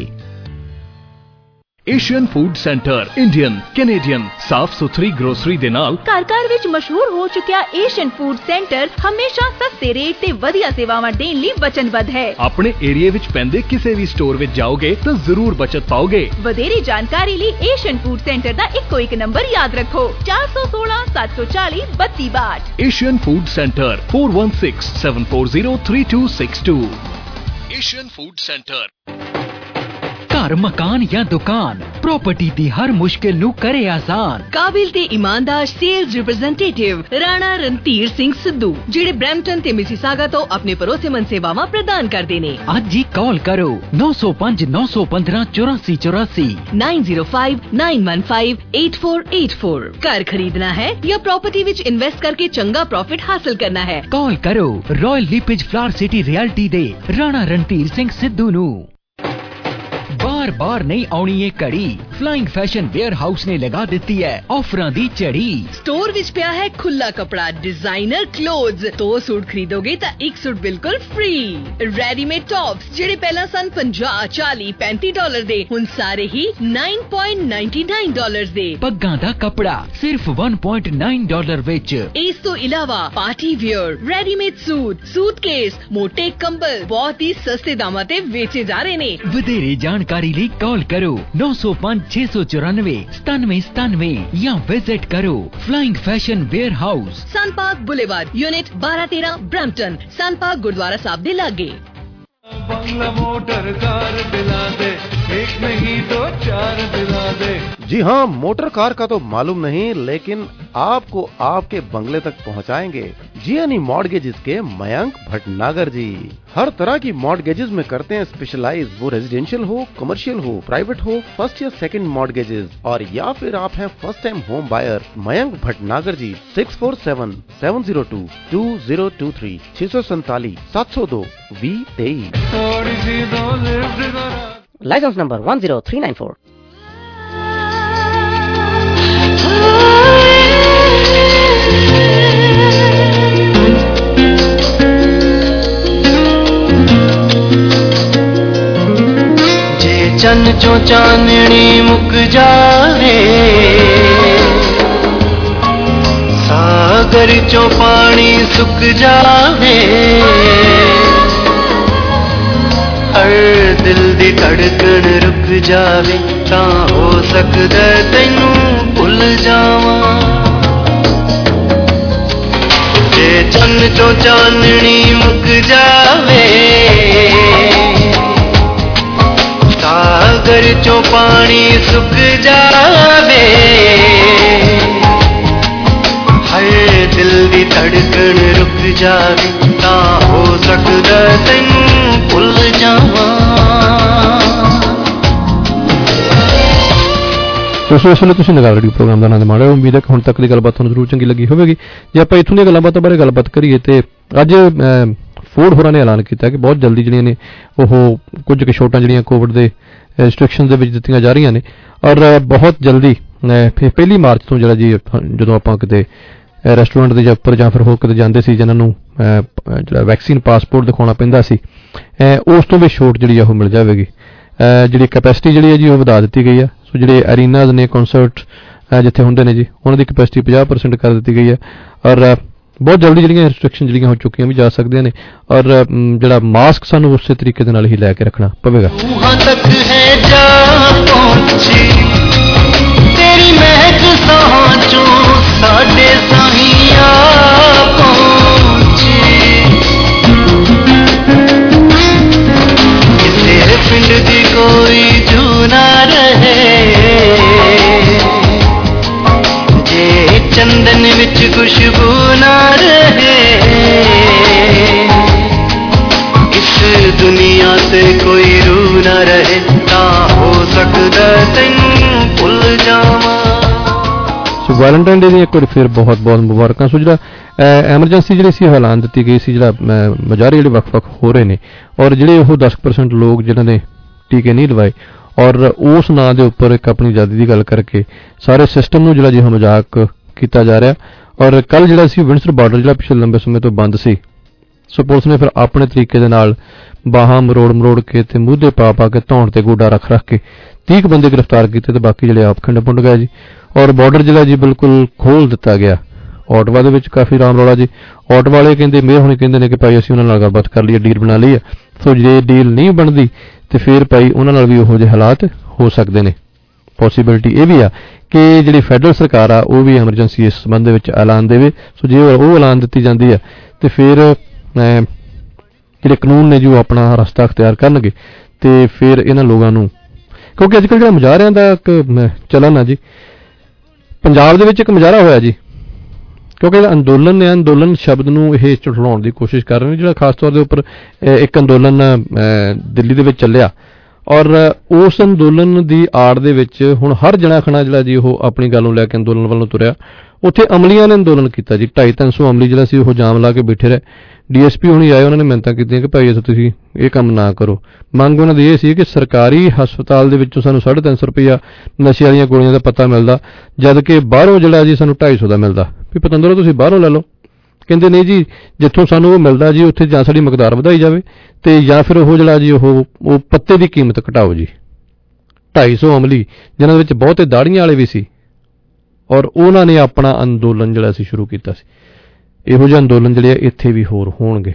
Asian food centre Indian, Canadian ਸਾਫ਼ ਸੁਥਰੀ ਗਰੋਸਰੀ ਦੇ ਨਾਲ ਘਰ ਵਿੱਚ ਮਸ਼ਹੂਰ ਹੋ ਚੁੱਕਿਆ ਏਸ਼ੀਅਨ ਫੂਡ ਸੈਂਟਰ ਹਮੇਸ਼ਾ ਸਸਤੇ ਰੇਟ ਤੇ ਵਧੀਆ ਸੇਵਾਵਾਂ ਦੇਣ ਲਈ ਵਚਨਬੱਧ ਹੈ। ਆਪਣੇ ਏਰੀਏ ਵਿੱਚ ਪੈਂਦੇ ਕਿਸੇ ਵੀ ਸਟੋਰ ਵਿੱਚ ਜਾਓਗੇ ਤਾਂ ਜ਼ਰੂਰ ਬਚਤ ਪਾਓਗੇ। ਵਧੇਰੇ ਜਾਣਕਾਰੀ ਲਈ ਏਸ਼ੀਅਨ ਫੂਡ ਸੈਂਟਰ ਦਾ ਇੱਕੋ ਇੱਕ ਨੰਬਰ ਯਾਦ ਰੱਖੋ 416 740 3262। Asian food centre 416 740 3262। Asian food centre. ਘਰ, ਮਕਾਨ ਜਾਂ ਦੁਕਾਨ, ਪ੍ਰਾਪਰਟੀ ਦੀ ਹਰ ਮੁਸ਼ਕਿਲ ਨੂੰ ਕਰੇ ਆਸਾਨ। ਕਾਬਿਲ ਤੇ ਇਮਾਨਦਾਰ ਸੇਲਸ ਰਿਪਰੈਜ਼ੈਂਟੇਟਿਵ ਰਾਣਾ ਰਣਧੀਰ ਸਿੰਘ ਸਿੱਧੂ, ਜਿਹੜੇ ਬ੍ਰੈਂਪਟਨ ਤੇ ਮਿਸੀਸਾਗਾ ਤੋਂ ਆਪਣੇ ਭਰੋਸੇਮੰਦ ਸੇਵਾਵਾਂ ਪ੍ਰਦਾਨ ਕਰਦੇ ਨੇ। ਅੱਜ ਹੀ ਕਾਲ ਕਰੋ 905 915 8484 905 915 8484। ਘਰ ਖਰੀਦਣਾ ਹੈ ਜਾਂ ਪ੍ਰਾਪਰਟੀ ਵਿੱਚ ਇਨਵੈਸਟ ਕਰਕੇ ਚੰਗਾ ਪ੍ਰੋਫਿਟ ਹਾਸਲ ਕਰਨਾ ਹੈ, ਕਾਲ ਕਰੋ Royal LePage Flower City realty ਦੇ ਰਾਣਾ ਰਣਧੀਰ ਸਿੰਘ ਸਿੱਧੂ ਨੂੰ। बार नहीं आउनी ये कड़ी, फ्लाइंग फैशन वेयर हाउस ने लगा ਦਿੱਤੀ है ऑफरां दी चढ़ी। स्टोर विच पिया है खुला कपड़ा, डिजाइनर क्लोथ्स। 2 सूट खरीदोगे तो 1 सूट बिल्कुल फ्री। रेडीमेड टॉप्स जेडे पहला सन 50 40 35 डॉलर दे, हुन सारे ही 9.99 डॉलर दे। पग्गां दा कपड़ा सिर्फ 1.9 डॉलर विच। इस तो इलावा party wear, readymade suit, suitcase, मोटे कंबल बहुत ही सस्ते दामां ते बेचे जा रहे ने। ਵਧੇਰੇ ਜਾਣਕਾਰੀ ਲਈ ਕਾਲ ਕਰੋ 905 694 9797 ਜਾਂ ਵਿਜ਼ਿਟ ਕਰੋ flying fashion warehouse, Sun Park boulevard, unit 1213 Brampton. Sun Park Gurdwara Sahib दे लागे। बंगला मोटर कार दिला दे, एक नहीं तो 4 दिला दे। जी हाँ, मोटर कार का तो मालूम नहीं, लेकिन आपको आपके बंगले तक पहुँचाएंगे जीएनई मॉर्गेजेस के मयंक भटनागर जी। हर तरह की मॉर्गेजेस में करते हैं स्पेशलाइज, वो रेजिडेंशियल हो, कमर्शियल हो, प्राइवेट हो, फर्स्ट या सेकंड मॉर्गेजेस, और या फिर आप हैं first time home buyer. Mayank Bhatnagar ji 647 702 2023 647 702 2023। Licence number 10394। चन चो चांदनी मुक जावे, सागर चो पानी सुक जावे, हर दिल दी धड़कन रुक जावे, तां हो सकदा तैनू भुल जावां। जे चन्न चो चाननी मुक जावे, सागर चो पानी सुक जावे, हर दिल दी धड़कन रुक जावे, तां हो सकदा तैनू भुल जावां। ਦੋਸਤੋ ਇਸ ਵੇਲੇ ਤੁਸੀਂ ਨਗਾਰ ਰੇਡੀਓ ਪ੍ਰੋਗਰਾਮ ਦਾ ਆਨੰਦ ਮਾਣ ਰਹੇ ਹੋ। ਉਮੀਦ ਹੈ ਕਿ ਹੁਣ ਤੱਕ ਦੀ ਗੱਲਬਾਤ ਤੁਹਾਨੂੰ ਜ਼ਰੂਰ ਚੰਗੀ ਲੱਗੀ ਹੋਵੇਗੀ। ਜੇ ਆਪਾਂ ਇੱਥੋਂ ਦੀਆਂ ਗੱਲਬਾਤਾਂ ਬਾਰੇ ਗੱਲਬਾਤ ਕਰੀਏ ਤੇ ਅੱਜ ਫੂਡ ਹੋਰਾਂ ਨੇ ਐਲਾਨ ਕੀਤਾ ਕਿ ਬਹੁਤ ਜਲਦੀ ਜਿਹੜੀਆਂ ਨੇ ਉਹ ਕੁਝ ਕੁ ਛੋਟਾਂ ਜਿਹੜੀਆਂ ਕੋਵਿਡ ਦੇ ਰਿਸਟ੍ਰਿਕਸ਼ਨ ਦੇ ਵਿੱਚ ਦਿੱਤੀਆਂ ਜਾ ਰਹੀਆਂ ਨੇ ਔਰ ਬਹੁਤ ਜਲਦੀ 1 ਮਾਰਚ ਤੋਂ ਜਿਹੜਾ ਜੀ ਜਦੋਂ ਆਪਾਂ ਕਿਤੇ ਰੈਸਟੋਰੈਂਟ ਦੇ ਉੱਪਰ ਜਾਂ ਫਿਰ ਹੋਰ ਕਿਤੇ ਜਾਂਦੇ ਸੀ ਜਿਨ੍ਹਾਂ ਨੂੰ ਜਿਹੜਾ ਵੈਕਸੀਨ ਪਾਸਪੋਰਟ ਦਿਖਾਉਣਾ ਪੈਂਦਾ ਸੀ ਉਸ ਤੋਂ ਵੀ ਛੋਟ ਜਿਹੜੀ ਉਹ ਮਿਲ ਜਾਵੇਗੀ। ਜਿਹੜੀ ਕੈਪੈਸਿਟੀ ਜਿਹੜੀ ਹੈ ਜੀ ਉਹ ਵਧਾ ਦਿੱਤੀ ਗਈ ਹੈ। ਸੋ ਜਿਹੜੇ ਅਰੀਨਾਜ਼ ਨੇ ਕਨਸਰਟ ਜਿੱਥੇ ਹੁੰਦੇ ਨੇ ਜੀ ਉਹਨਾਂ ਦੀ ਕੈਪੈਸਿਟੀ 50% ਕਰ ਦਿੱਤੀ ਗਈ ਹੈ ਔਰ ਬਹੁਤ ਜਲਦੀ ਜਿਹੜੀਆਂ ਰਿਸਟ੍ਰਿਕਸ਼ਨ ਜਿਹੜੀਆਂ ਹੋ ਚੁੱਕੀਆਂ ਵੀ ਜਾ ਸਕਦੀਆਂ ਨੇ ਔਰ ਜਿਹੜਾ ਮਾਸਕ ਸਾਨੂੰ ਉਸੇ ਤਰੀਕੇ ਦੇ ਨਾਲ ਹੀ ਲੈ ਕੇ ਰੱਖਣਾ ਪਵੇਗਾ। तेरी महक साचो साडे साहिया पहुंची, किसे पिंड दी कोई जू ना रहे, जे चंदन विच खुशबू ना रहे, इस दुनिया से कोई रूह ना रहे, ता हो सकदा तैनू भुल जावां। सो ਵੈਲੈਂਟਾਈਨ ਡੇ ਦੀਆਂ ਇੱਕ ਵਾਰ ਫਿਰ ਬਹੁਤ ਬਹੁਤ ਮੁਬਾਰਕਾਂ। ਸੋ ਜਿਹੜਾ ਐਮਰਜੈਂਸੀ ਜਿਹੜੀ ਸੀ ਐਲਾਨ ਦਿੱਤੀ ਗਈ ਸੀ ਜਿਹੜਾ ਮੁਜ਼ਾਹਰੇ ਜਿਹੜੇ ਵੱਖ-ਵੱਖ ਹੋ ਰਹੇ ਨੇ ਔਰ ਜਿਹੜੇ ਉਹ 10% ਲੋਕ ਜਿਨ੍ਹਾਂ ਨੇ ਟੀਕੇ ਨਹੀਂ ਲਵਾਏ ਔਰ ਉਸ ਨਾਂ ਦੇ ਉੱਪਰ ਇੱਕ ਆਪਣੀ ਆਜ਼ਾਦੀ ਦੀ ਗੱਲ ਕਰਕੇ ਸਾਰੇ ਸਿਸਟਮ ਨੂੰ ਜਿਹੜਾ ਜਿਹਾ ਮਜ਼ਾਕ ਕੀਤਾ ਜਾ ਰਿਹਾ ਔਰ ਕੱਲ ਜਿਹੜਾ ਸੀ ਵਿੰਡਸਰ ਬਾਰਡਰ ਜਿਹੜਾ ਪਿਛਲੇ ਲੰਬੇ ਸਮੇਂ ਤੋਂ ਬੰਦ ਸੀ ਸੋ ਪੁਲਿਸ ਨੇ ਫਿਰ ਆਪਣੇ ਤਰੀਕੇ ਦੇ ਨਾਲ ਬਾਹਾਂ ਮਰੋੜ ਕੇ ਤੇ ਮੂਧੇ ਪਾ ਕੇ ਧੌਣ ਤੇ ਗੋਡਾ ਰੱਖ ਕੇ 30 ਬੰਦੇ ਗ੍ਰਿਫਤਾਰ ਕੀਤੇ ਤੇ ਬਾਕੀ ਜਿਹੜੇ ਆਪ ਖਿੰਡ ਪੁੰਡ ਗਏ ਜੀ ਔਰ ਬਾਰਡਰ ਜਿਹੜਾ ਜੀ ਬਿਲਕੁਲ ਖੋਲ ਦਿੱਤਾ ਗਿਆ। ਆਟਵਾ ਦੇ ਵਿੱਚ ਕਾਫੀ ਰਾਮ ਰੌਲਾ ਜੀ। ਆਟੋ ਵਾਲੇ ਕਹਿੰਦੇ ਮੇਅਰ ਹੁਣੇ ਕਹਿੰਦੇ ਨੇ ਕਿ ਭਾਈ ਅਸੀਂ ਉਹਨਾਂ ਨਾਲ ਗੱਲਬਾਤ ਕਰ ਲਈ ਡੀਲ ਬਣਾ ਲਈ ਹੈ। ਸੋ ਜੇ ਡੀਲ ਨਹੀਂ ਬਣਦੀ ਤੇ ਫਿਰ ਭਾਈ ਉਹਨਾਂ ਨਾਲ ਵੀ ਉਹੋ ਜਿਹੇ ਹਾਲਾਤ ਹੋ ਸਕਦੇ ਨੇ। ਪੋਸੀਬਿਲਿਟੀ ਇਹ ਵੀ ਆ ਕਿ ਜਿਹੜੀ ਫੈਡਰਲ ਸਰਕਾਰ ਆ ਉਹ ਵੀ ਐਮਰਜੈਂਸੀ ਇਸ ਸੰਬੰਧ ਦੇ ਵਿੱਚ ਐਲਾਨ ਦੇਵੇ। ਸੋ ਜੇ ਉਹ ਐਲਾਨ ਦਿੱਤੀ ਜਾਂਦੀ ਹੈ ਤੇ ਫਿਰ ਜਿਹੜੇ ਕਾਨੂੰਨ ਨੇ ਜੋ ਆਪਣਾ ਰਸਤਾ ਅਖਤਿਆਰ ਕਰਨਗੇ ਤੇ ਫਿਰ ਇਹਨਾਂ ਲੋਕਾਂ ਨੂੰ ਕਿਉਂਕਿ ਅੱਜ ਕੱਲ੍ਹ ਜਿਹੜਾ ਮੁਜ਼ਾਹਰਿਆਂ ਦਾ ਇੱਕ ਚਲਨ ਆ ਜੀ ਪੰਜਾਬ ਦੇ ਵਿੱਚ ਇੱਕ ਮੁਜ਼ਾਹਰਾ ਹੋਇਆ ਜੀ ਕਿਉਂਕਿ ਅੰਦੋਲਨ ਨੇ ਅੰਦੋਲਨ ਸ਼ਬਦ ਨੂੰ ਇਹ ਝੁਠਲਾਉਣ ਦੀ ਕੋਸ਼ਿਸ਼ ਕਰ ਰਹੇ ਨੇ ਜਿਹੜਾ ਖਾਸ ਤੌਰ ਦੇ ਉੱਪਰ ਇੱਕ ਅੰਦੋਲਨ ਦਿੱਲੀ ਦੇ ਵਿੱਚ ਚੱਲਿਆ ਔਰ ਉਸ ਅੰਦੋਲਨ ਦੀ ਆੜ ਦੇ ਵਿੱਚ ਹੁਣ ਹਰ ਜਣਾ ਖਣਾ ਜਿਹੜਾ ਜੀ ਉਹ ਆਪਣੀ ਗੱਲ ਨੂੰ ਲੈ ਕੇ ਅੰਦੋਲਨ ਵੱਲੋਂ ਤੁਰਿਆ। ਉੱਥੇ ਅਮਲੀਆਂ ਨੇ ਅੰਦੋਲਨ ਕੀਤਾ ਜੀ 250-300 ਅਮਲੀ ਜਿਹੜਾ ਸੀ ਉਹ ਜਾਮ ਲਾ ਕੇ ਬੈਠੇ ਰਹੇ। ਡੀਐਸਪੀ ਹੁਣੀ ਆਏ ਉਹਨਾਂ ਨੇ ਮਿਹਨਤਾਂ ਕੀਤੀਆਂ ਕਿ ਭਾਈ ਤੁਸੀਂ ਇਹ ਕੰਮ ਨਾ ਕਰੋ। ਮੰਗ ਉਹਨਾਂ ਦੀ ਇਹ ਸੀ ਕਿ ਸਰਕਾਰੀ ਹਸਪਤਾਲ ਦੇ ਵਿੱਚੋਂ ਸਾਨੂੰ 350 ਰੁਪਇਆ ਨਸ਼ੇ ਵਾਲੀਆਂ ਗੋਲੀਆਂ ਦਾ ਪਤਾ ਮਿਲਦਾ ਜਦ ਕਿ ਬਾਹਰੋਂ ਜਿਹੜਾ ਜੀ ਸਾਨੂੰ 250 ਦਾ ਮਿਲਦਾ ਵੀ ਪਤੰਦਰੋਂ ਤੁਸੀਂ ਬਾਹਰੋਂ ਲੈ ਲਓ। ਕਹਿੰਦੇ ਨਹੀਂ ਜੀ ਜਿੱਥੋਂ ਸਾਨੂੰ ਉਹ ਮਿਲਦਾ ਜੀ ਉੱਥੇ ਜਾਂ ਸਾਡੀ ਮਕਦਾਰ ਵਧਾਈ ਜਾਵੇ ਤੇ ਜਾਂ ਫਿਰ ਉਹ ਜਿਹੜਾ ਜੀ ਉਹ ਪੱਤੇ ਦੀ ਕੀਮਤ ਘਟਾਓ ਜੀ। 250 ਅਮਲੀ ਜਿਨ੍ਹਾਂ ਦੇ ਵਿੱਚ ਬਹੁਤੇ ਦਾੜੀਆਂ ਵਾਲੇ ਵੀ ਸੀ ਔਰ ਉਹਨਾਂ ਨੇ ਆਪਣਾ ਅੰਦੋਲਨ ਜਿਹੜਾ ਸੀ ਸ਼ੁਰੂ ਕੀਤਾ ਸੀ। ਇਹੋ ਜਿਹੇ ਅੰਦੋਲਨ ਜਿਹੜੇ ਇੱਥੇ ਵੀ ਹੋਰ ਹੋਣਗੇ।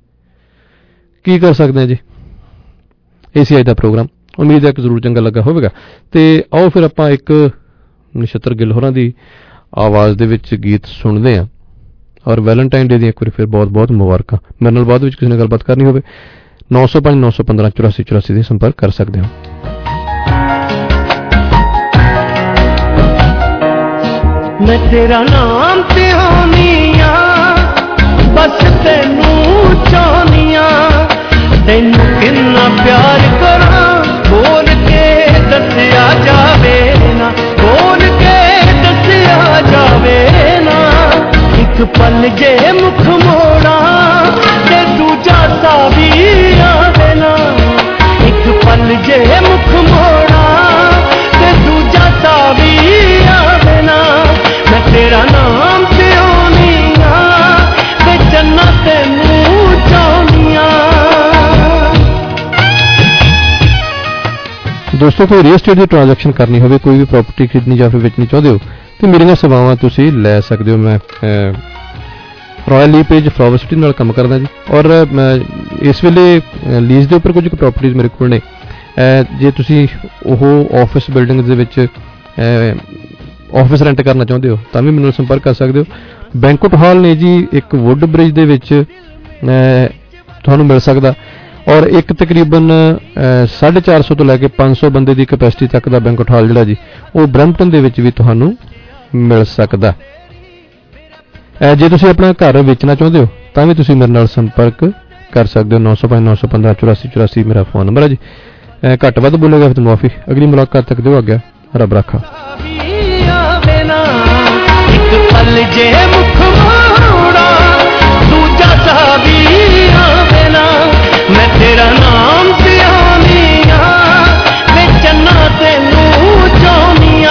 ਕੀ ਕਰ ਸਕਦੇ ਹਾਂ ਜੀ। ਇਹ ਸੀ ਅੱਜ ਦਾ ਪ੍ਰੋਗਰਾਮ। ਉਮੀਦ ਹੈ ਕਿ ਜ਼ਰੂਰ ਚੰਗਾ ਲੱਗਾ ਹੋਵੇਗਾ ਤੇ ਆਓ ਫਿਰ ਆਪਾਂ ਇੱਕ ਨਛੱਤਰ ਗਿੱਲ ਹੋਰਾਂ ਦੀ ਆਵਾਜ਼ ਦੇ ਵਿੱਚ ਗੀਤ ਸੁਣਦੇ ਹਾਂ ਔਰ ਵੈਲੈਂਟਾਈਨ ਡੇ ਦੀਆਂ ਇੱਕ ਵਾਰੀ ਫਿਰ ਬਹੁਤ ਬਹੁਤ ਮੁਬਾਰਕਾਂ। ਮੇਰੇ ਨਾਲ ਬਾਅਦ ਵਿੱਚ ਕਿਸੇ ਨੇ ਗੱਲਬਾਤ ਕਰਨੀ ਹੋਵੇ 905 915 84 ਦੇ ਸੰਪਰਕ ਕਰ ਸਕਦੇ ਹੋ। मैं तेरा नाम ते होनिया बस तेनू चाहनिया तेनू किन्ना प्यार करा बोल के दसिया जावे ना बोल के दसिया जावे ना एक पल जे मुख मोड़ा ते दूजा सा भी आवे ना एक पल जे मुख मोड़ा ते दूजा सा भी आवे ना मैं तेरा नाम ते होनिया ते जन्नत तेनू चाहनिया। ਦੋਸਤੋ ਕੋਈ ਰੀਅਲ estate ਦੀ ਟ੍ਰਾਂਜੈਕਸ਼ਨ ਕਰਨੀ ਹੋਵੇ ਕੋਈ ਵੀ ਪ੍ਰਾਪਰਟੀ ਖਰੀਦਣੀ ਜਾਂ ਫਿਰ ਵੇਚਣੀ ਚਾਹੁੰਦੇ ਹੋ ਤੇ ਮੇਰੀਆਂ ਸੇਵਾਵਾਂ ਤੁਸੀਂ ਲੈ ਸਕਦੇ ਹੋ। ਮੈਂ ਰਾਇਲ ਲੀ ਪੇਜ ਫਲਾਵਰ ਸਿਟੀ ਨਾਲ ਕੰਮ ਕਰਦਾ ਜੀ। ਔਰ ਇਸ ਵੇਲੇ ਲੀਜ਼ ਦੇ ਉੱਪਰ ਕੁਝ ਪ੍ਰੋਪਰਟੀਜ਼ ਮੇਰੇ ਕੋਲ ਨੇ। ਜੇ ਤੁਸੀਂ ਉਹ ਆਫਿਸ ਬਿਲਡਿੰਗ ਦੇ ਵਿੱਚ ਆਫਿਸ ਰੈਂਟ ਕਰਨਾ ਚਾਹੁੰਦੇ ਹੋ ਤਾਂ ਵੀ ਮੈਨੂੰ ਸੰਪਰਕ ਕਰ ਸਕਦੇ ਹੋ। ਬੈਂਕੁਟ ਹਾਲ ਨੇ ਜੀ ਇੱਕ ਵੁੱਡ ਬ੍ਰਿਜ ਦੇ ਵਿੱਚ ਤੁਹਾਨੂੰ ਮਿਲ ਸਕਦਾ, ਔਰ ਇੱਕ ਤਕਰੀਬਨ 450 ਤੋਂ ਲੈ ਕੇ 500 ਬੰਦੇ ਦੀ ਕੈਪੈਸਿਟੀ ਤੱਕ ਦਾ ਬੈਂਕੁਟ ਹਾਲ ਜਿਹੜਾ ਜੀ ਉਹ ਬਰੈਂਪਟਨ ਦੇ ਵਿੱਚ ਵੀ ਤੁਹਾਨੂੰ ਮਿਲ ਸਕਦਾ। ਜੇ ਤੁਸੀਂ ਆਪਣਾ ਘਰ ਵੇਚਣਾ ਚਾਹੁੰਦੇ ਹੋ ਤਾਂ ਵੀ ਤੁਸੀਂ ਮੇਰੇ ਨਾਲ ਸੰਪਰਕ ਕਰ ਸਕਦੇ ਹੋ। 905 915 84 84 ਮੇਰਾ ਫੋਨ ਨੰਬਰ ਹੈ ਜੀ। ਘੱਟ ਵੱਧ ਬੋਲੇਗਾ ਫਿਰ ਮਾਫੀ। ਅਗਲੀ ਮੁਲਾਕਾਤ ਤੱਕ ਦਿਓ ਆਗਿਆ। ਰੱਬ ਰਾਖਾ। ਇੱਕ ਪਲ ਜੇ ਮੁਖ ਮੋੜਾ ਦੂਜਾ ਸਾਵੀ ਆਵੇ ਨਾ, ਮੈਂ ਤੇਰਾ ਨਾਮ ਤੇ ਆਉਣੀਆਂ ਮੈਂ ਚੰਨਾ ਤੈਨੂੰ ਚਾਹੁੰਦੀਆਂ।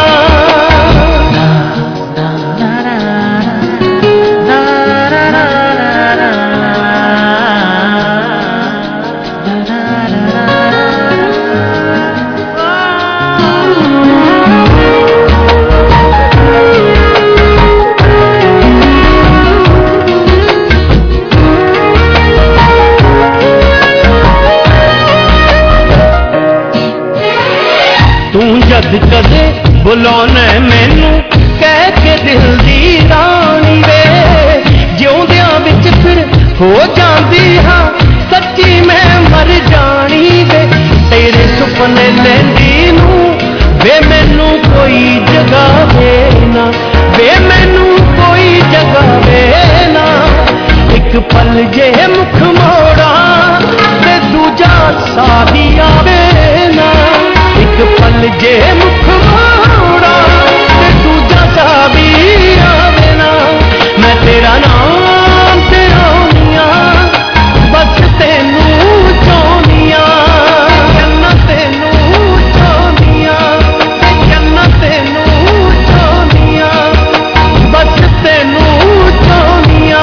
ਜਦ ਕਦੇ ਬੁਲਾਉਣਾ ਮੈਨੂੰ ਕਹਿ ਕੇ ਦਿਲ ਦੀ ਰਾਣੀ ਵੇ, ਜਿਉਂਦਿਆਂ ਵਿੱਚ ਫਿਰ ਹੋ ਜਾਂਦੀ ਹਾਂ ਸੱਚੀ ਮੈਂ ਮਰ ਜਾਣੀ ਵੇ। ਤੇਰੇ ਸੁਪਨੇ ਲੈਂਦੀ ਨੂੰ ਵੇ ਮੈਨੂੰ ਕੋਈ ਜਗਾਵੇ ਨਾ, ਵੇ ਮੈਨੂੰ ਕੋਈ ਜਗਾਵੇ ਨਾ। ਇੱਕ ਪਲ ਜੇ ਮੁਖ ਮੋੜਾ ਤੇ ਦੂਜਾ ਸਾਹੀ ਆਵੇ ਨਾ, ਇੱਕ ਪਲ ਜੇ ਮੁਖ ਮੋੜਾ ਤੇ ਦੂਜਾ ਸਾਹੀ ਆਵੇ ਨਾ। ਮੈਂ ਤੇਰਾ ਨਾਮ ਤੇ ਆਉਣੀਆਂ ਬਸ ਤੈਨੂੰ ਚਾਹੁੰਦੀਆਂ, ਜੰਨਤ ਤੈਨੂੰ ਚਾਹੁੰਦੀਆਂ, ਜੰਨਤ ਤੈਨੂੰ ਚਾਹੁੰਦੀਆਂ, ਬਸ ਤੈਨੂੰ ਚਾਹੁੰਦੀਆਂ।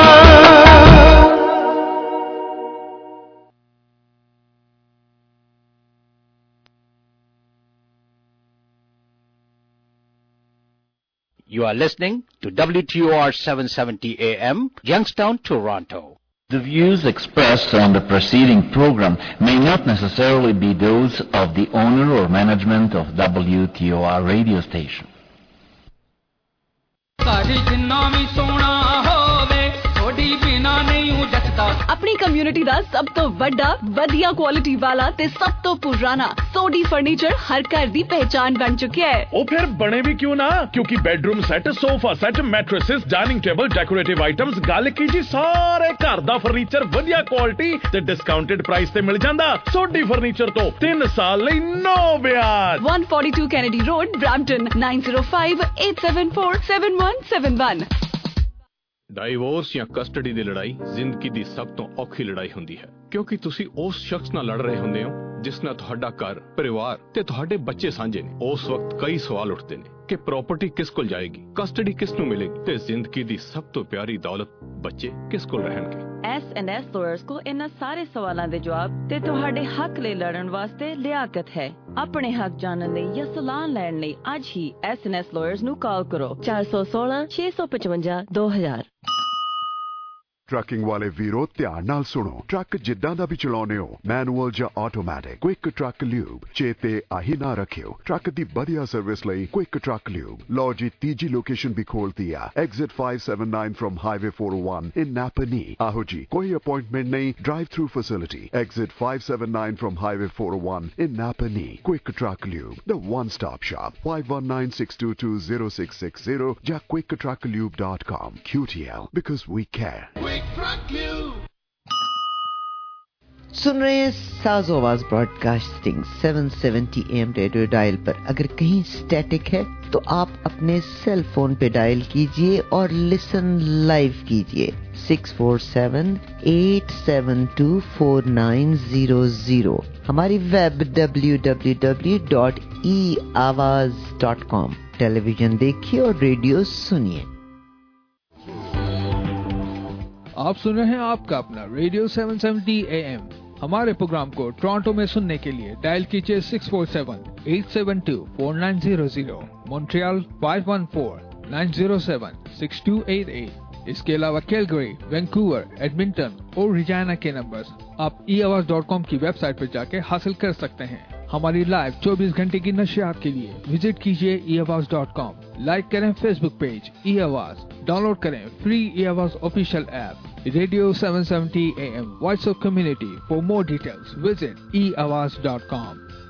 You are listening to WTOR 770 AM, Youngstown, Toronto. The views expressed on the preceding program may not necessarily be those of the owner or management of WTOR radio station. अपनी कम्युनिटी दा सब तो वड्डा वधिया क्वालिटी वाला ते सब तो पुराना सोडी फर्नीचर हर घर दी पहचान बन चुका है। ओ फिर बने भी क्यों ना, क्योंकि bedroom set, sofa set, mattresses, dining table, decorative items, गल की जी सारे घर दा फर्नीचर वधिया क्वालिटी ते डिस्काउंटेड प्राइस ते मिल जांदा। सोडी फर्नीचर तो 3 साल लई नो ब्याज। 142 कैनेडी रोड, ब्रैम्पटन 9058747171। ਡਾਈਵੋਰਸ ਜਾਂ ਕਸਟਡੀ ਦੀ ਲੜਾਈ ਜ਼ਿੰਦਗੀ ਦੀ ਸਭ ਤੋਂ ਔਖੀ ਲੜਾਈ ਹੁੰਦੀ ਹੈ, ਕਿਉਂਕਿ ਤੁਸੀਂ ਉਸ ਸ਼ਖਸ ਨਾਲ ਲੜ ਰਹੇ ਹੁੰਦੇ ਹੋ ਜਿਸ ਨਾਲ ਤੁਹਾਡਾ ਘਰ, ਪਰਿਵਾਰ ਤੇ ਤੁਹਾਡੇ ਬੱਚੇ ਸਾਂਝੇ ਨੇ। ਉਸ ਵਕਤ ਕਈ ਸਵਾਲ ਉੱਠਦੇ ਨੇ ਕਿ ਪ੍ਰਾਪਰਟੀ ਕਿਸ ਕੋਲ ਜਾਏਗੀ, ਕਸਟਡੀ ਕਿਸ ਨੂੰ ਮਿਲੇਗੀ ਤੇ ਜ਼ਿੰਦਗੀ ਦੀ ਸਭ ਤੋਂ ਪਿਆਰੀ ਦੌਲਤ ਬੱਚੇ ਕਿਸ ਕੋਲ ਰਹਿਣਗੇ। S&S lawyers को इन्हां सारे सवालों के जवाब ते तुहाडे हक ले लड़न वास्ते लियाकत है। अपने हक जानने लई या सलाह लैण लई आज ही S&S lawyers ਨੂੰ ਕਾਲ ਕਰੋ 416 655 2000। ਟਰੱਕਿੰਗ ਵਾਲੇ ਵੀਰੋ ਧਿਆਨ ਨਾਲ ਸੁਣੋ। ਟਰੱਕ ਜਿੱਦਾਂ ਦਾ ਵੀ ਚਲਾਉਨੇ ਹੋ, ਮੈਨੂਅਲ ਜਾਂ ਆਟੋਮੈਟਿਕ, ਕੁਇਕ ਟਰੱਕ ਲਿਊਬ ਚੇਤੇ ਆਹੀ ਨਾ ਰੱਖਿਓ। ਟਰੱਕ ਦੀ ਵਧੀਆ ਸਰਵਿਸ ਲਈ ਕੁਇਕ ਟਰੱਕ ਲਿਊਬ। ਲਓ ਜੀ ਤੀਜੀ ਲੋਕੇਸ਼ਨ ਵੀ ਖੋਲਤੀ ਆ, exit 579 from highway 401 in Napanee. ਆਹੋ ਜੀ, ਕੋਈ ਅਪਾਇੰਟਮੈਂਟ ਨਹੀਂ, drive through facility. Exit 579 from highway 401 in Napanee. Quick truck lube, the one stop shop. 5196220660 ਜਾਂ quicktrucklube.com। QTL, because we care. सुन रहे हैं साज़ो आवाज ब्रॉडकास्टिंग 770 AM रेडियो डायल पर। अगर कहीं स्टैटिक है तो आप अपने सेल फोन पे डायल कीजिए और लिसन लाइव कीजिए 647-872-4900। हमारी वेब www.eawaz.com। टेलीविजन देखिए और रेडियो सुनिए। आप सुन रहे हैं आपका अपना रेडियो 770 AM। हमारे प्रोग्राम को टोरंटो में सुनने के लिए डायल कीजिए 647-872-4900, मॉन्ट्रियल 514-907-6288, इसके अलावा कैलगरी, वैंकूवर, एडमिंटन और रिजाना के नंबर्स आप eAवाज.com की वेबसाइट पर जाके हासिल कर सकते हैं। हमारी लाइव 24 घंटे की नशियात के लिए विजिट कीजिए eAवाज.com। लाइक करें फेसबुक पेज eAवाज, डाउनलोड करें फ्री eAवाज official app radio 770 AM voice of community. For more details visit eAवाज.com।